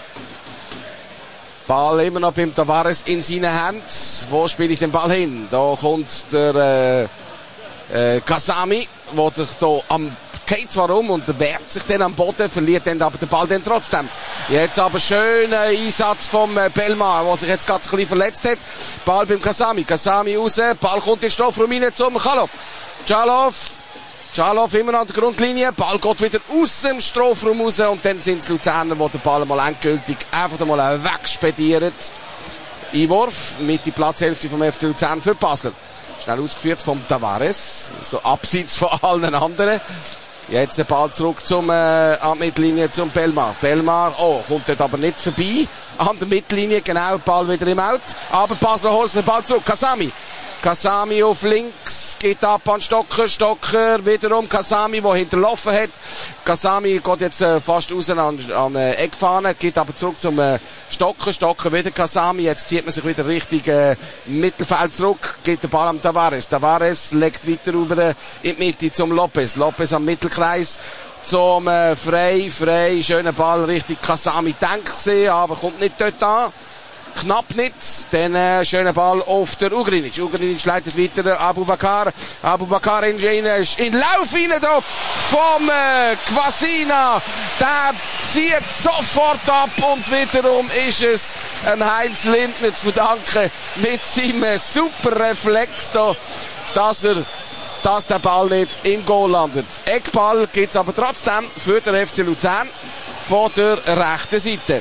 Ball immer noch beim Tavares in seinen Händen. Wo spiele ich den Ball hin? Da kommt der äh, äh, Kasami, der sich da am geht zwar um und wehrt sich dann am Boden, verliert dann aber den Ball dann trotzdem. Jetzt aber schöner Einsatz vom äh, Belmar, der sich jetzt gerade ein bisschen verletzt hat. Ball beim Kasami. Kasami raus. Ball kommt in den Strafraum rein zum Chalov. Chalov. Chalov immer an der Grundlinie. Ball geht wieder aus dem Strafraum raus und dann sind es Luzerner, die den Ball mal endgültig einfach mal wegspedieren. Einwurf mit die Platzhälfte vom F C Luzern für Basler. Schnell ausgeführt vom Tavares. So abseits von allen anderen. Jetzt der Ball zurück zum, äh, an die Mittellinie zum Belmar. Belmar, oh, kommt dort aber nicht vorbei. An der Mittellinie, genau, Ball wieder im Out. Aber Basler holt den Ball zurück. Kasami. Kasami auf links, geht ab an Stocker. Stocker wiederum Kasami, der hinterlaufen hat. Kasami geht jetzt äh, fast raus an, an äh, Eckfahne, geht aber zurück zum äh, Stocker. Stocker wieder Kasami. Jetzt zieht man sich wieder richtig äh, Mittelfeld zurück, geht der Ball am Tavares. Tavares legt weiter rüber äh, in die Mitte zum Lopez. Lopez am Mittelkreis zum äh, Frey. Frey, schöner Ball, richtig Kasami denkt sie, aber kommt nicht dort an. knapp nicht. Dann äh, schöner Ball auf der Ugrinic. Ugrinic leitet weiter Abu Bakar. Abu Bakar in, in, in Lauf rein da vom äh, Quasina. Der zieht sofort ab und wiederum ist es ein Heinz Lindner zu verdanken mit seinem super Reflex da, dass er dass der Ball nicht im Goal landet. Eckball gibt's aber trotzdem für den F C Luzern von der rechten Seite.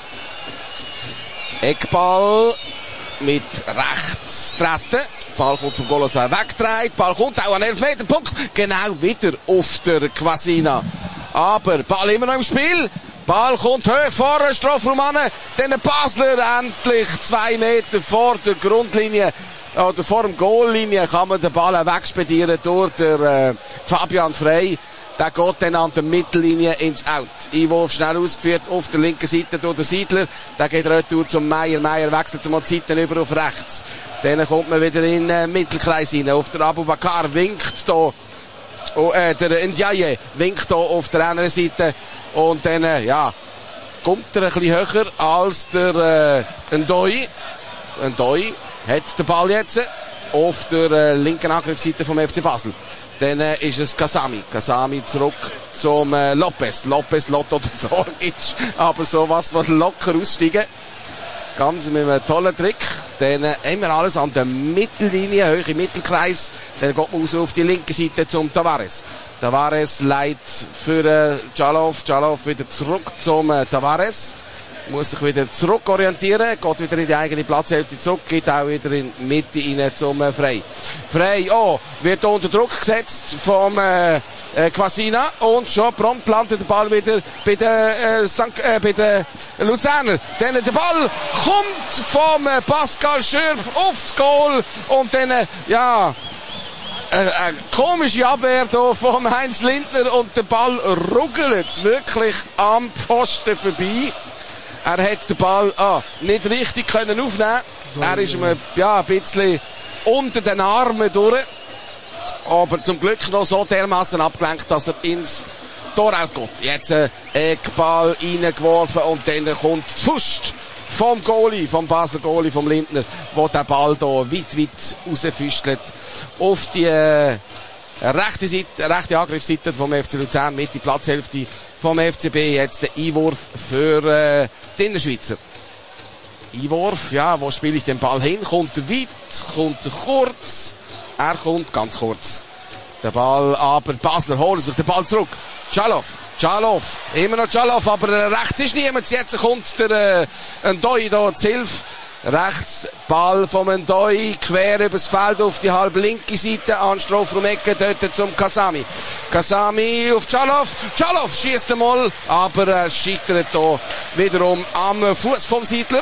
Eckball mit rechts treten. Ball kommt vom Golosai weggedreht. Ball kommt auch an elf Meter. Punkt. Genau wieder auf der Quasina. Aber Ball immer noch im Spiel. Ball kommt hoch vor den Strafraum an. Dann der Basler endlich zwei Meter vor der Grundlinie oder vor dem Goallinie kann man den Ball auch wegspedieren durch der äh, Fabian Frey. Der geht dann an der Mittellinie ins Out. Einwurf schnell ausgeführt auf der linken Seite durch den Siedler. Der geht retour zum Meier. Meier wechselt mal die Seiten über auf rechts. Dann kommt man wieder in den äh, Mittelkreis rein. Auf der Abu Bakar winkt da. Oh, äh, der Ndiaye winkt da auf der anderen Seite. Und dann, äh, ja, kommt er ein bisschen höher als der äh, Ndoi. Ndoi hat den Ball jetzt auf der äh, linken Angriffsseite vom F C Basel. Dann äh, ist es Kasami. Kasami zurück zum äh, Lopez. Lopez, Lotto der Sorgic. Aber sowas von locker aussteigen. Ganz mit einem tollen Trick. Dann äh, haben wir alles an der Mittellinie, hoch im Mittelkreis. Dann geht man raus auf die linke Seite zum Tavares. Tavares leitet für äh, Jalov. Jalov wieder zurück zum äh, Tavares. Muss sich wieder zurückorientieren, geht wieder in die eigene Platzhälfte zurück, geht auch wieder in die Mitte rein zum äh, Frey. Frey, oh, wird unter Druck gesetzt vom äh, äh, Quasina und schon prompt landet der Ball wieder bei den äh, Sank, äh, bei den Luzerner. Dann der Ball kommt vom äh, Pascal Schürf aufs Goal und dann, äh, ja, eine, eine komische Abwehr da vom Heinz Lindner und der Ball ruggelt wirklich am Pfosten vorbei. Er hat den Ball ah, nicht richtig können aufnehmen. Er ist ihm ja, ein bisschen unter den Armen durch. Aber zum Glück noch so dermaßen abgelenkt, dass er ins Tor auch geht. Jetzt ein Eckball reingeworfen und dann kommt die Pfust vom Goalie, vom Basler Goalie, vom Lindner, wo der Ball da weit, weit rausfüstelt auf die äh, rechte Seite, rechte Angriffsseite vom F C Luzern, mit die Platzhälfte vom F C B. Jetzt der Einwurf für äh, die Innerschweizer. Einwurf, ja, wo spiele ich den Ball hin? Kommt weit, kommt kurz. Er kommt ganz kurz. Der Ball, aber Basler holen sich den Ball zurück. Jalov, Jalov, immer noch Jalov, aber äh, rechts ist niemand. Jetzt kommt der äh, Ndoi da zu Hilfe. Rechts Ball vom Ndoi, quer übers Feld auf die halb linke Seite, an Strafraum-Ecke, dort zum Kasami. Kasami auf Jalov, Jalov schießt einmal, aber er scheitert da wiederum am Fuß vom Siedler.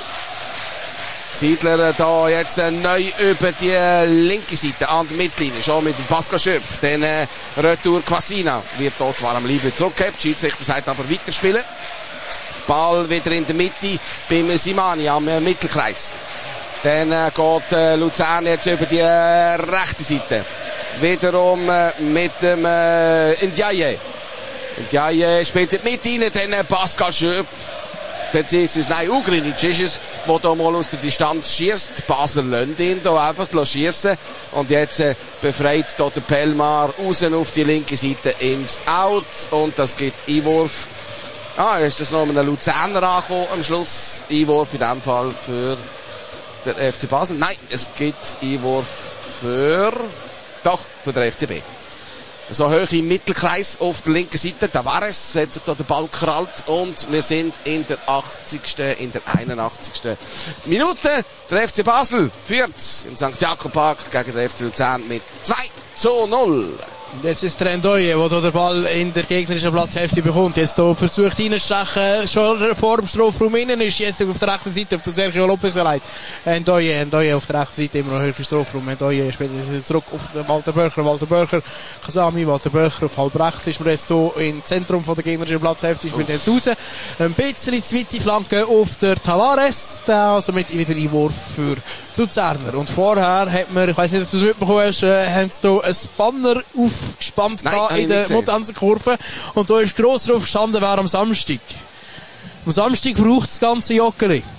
Siedler da jetzt äh, neu über die äh, linke Seite an der Mittellinie, schon mit dem Pascal Schürpf. Dann äh, Retour Quasina, wird da zwar am Liebling zurückgehabt, Schiedsrichter sagt aber weiterspielen. Ball wieder in der Mitte beim Simani am äh, Mittelkreis. Dann äh, geht äh, Luzern jetzt über die äh, rechte Seite. Wiederum äh, mit dem äh, Ndiaye. Ndiaye spielt in die Mitte rein, dann äh, Pascal Schürpf. Beziehungsweise, nein, Ugrinic ist es, der da mal aus der Distanz schießt. Basel lässt ihn da einfach schiessen. Und jetzt äh, befreit da der Pelmar raus auf die linke Seite ins Out. Und das gibt Einwurf. Ah, ist das noch ein Luzerner angekommen am Schluss. Einwurf in dem Fall für der F C Basel. Nein, es gibt Einwurf für, doch, für den F C B. So hoch im Mittelkreis auf der linken Seite. Tavares hat sich da den Ball krallt und wir sind in der achtzigsten, in der einundachtzigsten Minute. Der F C Basel führt im Sankt Jakob Park gegen den F C Luzern mit zwei zu null. Jetzt ist der Ndoye, der hier den Ball in der gegnerischen Platzhälfte bekommt. Jetzt hier versucht reinzustechen, schon vor dem Strafraum innen ist, jetzt auf der rechten Seite auf der Sergio Lopez geleitet. Ndoye, Ndoye auf der rechten Seite, immer noch höher im Strafraum. Ndoye spielt jetzt zurück auf Walter Böcher, Walter Böcher, Kasami, Walter Böcher auf halb rechts ist man jetzt hier im Zentrum von der gegnerischen Platzhälfte, spielt jetzt raus. Ein bisschen zweite Flanke auf der Tavares, also mit wieder Einwurf für die Luzerner. Und vorher hat man, ich weiss nicht, ob du es mitbekommen hast, äh, haben sie hier ein Banner aufgespannt Nein, in der Mutanzenkurve. Und da ist gross drauf gestanden, wer am Samstag. Am Samstag braucht das ganze Joggeli.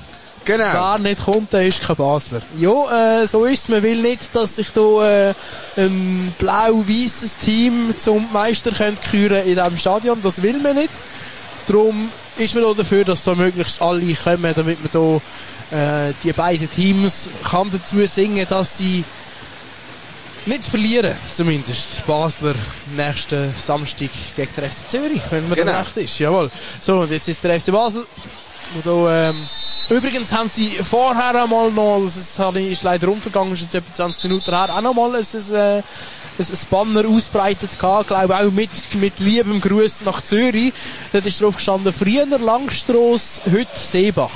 Genau. Wer nicht kommt, der ist kein Basler. Ja, äh, so ist es. Man will nicht, dass sich da äh, ein blau-weißes Team zum Meister könnte küren in diesem Stadion. Das will man nicht. Darum ist man auch dafür, dass da möglichst alle kommen, damit man da äh, die beiden Teams kann dazu singen, dass sie nicht verlieren, zumindest. Basler nächsten Samstag gegen den F C Zürich, wenn man genau. da recht ist. Jawohl. So, und jetzt ist der F C Basel. Und da, ähm, übrigens haben sie vorher einmal noch, das ist leider umgegangen, ist jetzt etwa zwanzig Minuten her, auch noch mal ein, ein, ein, ein Banner ausbreitet gehabt, glaube auch mit, mit liebem Gruß nach Zürich. Dort ist drauf gestanden, früher Langstrasse, heute Seebach.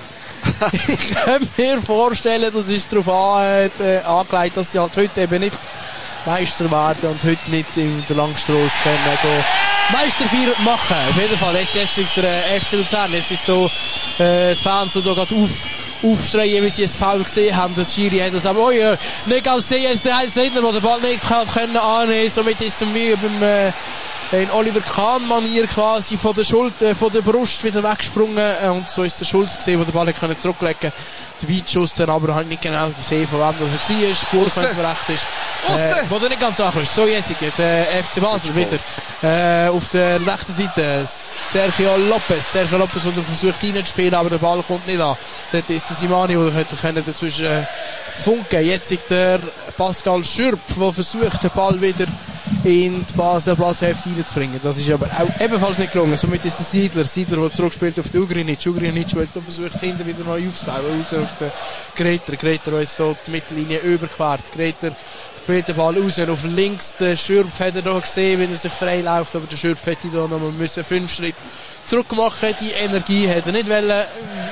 Ich kann mir vorstellen, das ist darauf an, äh, angelegt, dass sie halt heute eben nicht Meister werden und heute nicht in der Langstrasse können äh, Meisterfeier machen. Auf jeden Fall, jetzt ist der äh, F C Luzern, jetzt ist da äh, die Fans, die da gerade auf, aufschreien, wie sie es Foul gesehen haben. Das Schiri hat das aber, oh ja, nicht ganz sehen, jetzt der Heinz Lindner, der den Ball nicht kann, können annehmen. Somit ist es zum Beispiel beim äh, in Oliver Kahn-Manier quasi von der Schulter, äh, von der Brust wieder weggesprungen, äh, und so ist der Schulz gesehen, der den Ball können zurücklegen konnte. Der Weitschuss dann aber halt nicht genau gesehen, von wem das er war. Spur, wenn es mir recht ist. Äh, wo der nicht ganz ankommt. So, jetzt der F C Basel wieder. Äh, auf der rechten Seite Sergio Lopez. Sergio Lopez, der versucht reinzuspielen, aber der Ball kommt nicht an. Dort ist der Simani, der dazwischen äh, funken. Jetzt ist der Pascal Schürpf, der versucht, den Ball wieder in die Basel Platzhälfte reinzubringen. Das ist aber auch ebenfalls nicht gelungen. Somit ist der Siedler, Siedler, der zurückspielt auf den Ugrinic. Ugrinic, der jetzt versucht, hinten wieder neu aufzubauen. Raus auf den Greter. Greter, der jetzt hier die Mittellinie überquert. Greter spielt den Ball raus. Auf links, der Schürpf hat er da gesehen, wie er sich frei läuft. Aber der Schürpf hätte da noch mal fünf Schritte zurück machen. Die Energie hätte er nicht wollen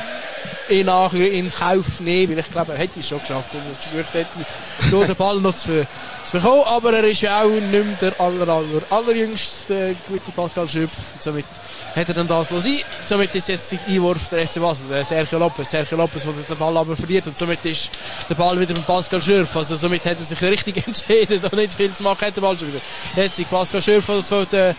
in, in Kauf nehmen, weil ich glaube, er hätte es schon geschafft, wenn er versucht hätte, so den Ball noch zu, zu bekommen, aber er ist ja auch nicht mehr der aller, aller, allerjüngste äh, gute Pascal Schürpf, und somit hat er dann das lassen. Somit ist jetzt der Einwurf der F C Basel, der Sergio Lopez, Sergio Lopez, der den Ball aber verliert, und somit ist der Ball wieder mit Pascal Schürpf, also somit hat er sich richtig entschieden, da nicht viel zu machen, hat der Ball schon wieder. Jetzt ist Pascal Schürpf, der den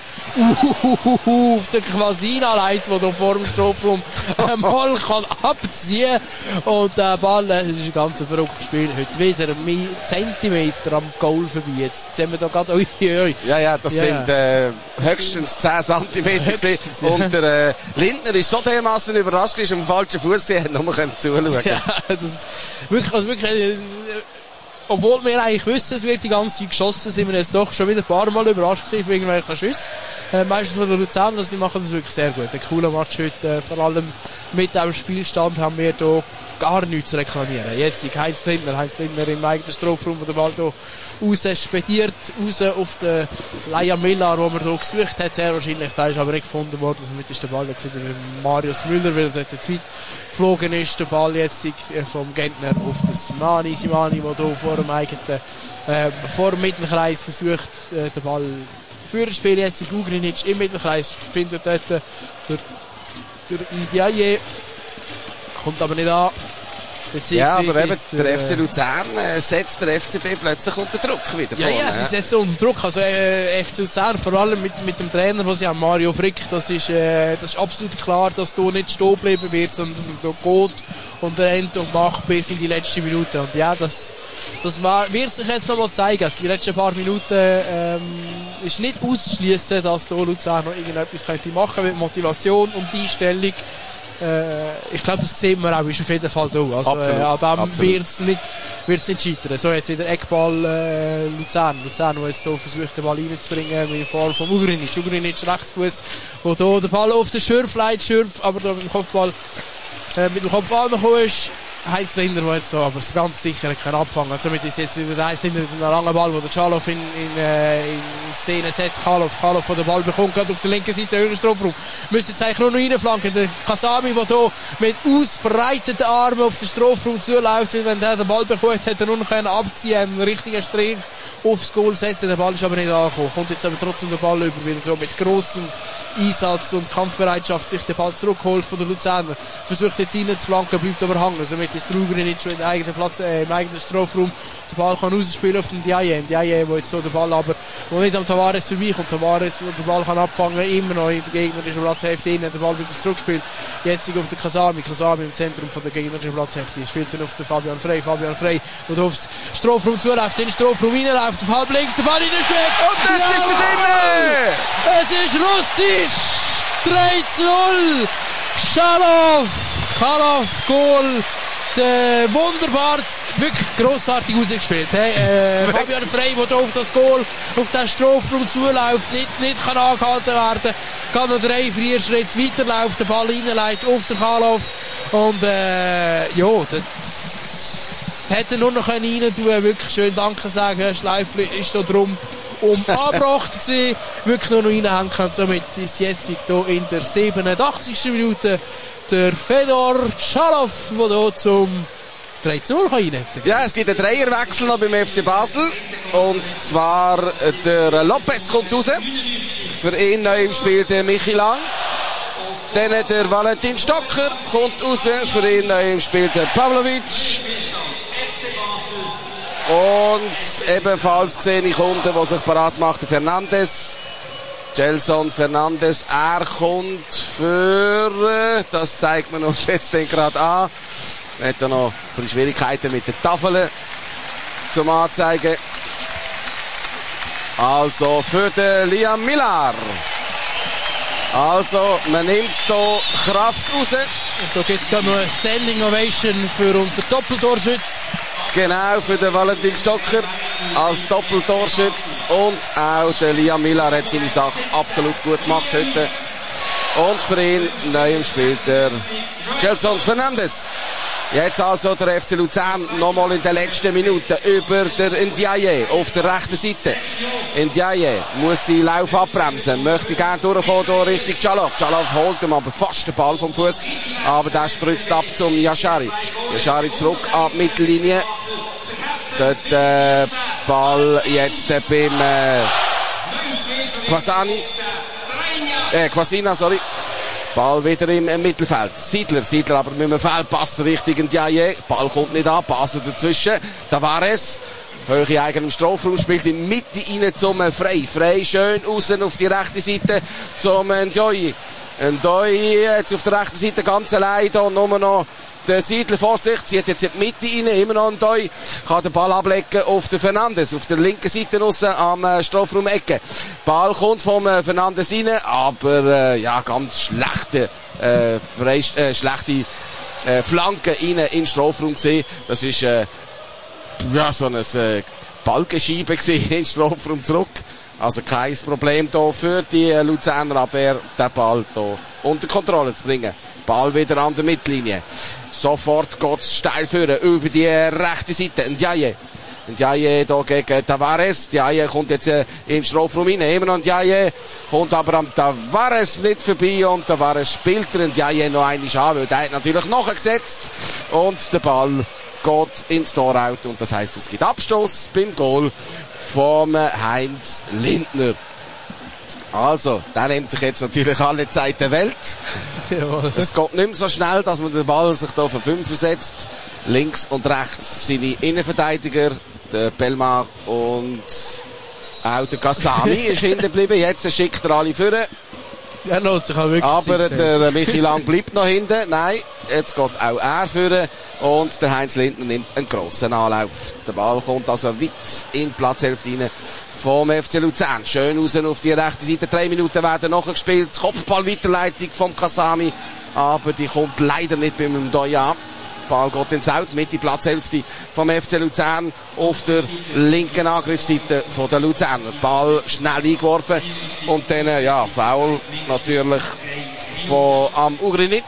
uh, auf den Quasina leitet, der da vor dem Strafraum mal kann abziehen, und der Ball, das ist ein ganz verrücktes Spiel, heute wieder ein Zentimeter am Goal vorbei, jetzt sehen wir da gerade, ui, ui. Ja, ja, das ja. sind äh, höchstens zehn Zentimeter höchstens, ja. Und der äh, Lindner ist so dermaßen überrascht, ist am falschen Fuß, die hat nur mal zuschauen. Ja, das ist wirklich, also wirklich, äh, obwohl wir eigentlich wissen, es wird die ganze Zeit geschossen, sind wir jetzt doch schon wieder ein paar Mal überrascht gewesen von irgendwelchen Schüssen. Äh, meistens von der Luzern, also sie machen das wirklich sehr gut. Ein cooler Match heute, äh, vor allem mit dem Spielstand haben wir hier gar nichts zu reklamieren. Jetzt ist Heinz Lindner, Heinz Lindner im eigenen Strafraum, wo der Ball hier raus spediert, raus auf den Leia Millar, den man hier gesucht hat, sehr wahrscheinlich, der ist aber nicht gefunden worden, somit ist der Ball jetzt wieder mit Marius Müller, weil er dort zu weit geflogen ist, der Ball jetzt vom Gentner auf den Simani, Simani, der hier vor dem eigenen, äh, vor dem Mittelkreis versucht, äh, den Ball für das Spiel, jetzt Ugrinic im Mittelkreis, findet dort der, der Ndiaye, kommt aber nicht an. Ja, aber eben, der, der F C Luzern äh, setzt der F C B plötzlich unter Druck wieder ja, vorne. Ja, sie setzen unter Druck. Also äh, F C Luzern, vor allem mit, mit dem Trainer, den sie haben, Mario Frick, das ist, äh, das ist absolut klar, dass da nicht stehen bleiben wird, sondern dass man da geht und rennt und macht bis in die letzte Minute. Und ja, das, das war, wird sich jetzt noch mal zeigen. Also die letzten paar Minuten ähm, ist nicht auszuschließen, dass da Luzern noch irgendetwas könnte machen mit Motivation und Einstellung. Äh, ich glaube, das sehen wir auch, ist auf jeden Fall da. Also, absolut, äh, an dem wird es nicht, wird's nicht scheitern. So, jetzt wieder Eckball äh, Luzern. Luzern, der jetzt hier versucht, den Ball reinzubringen, in Form von Ugrinic. Ugrinic Rechtsfuß, wo hier der Ball auf den Schürf leitet, Schürf, aber da mit dem Kopfball äh, mit dem Kopf angekommen ist. Heinz Lindner, der jetzt da aber ganz sicher kann abfangen. Somit ist jetzt wieder Heinz Lindner mit einem langen Ball, wo der Czalow in, in, äh, in Szene setzt. Czalow, Czalow von den Ball bekommt, gerade auf der linken Seite, höheren Strafraum. Müsste jetzt eigentlich nur noch reinflanken. Der Kasami, der hier mit ausbreiteten Armen auf den Strafraum zuläuft, weil wenn der den Ball bekommt, hätte er nur noch abziehen, einen richtigen Strich aufs Goal setzen. Der Ball ist aber nicht angekommen. Kommt jetzt aber trotzdem den Ball über, weil er mit grossem Einsatz und Kampfbereitschaft sich den Ball zurückholt von der Luzerner. Versucht jetzt rein zu flanken, bleibt aber hängen. Somit ist Rugrinic schon in den eigenen Platz, äh, im eigenen Strafraum den Ball kann rausspielen auf den Ndiaye. Ndiaye, wo jetzt so den Ball aber, wo nicht am Tavares vorbeikommt. Tavares, wo den Ball kann abfangen, immer noch in der gegnerischen Platzhälfte hinein, den Ball wieder zurückspielt. Jetzt auf den Kasami, Kasami im Zentrum von der gegnerischen Platzhälfte. Spielt dann auf den Fabian Frey, Fabian Frey, der aufs Strafraum zuläuft, in den Strafraum reinläuft, auf halb links, der Ball in den Schweg. Und jetzt ist er drin! Es ist Russisch! drei zu null! Schalov! Schalov, Goal! Der wunderbar, wirklich grossartig ausgespielt. Hey, äh, Fabian Frey, der auf das Goal, auf den Strafraum zuläuft, nicht, nicht kann angehalten werden, kann noch drei, vier Schritte weiterlaufen, den Ball reinleitet auf den Schalov. Und, äh, ja, das hätte er nur noch rein tun, wirklich schön Danke sagen. Schleifli ist da drum um angebracht gewesen, wirklich nur noch reinhängen können. Somit ist jetzt hier in der siebenundachtzigsten Minute der Fedor Schalov, der hier zum drei zu null reinnetzen kann. Ja, es gibt einen Dreierwechsel noch beim F C Basel. Und zwar der Lopez kommt raus. Für ihn neu im Spiel der Michi Lang. Dann der Valentin Stocker kommt raus. Für ihn neu im Spiel der Pavlovic. Und ebenfalls sehe ich unten, der sich parat macht, der Fernandes. Gelson Fernandes, er kommt für, das zeigt man uns jetzt gerade an. Wir haben da noch ein Schwierigkeiten mit den Tafeln zum Anzeigen. Also für den Liam Millar. Also, man nimmt hier Kraft raus. Und da gibt es gerade noch eine Standing Ovation für unseren Doppeltorschütz. Genau, für den Valentin Stocker als Doppeltorschütz. Und auch der Liam Millar hat seine Sache absolut gut gemacht heute. Und für ihn neu im Spiel der Gelson Fernandes. Jetzt also der F C Luzern nochmal in den letzten Minuten über der Ndiaye auf der rechten Seite. Ndiaye muss seinen Lauf abbremsen, möchte gerne durchkommen hier Richtung Schalov. Schalov holt ihm aber fast den Ball vom Fuß, aber der spritzt ab zum Yashari. Yashari zurück an die Mittellinie. Dort äh, Ball jetzt äh, beim äh, Quasani. Äh, Quasina, sorry. Ball wieder im Mittelfeld. Siedler, Siedler aber mit einem Fehlpass Richtung Ndiaye. Ball kommt nicht an, Pass dazwischen. Tavares, hohe eigenem Strafraum, spielt in die Mitte rein zum Frey. Frey schön außen auf die rechte Seite zum Ndiaye. Ndiaye jetzt auf der rechten Seite ganz allein, da nur noch der Siedler vor sich, zieht jetzt in die Mitte rein, immer noch Ndiaye, kann den Ball ablegen auf den Fernandes, auf der linken Seite aussen am äh, Strafraum-Ecke. Ball kommt vom äh, Fernandes rein, aber äh, ja, ganz schlechte, äh, frei, äh, schlechte äh, Flanke rein in den Strafraum gesehen. Das ist äh, ja, so ein äh, Balkenscheibe gesehen in den Strafraum zurück. Also kein Problem hier für die äh, Luzerner Abwehr, den Ball hier unter Kontrolle zu bringen. Ball wieder an der Mittellinie. Sofort geht's steil führen über die rechte Seite. Ndiaye. Ndiaye hier gegen Tavares. Ndiaye kommt jetzt äh, in den Strafraum rein. Immer noch Ndiaye. Kommt aber am Tavares nicht vorbei. Und Tavares spielt er Ndiaye noch einmal an, weil der hat natürlich nachgesetzt. Und der Ball geht ins Tor-Out. Und das heisst, es gibt Abstoß beim Goal vom Heinz Lindner. Also, der nimmt sich jetzt natürlich alle Zeit der Welt. Jawohl. Es geht nicht mehr so schnell, dass man den Ball sich da auf fünf setzt. Links und rechts seine Innenverteidiger, der Belmar und auch der Kasami ist hinten geblieben. Jetzt schickt er alle vorne. Er lohnt sich auch wirklich. Aber Zeit, der Michi Lang bleibt noch hinten. Nein, jetzt geht auch er vorne. Und der Heinz Lindner nimmt einen grossen Anlauf. Der Ball kommt also weit in die Platzhälfte rein vom F C Luzern. Schön raus auf die rechte Seite. Drei Minuten werden noch gespielt. Kopfball-Weiterleitung vom Kasami. Aber die kommt leider nicht beim Doya. Ball geht ins Out mit die Platzhälfte vom F C Luzern auf der linken Angriffsseite von der Luzerner. Ball schnell eingeworfen. Und dann, ja, Foul natürlich von am Ugrinic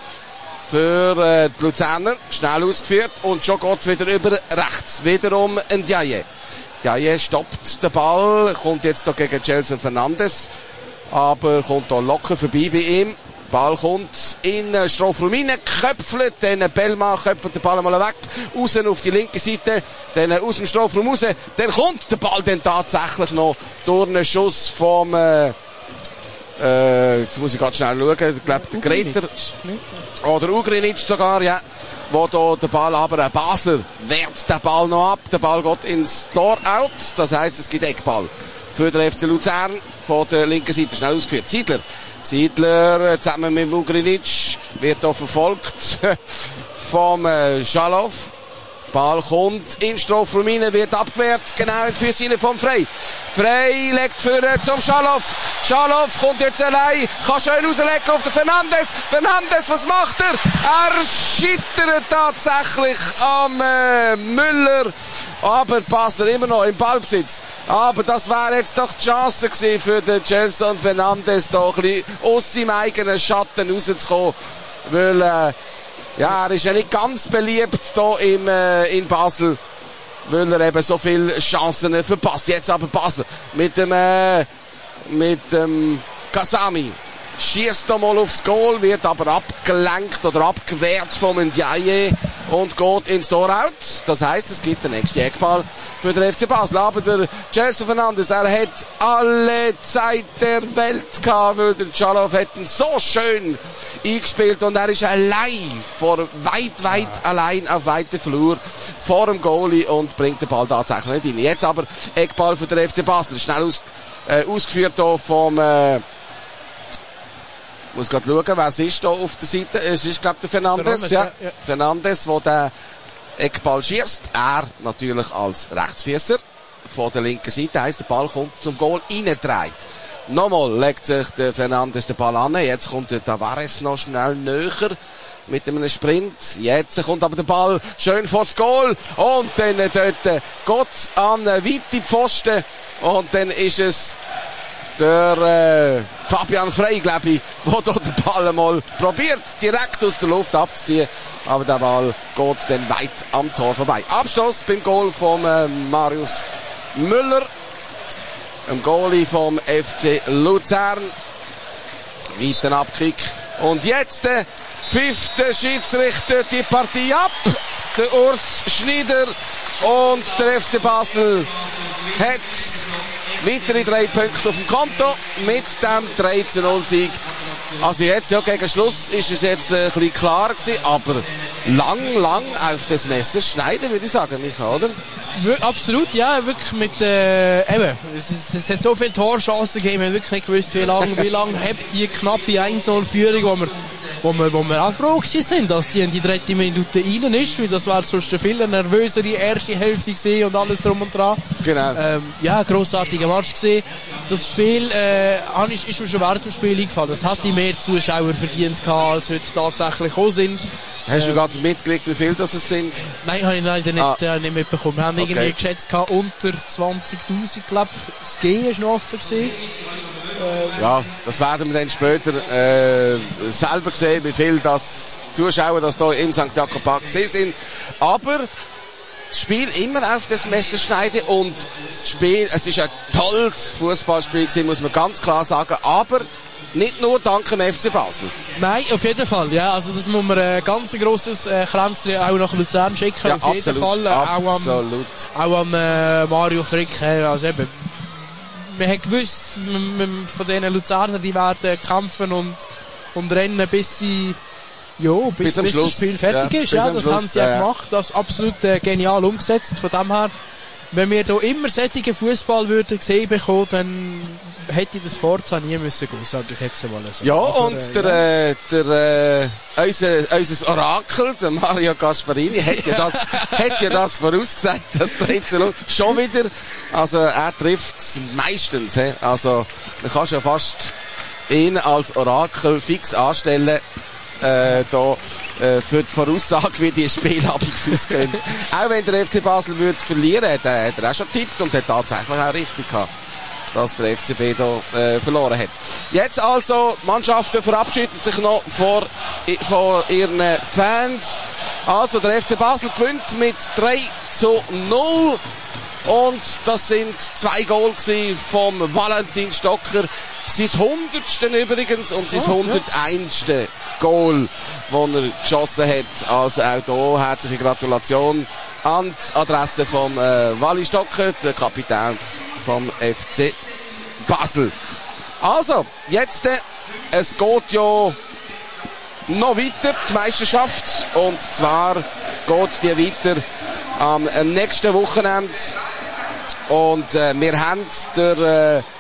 für äh, die Luzerner. Schnell ausgeführt. Und schon geht's wieder über rechts. Wiederum Ndiaye. Ndiaye stoppt den Ball, kommt jetzt da gegen Gelson Fernandes, aber kommt da locker vorbei bei ihm. Ball kommt in den Strafraum rein, köpfelt, dann Bellmann köpfelt den Ball mal weg, außen auf die linke Seite, dann aus dem Strafraum raus, dann kommt der Ball dann tatsächlich noch durch einen Schuss vom äh, Äh, jetzt muss ich ganz schnell schauen. Ich glaube, der Greter. Oder Ugrinic sogar, ja. Wo da der Ball, aber ein Basler wehrt den Ball noch ab. Der Ball geht ins Tor out. Das heisst, es gibt Eckball für den F C Luzern von der linken Seite. Schnell ausgeführt. Siedler. Siedler zusammen mit Ugrinic wird hier verfolgt vom äh, Schalow. Ball kommt in Strafraum rein, wird abgewehrt, genau in die Füße vom Frey. Frey legt führen zum Schalow. Schalow kommt jetzt allein, kann schön rauslegen auf den Fernandes. Fernandes, was macht er? Er scheitert tatsächlich am äh, Müller. Aber Basler immer noch im Ballbesitz. Aber das wäre jetzt doch die Chance gewesen für den Gelson Fernandes, da ein bisschen aus seinem eigenen Schatten rauszukommen. Weil, äh, ja, er ist ja nicht ganz beliebt hier im, äh, in Basel, weil er eben so viele Chancen verpasst. Jetzt aber Basel mit dem, äh, mit dem Kasami. Schießt da mal aufs Goal, wird aber abgelenkt oder abgewehrt vom Ndiaye und geht ins Tor out. Das heisst, es gibt den nächsten Eckball für den F C Basel. Aber der Gelson Fernandes, er hat alle Zeit der Welt gehabt, weil der Schalow hat ihn so schön eingespielt und er ist allein, vor weit, weit allein auf weiter Flur vor dem Goalie und bringt den Ball tatsächlich nicht rein. Jetzt aber Eckball für den F C Basel. Schnell aus, äh, ausgeführt hier vom, äh, Ich muss gerade schauen, wer es ist hier auf der Seite. Es ist, glaube ich, der Fernandes. Fernandes, ja. Ja. Fernandes, der den Eckball schießt. Er natürlich als Rechtsfüßer von der linken Seite. Heisst, der Ball kommt zum Goal reingedreht. Nochmal legt sich der Fernandes den Ball an. Jetzt kommt der Tavares noch schnell näher mit einem Sprint. Jetzt kommt aber der Ball schön vor das Goal. Und dann dort Gott an weite Pfosten. Und dann ist es der äh, Fabian Frey, glaube ich, der dort den Ball einmal probiert, direkt aus der Luft abzuziehen. Aber der Ball geht dann weit am Tor vorbei. Abstoß beim Goal von äh, Marius Müller, dem Goalie vom F C Luzern. Weiter Abkick. Und jetzt der fünfte Schiedsrichter die Partie ab. Der Urs Schneider. Und der F C Basel hat weitere drei Punkte auf dem Konto mit dem drei zu null Sieg. Also jetzt, ja, gegen Schluss ist es jetzt ein bisschen klarer gewesen, aber lang, lang auf das Messer schneiden, würde ich sagen, Micha, oder? Absolut, ja, wirklich mit, äh, eben, es, ist, es hat so viele Torchancen gegeben, wir haben wirklich nicht gewusst, wie lange, wie lange hat die knappe eins null Führung, wo wir, wo wir, wo wir auch froh sind, dass die in die dritte Minute rein ist, weil das wäre sonst eine viel nervösere erste Hälfte gewesen und alles drum und dran. Genau. Ähm, ja, grossartiger Match gesehen. Das Spiel, äh, ist, ist mir schon während dem Spiel eingefallen, das hat die mehr Zuschauer verdient gehabt, als heute tatsächlich gekommen sind. Hast du gerade mitgekriegt, wie viel das es sind? Nein, habe ich leider nicht, ah. äh, nicht mitbekommen. Wir haben okay. irgendwie geschätzt gehabt, unter zwanzigtausend, glaube ich. Das G ist noch offen gewesen. Ähm. Ja, das werden wir dann später äh, selber sehen, wie viel das Zuschauer, das hier im Sankt Jakob Park gesehen sind. Aber das Spiel immer auf das Messer schneiden und das Spiel, es ist ein tolles Fußballspiel gewesen, muss man ganz klar sagen, aber nicht nur dank dem F C Basel. Nein, auf jeden Fall. Ja, also das muss man ein äh, ganz grosses äh, Kränzchen auch nach Luzern schicken. Ja, auf jeden absolut, Fall. Äh, absolut. Auch am äh, Mario Frick. Äh, also eben, man hat gewusst, man, man, von diesen Luzerner, die werden kämpfen und, und rennen, bis sie jo, bis, bis, am bis Schluss. das Spiel fertig ja, ist. Ja, das Schluss, haben sie ja, ja gemacht. Das ist absolut äh, genial umgesetzt. Von dem her, wenn wir hier immer solche Fußball würden gesehen bekommen, dann hätte ich das Forza nie müssen gehen, sage ich jetzt einmal so. Ja, aber, und äh, der, ja. äh, der, äh, unser, unser Orakel, der Mario Gasparini, hat ja das, hat ja das vorausgesagt, das drei zu null. Schon wieder. Also, er trifft's meistens, he. Also, man kann schon fast ihn als Orakel fix anstellen. Äh, da, äh, für die Voraussage, wie die Spielabends ausgehen. Auch wenn der F C Basel würde verlieren, hat er, hat er auch schon getippt und hat tatsächlich auch richtig gehabt, dass der F C B da äh, verloren hat. Jetzt also, die Mannschaften verabschieden sich noch vor, von ihren Fans. Also, der F C Basel gewinnt mit drei zu null. Und das sind zwei Goal vom Valentin Stocker. Sein hundertste übrigens und sein oh, hunderteinste Ja. Goal, das er geschossen hat. Also auch hier herzliche Gratulation an die Adresse vom äh, Wally Stocker, der Kapitän vom F C Basel. Also, jetzt, äh, es geht ja noch weiter, die Meisterschaft. Und zwar geht die weiter am nächsten Wochenende. Und äh, wir haben der, äh,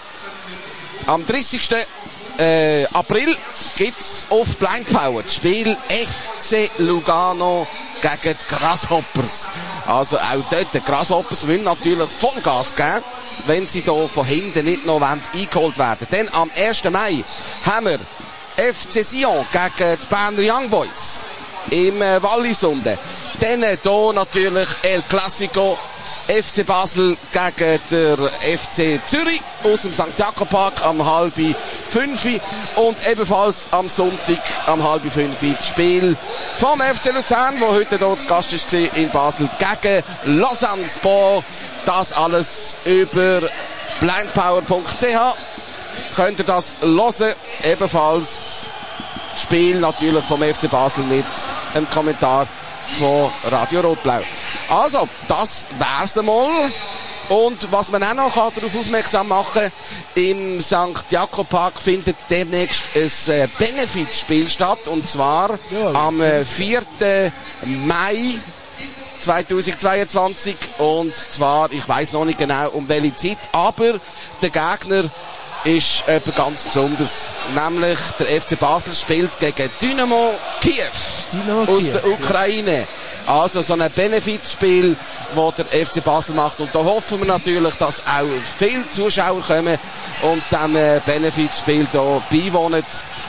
am dreißigsten Äh, April gibt's auf Blind Power das Spiel F C Lugano gegen die Grasshoppers. Also auch dort, die Grasshoppers müssen natürlich Vollgas geben, wenn sie da von hinten nicht noch eingeholt werden. Dann am ersten Mai haben wir F C Sion gegen die Berner Young Boys im äh, Wallisunde. Dann äh, hier natürlich El Clasico, F C Basel gegen der F C Zürich aus dem Sankt Jakob Park am halb fünf und ebenfalls am Sonntag am halb fünf das Spiel vom F C Luzern, wo heute dort zu Gast ist in Basel, gegen Lausanne Sport. Das alles über blindpower punkt c h. Könnt ihr das hören, ebenfalls das Spiel natürlich vom F C Basel mit einem Kommentar von Radio Rot-Blau. Also, das wär's einmal. Und was man auch noch darauf aufmerksam machen kann, im Sankt Jakob Park findet demnächst ein äh, Benefizspiel statt. Und zwar ja, am äh, vierten Mai zweitausendzweiundzwanzig. Und zwar, ich weiss noch nicht genau um welche Zeit, aber der Gegner ist etwas ganz Besonderes. Nämlich der F C Basel spielt gegen Dynamo Kiew Dynamo aus Kiew, der Ukraine. Ja. Also so ein Benefizspiel, das der F C Basel macht. Und da hoffen wir natürlich, dass auch viele Zuschauer kommen und dem äh, Benefizspiel hier beiwohnen.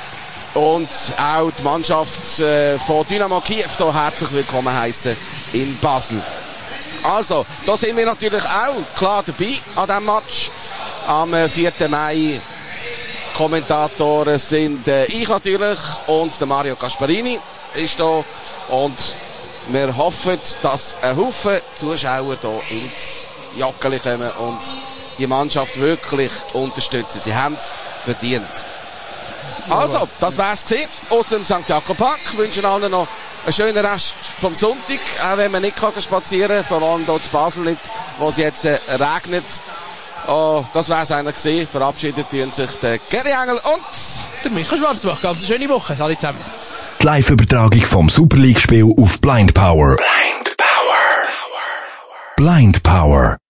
Und auch die Mannschaft äh, von Dynamo Kiew hier herzlich willkommen heißen in Basel. Also, da sind wir natürlich auch klar dabei an diesem Match. Am vierten Mai Kommentatoren sind äh, ich natürlich und der Mario Gasparini ist da. Und wir hoffen, dass ein Haufen Zuschauer hier ins Joggeli kommen und die Mannschaft wirklich unterstützen. Sie haben es verdient. Also, das wär's gewesen aus dem Sankt Jakob Park. Ich wünsche allen noch einen schönen Rest vom Sonntag, auch wenn man nicht kann spazieren kann, vor allem hier in Basel nicht, wo es jetzt äh, regnet. Oh, das wär's eigentlich gewesen. Verabschiedet tun sich der Gary Engel und der Micha Schwarzbach. Ganz eine schöne Woche, alle zusammen. Die Live-Übertragung vom Super League-Spiel auf Blind Power. Blind Power. Blind Power.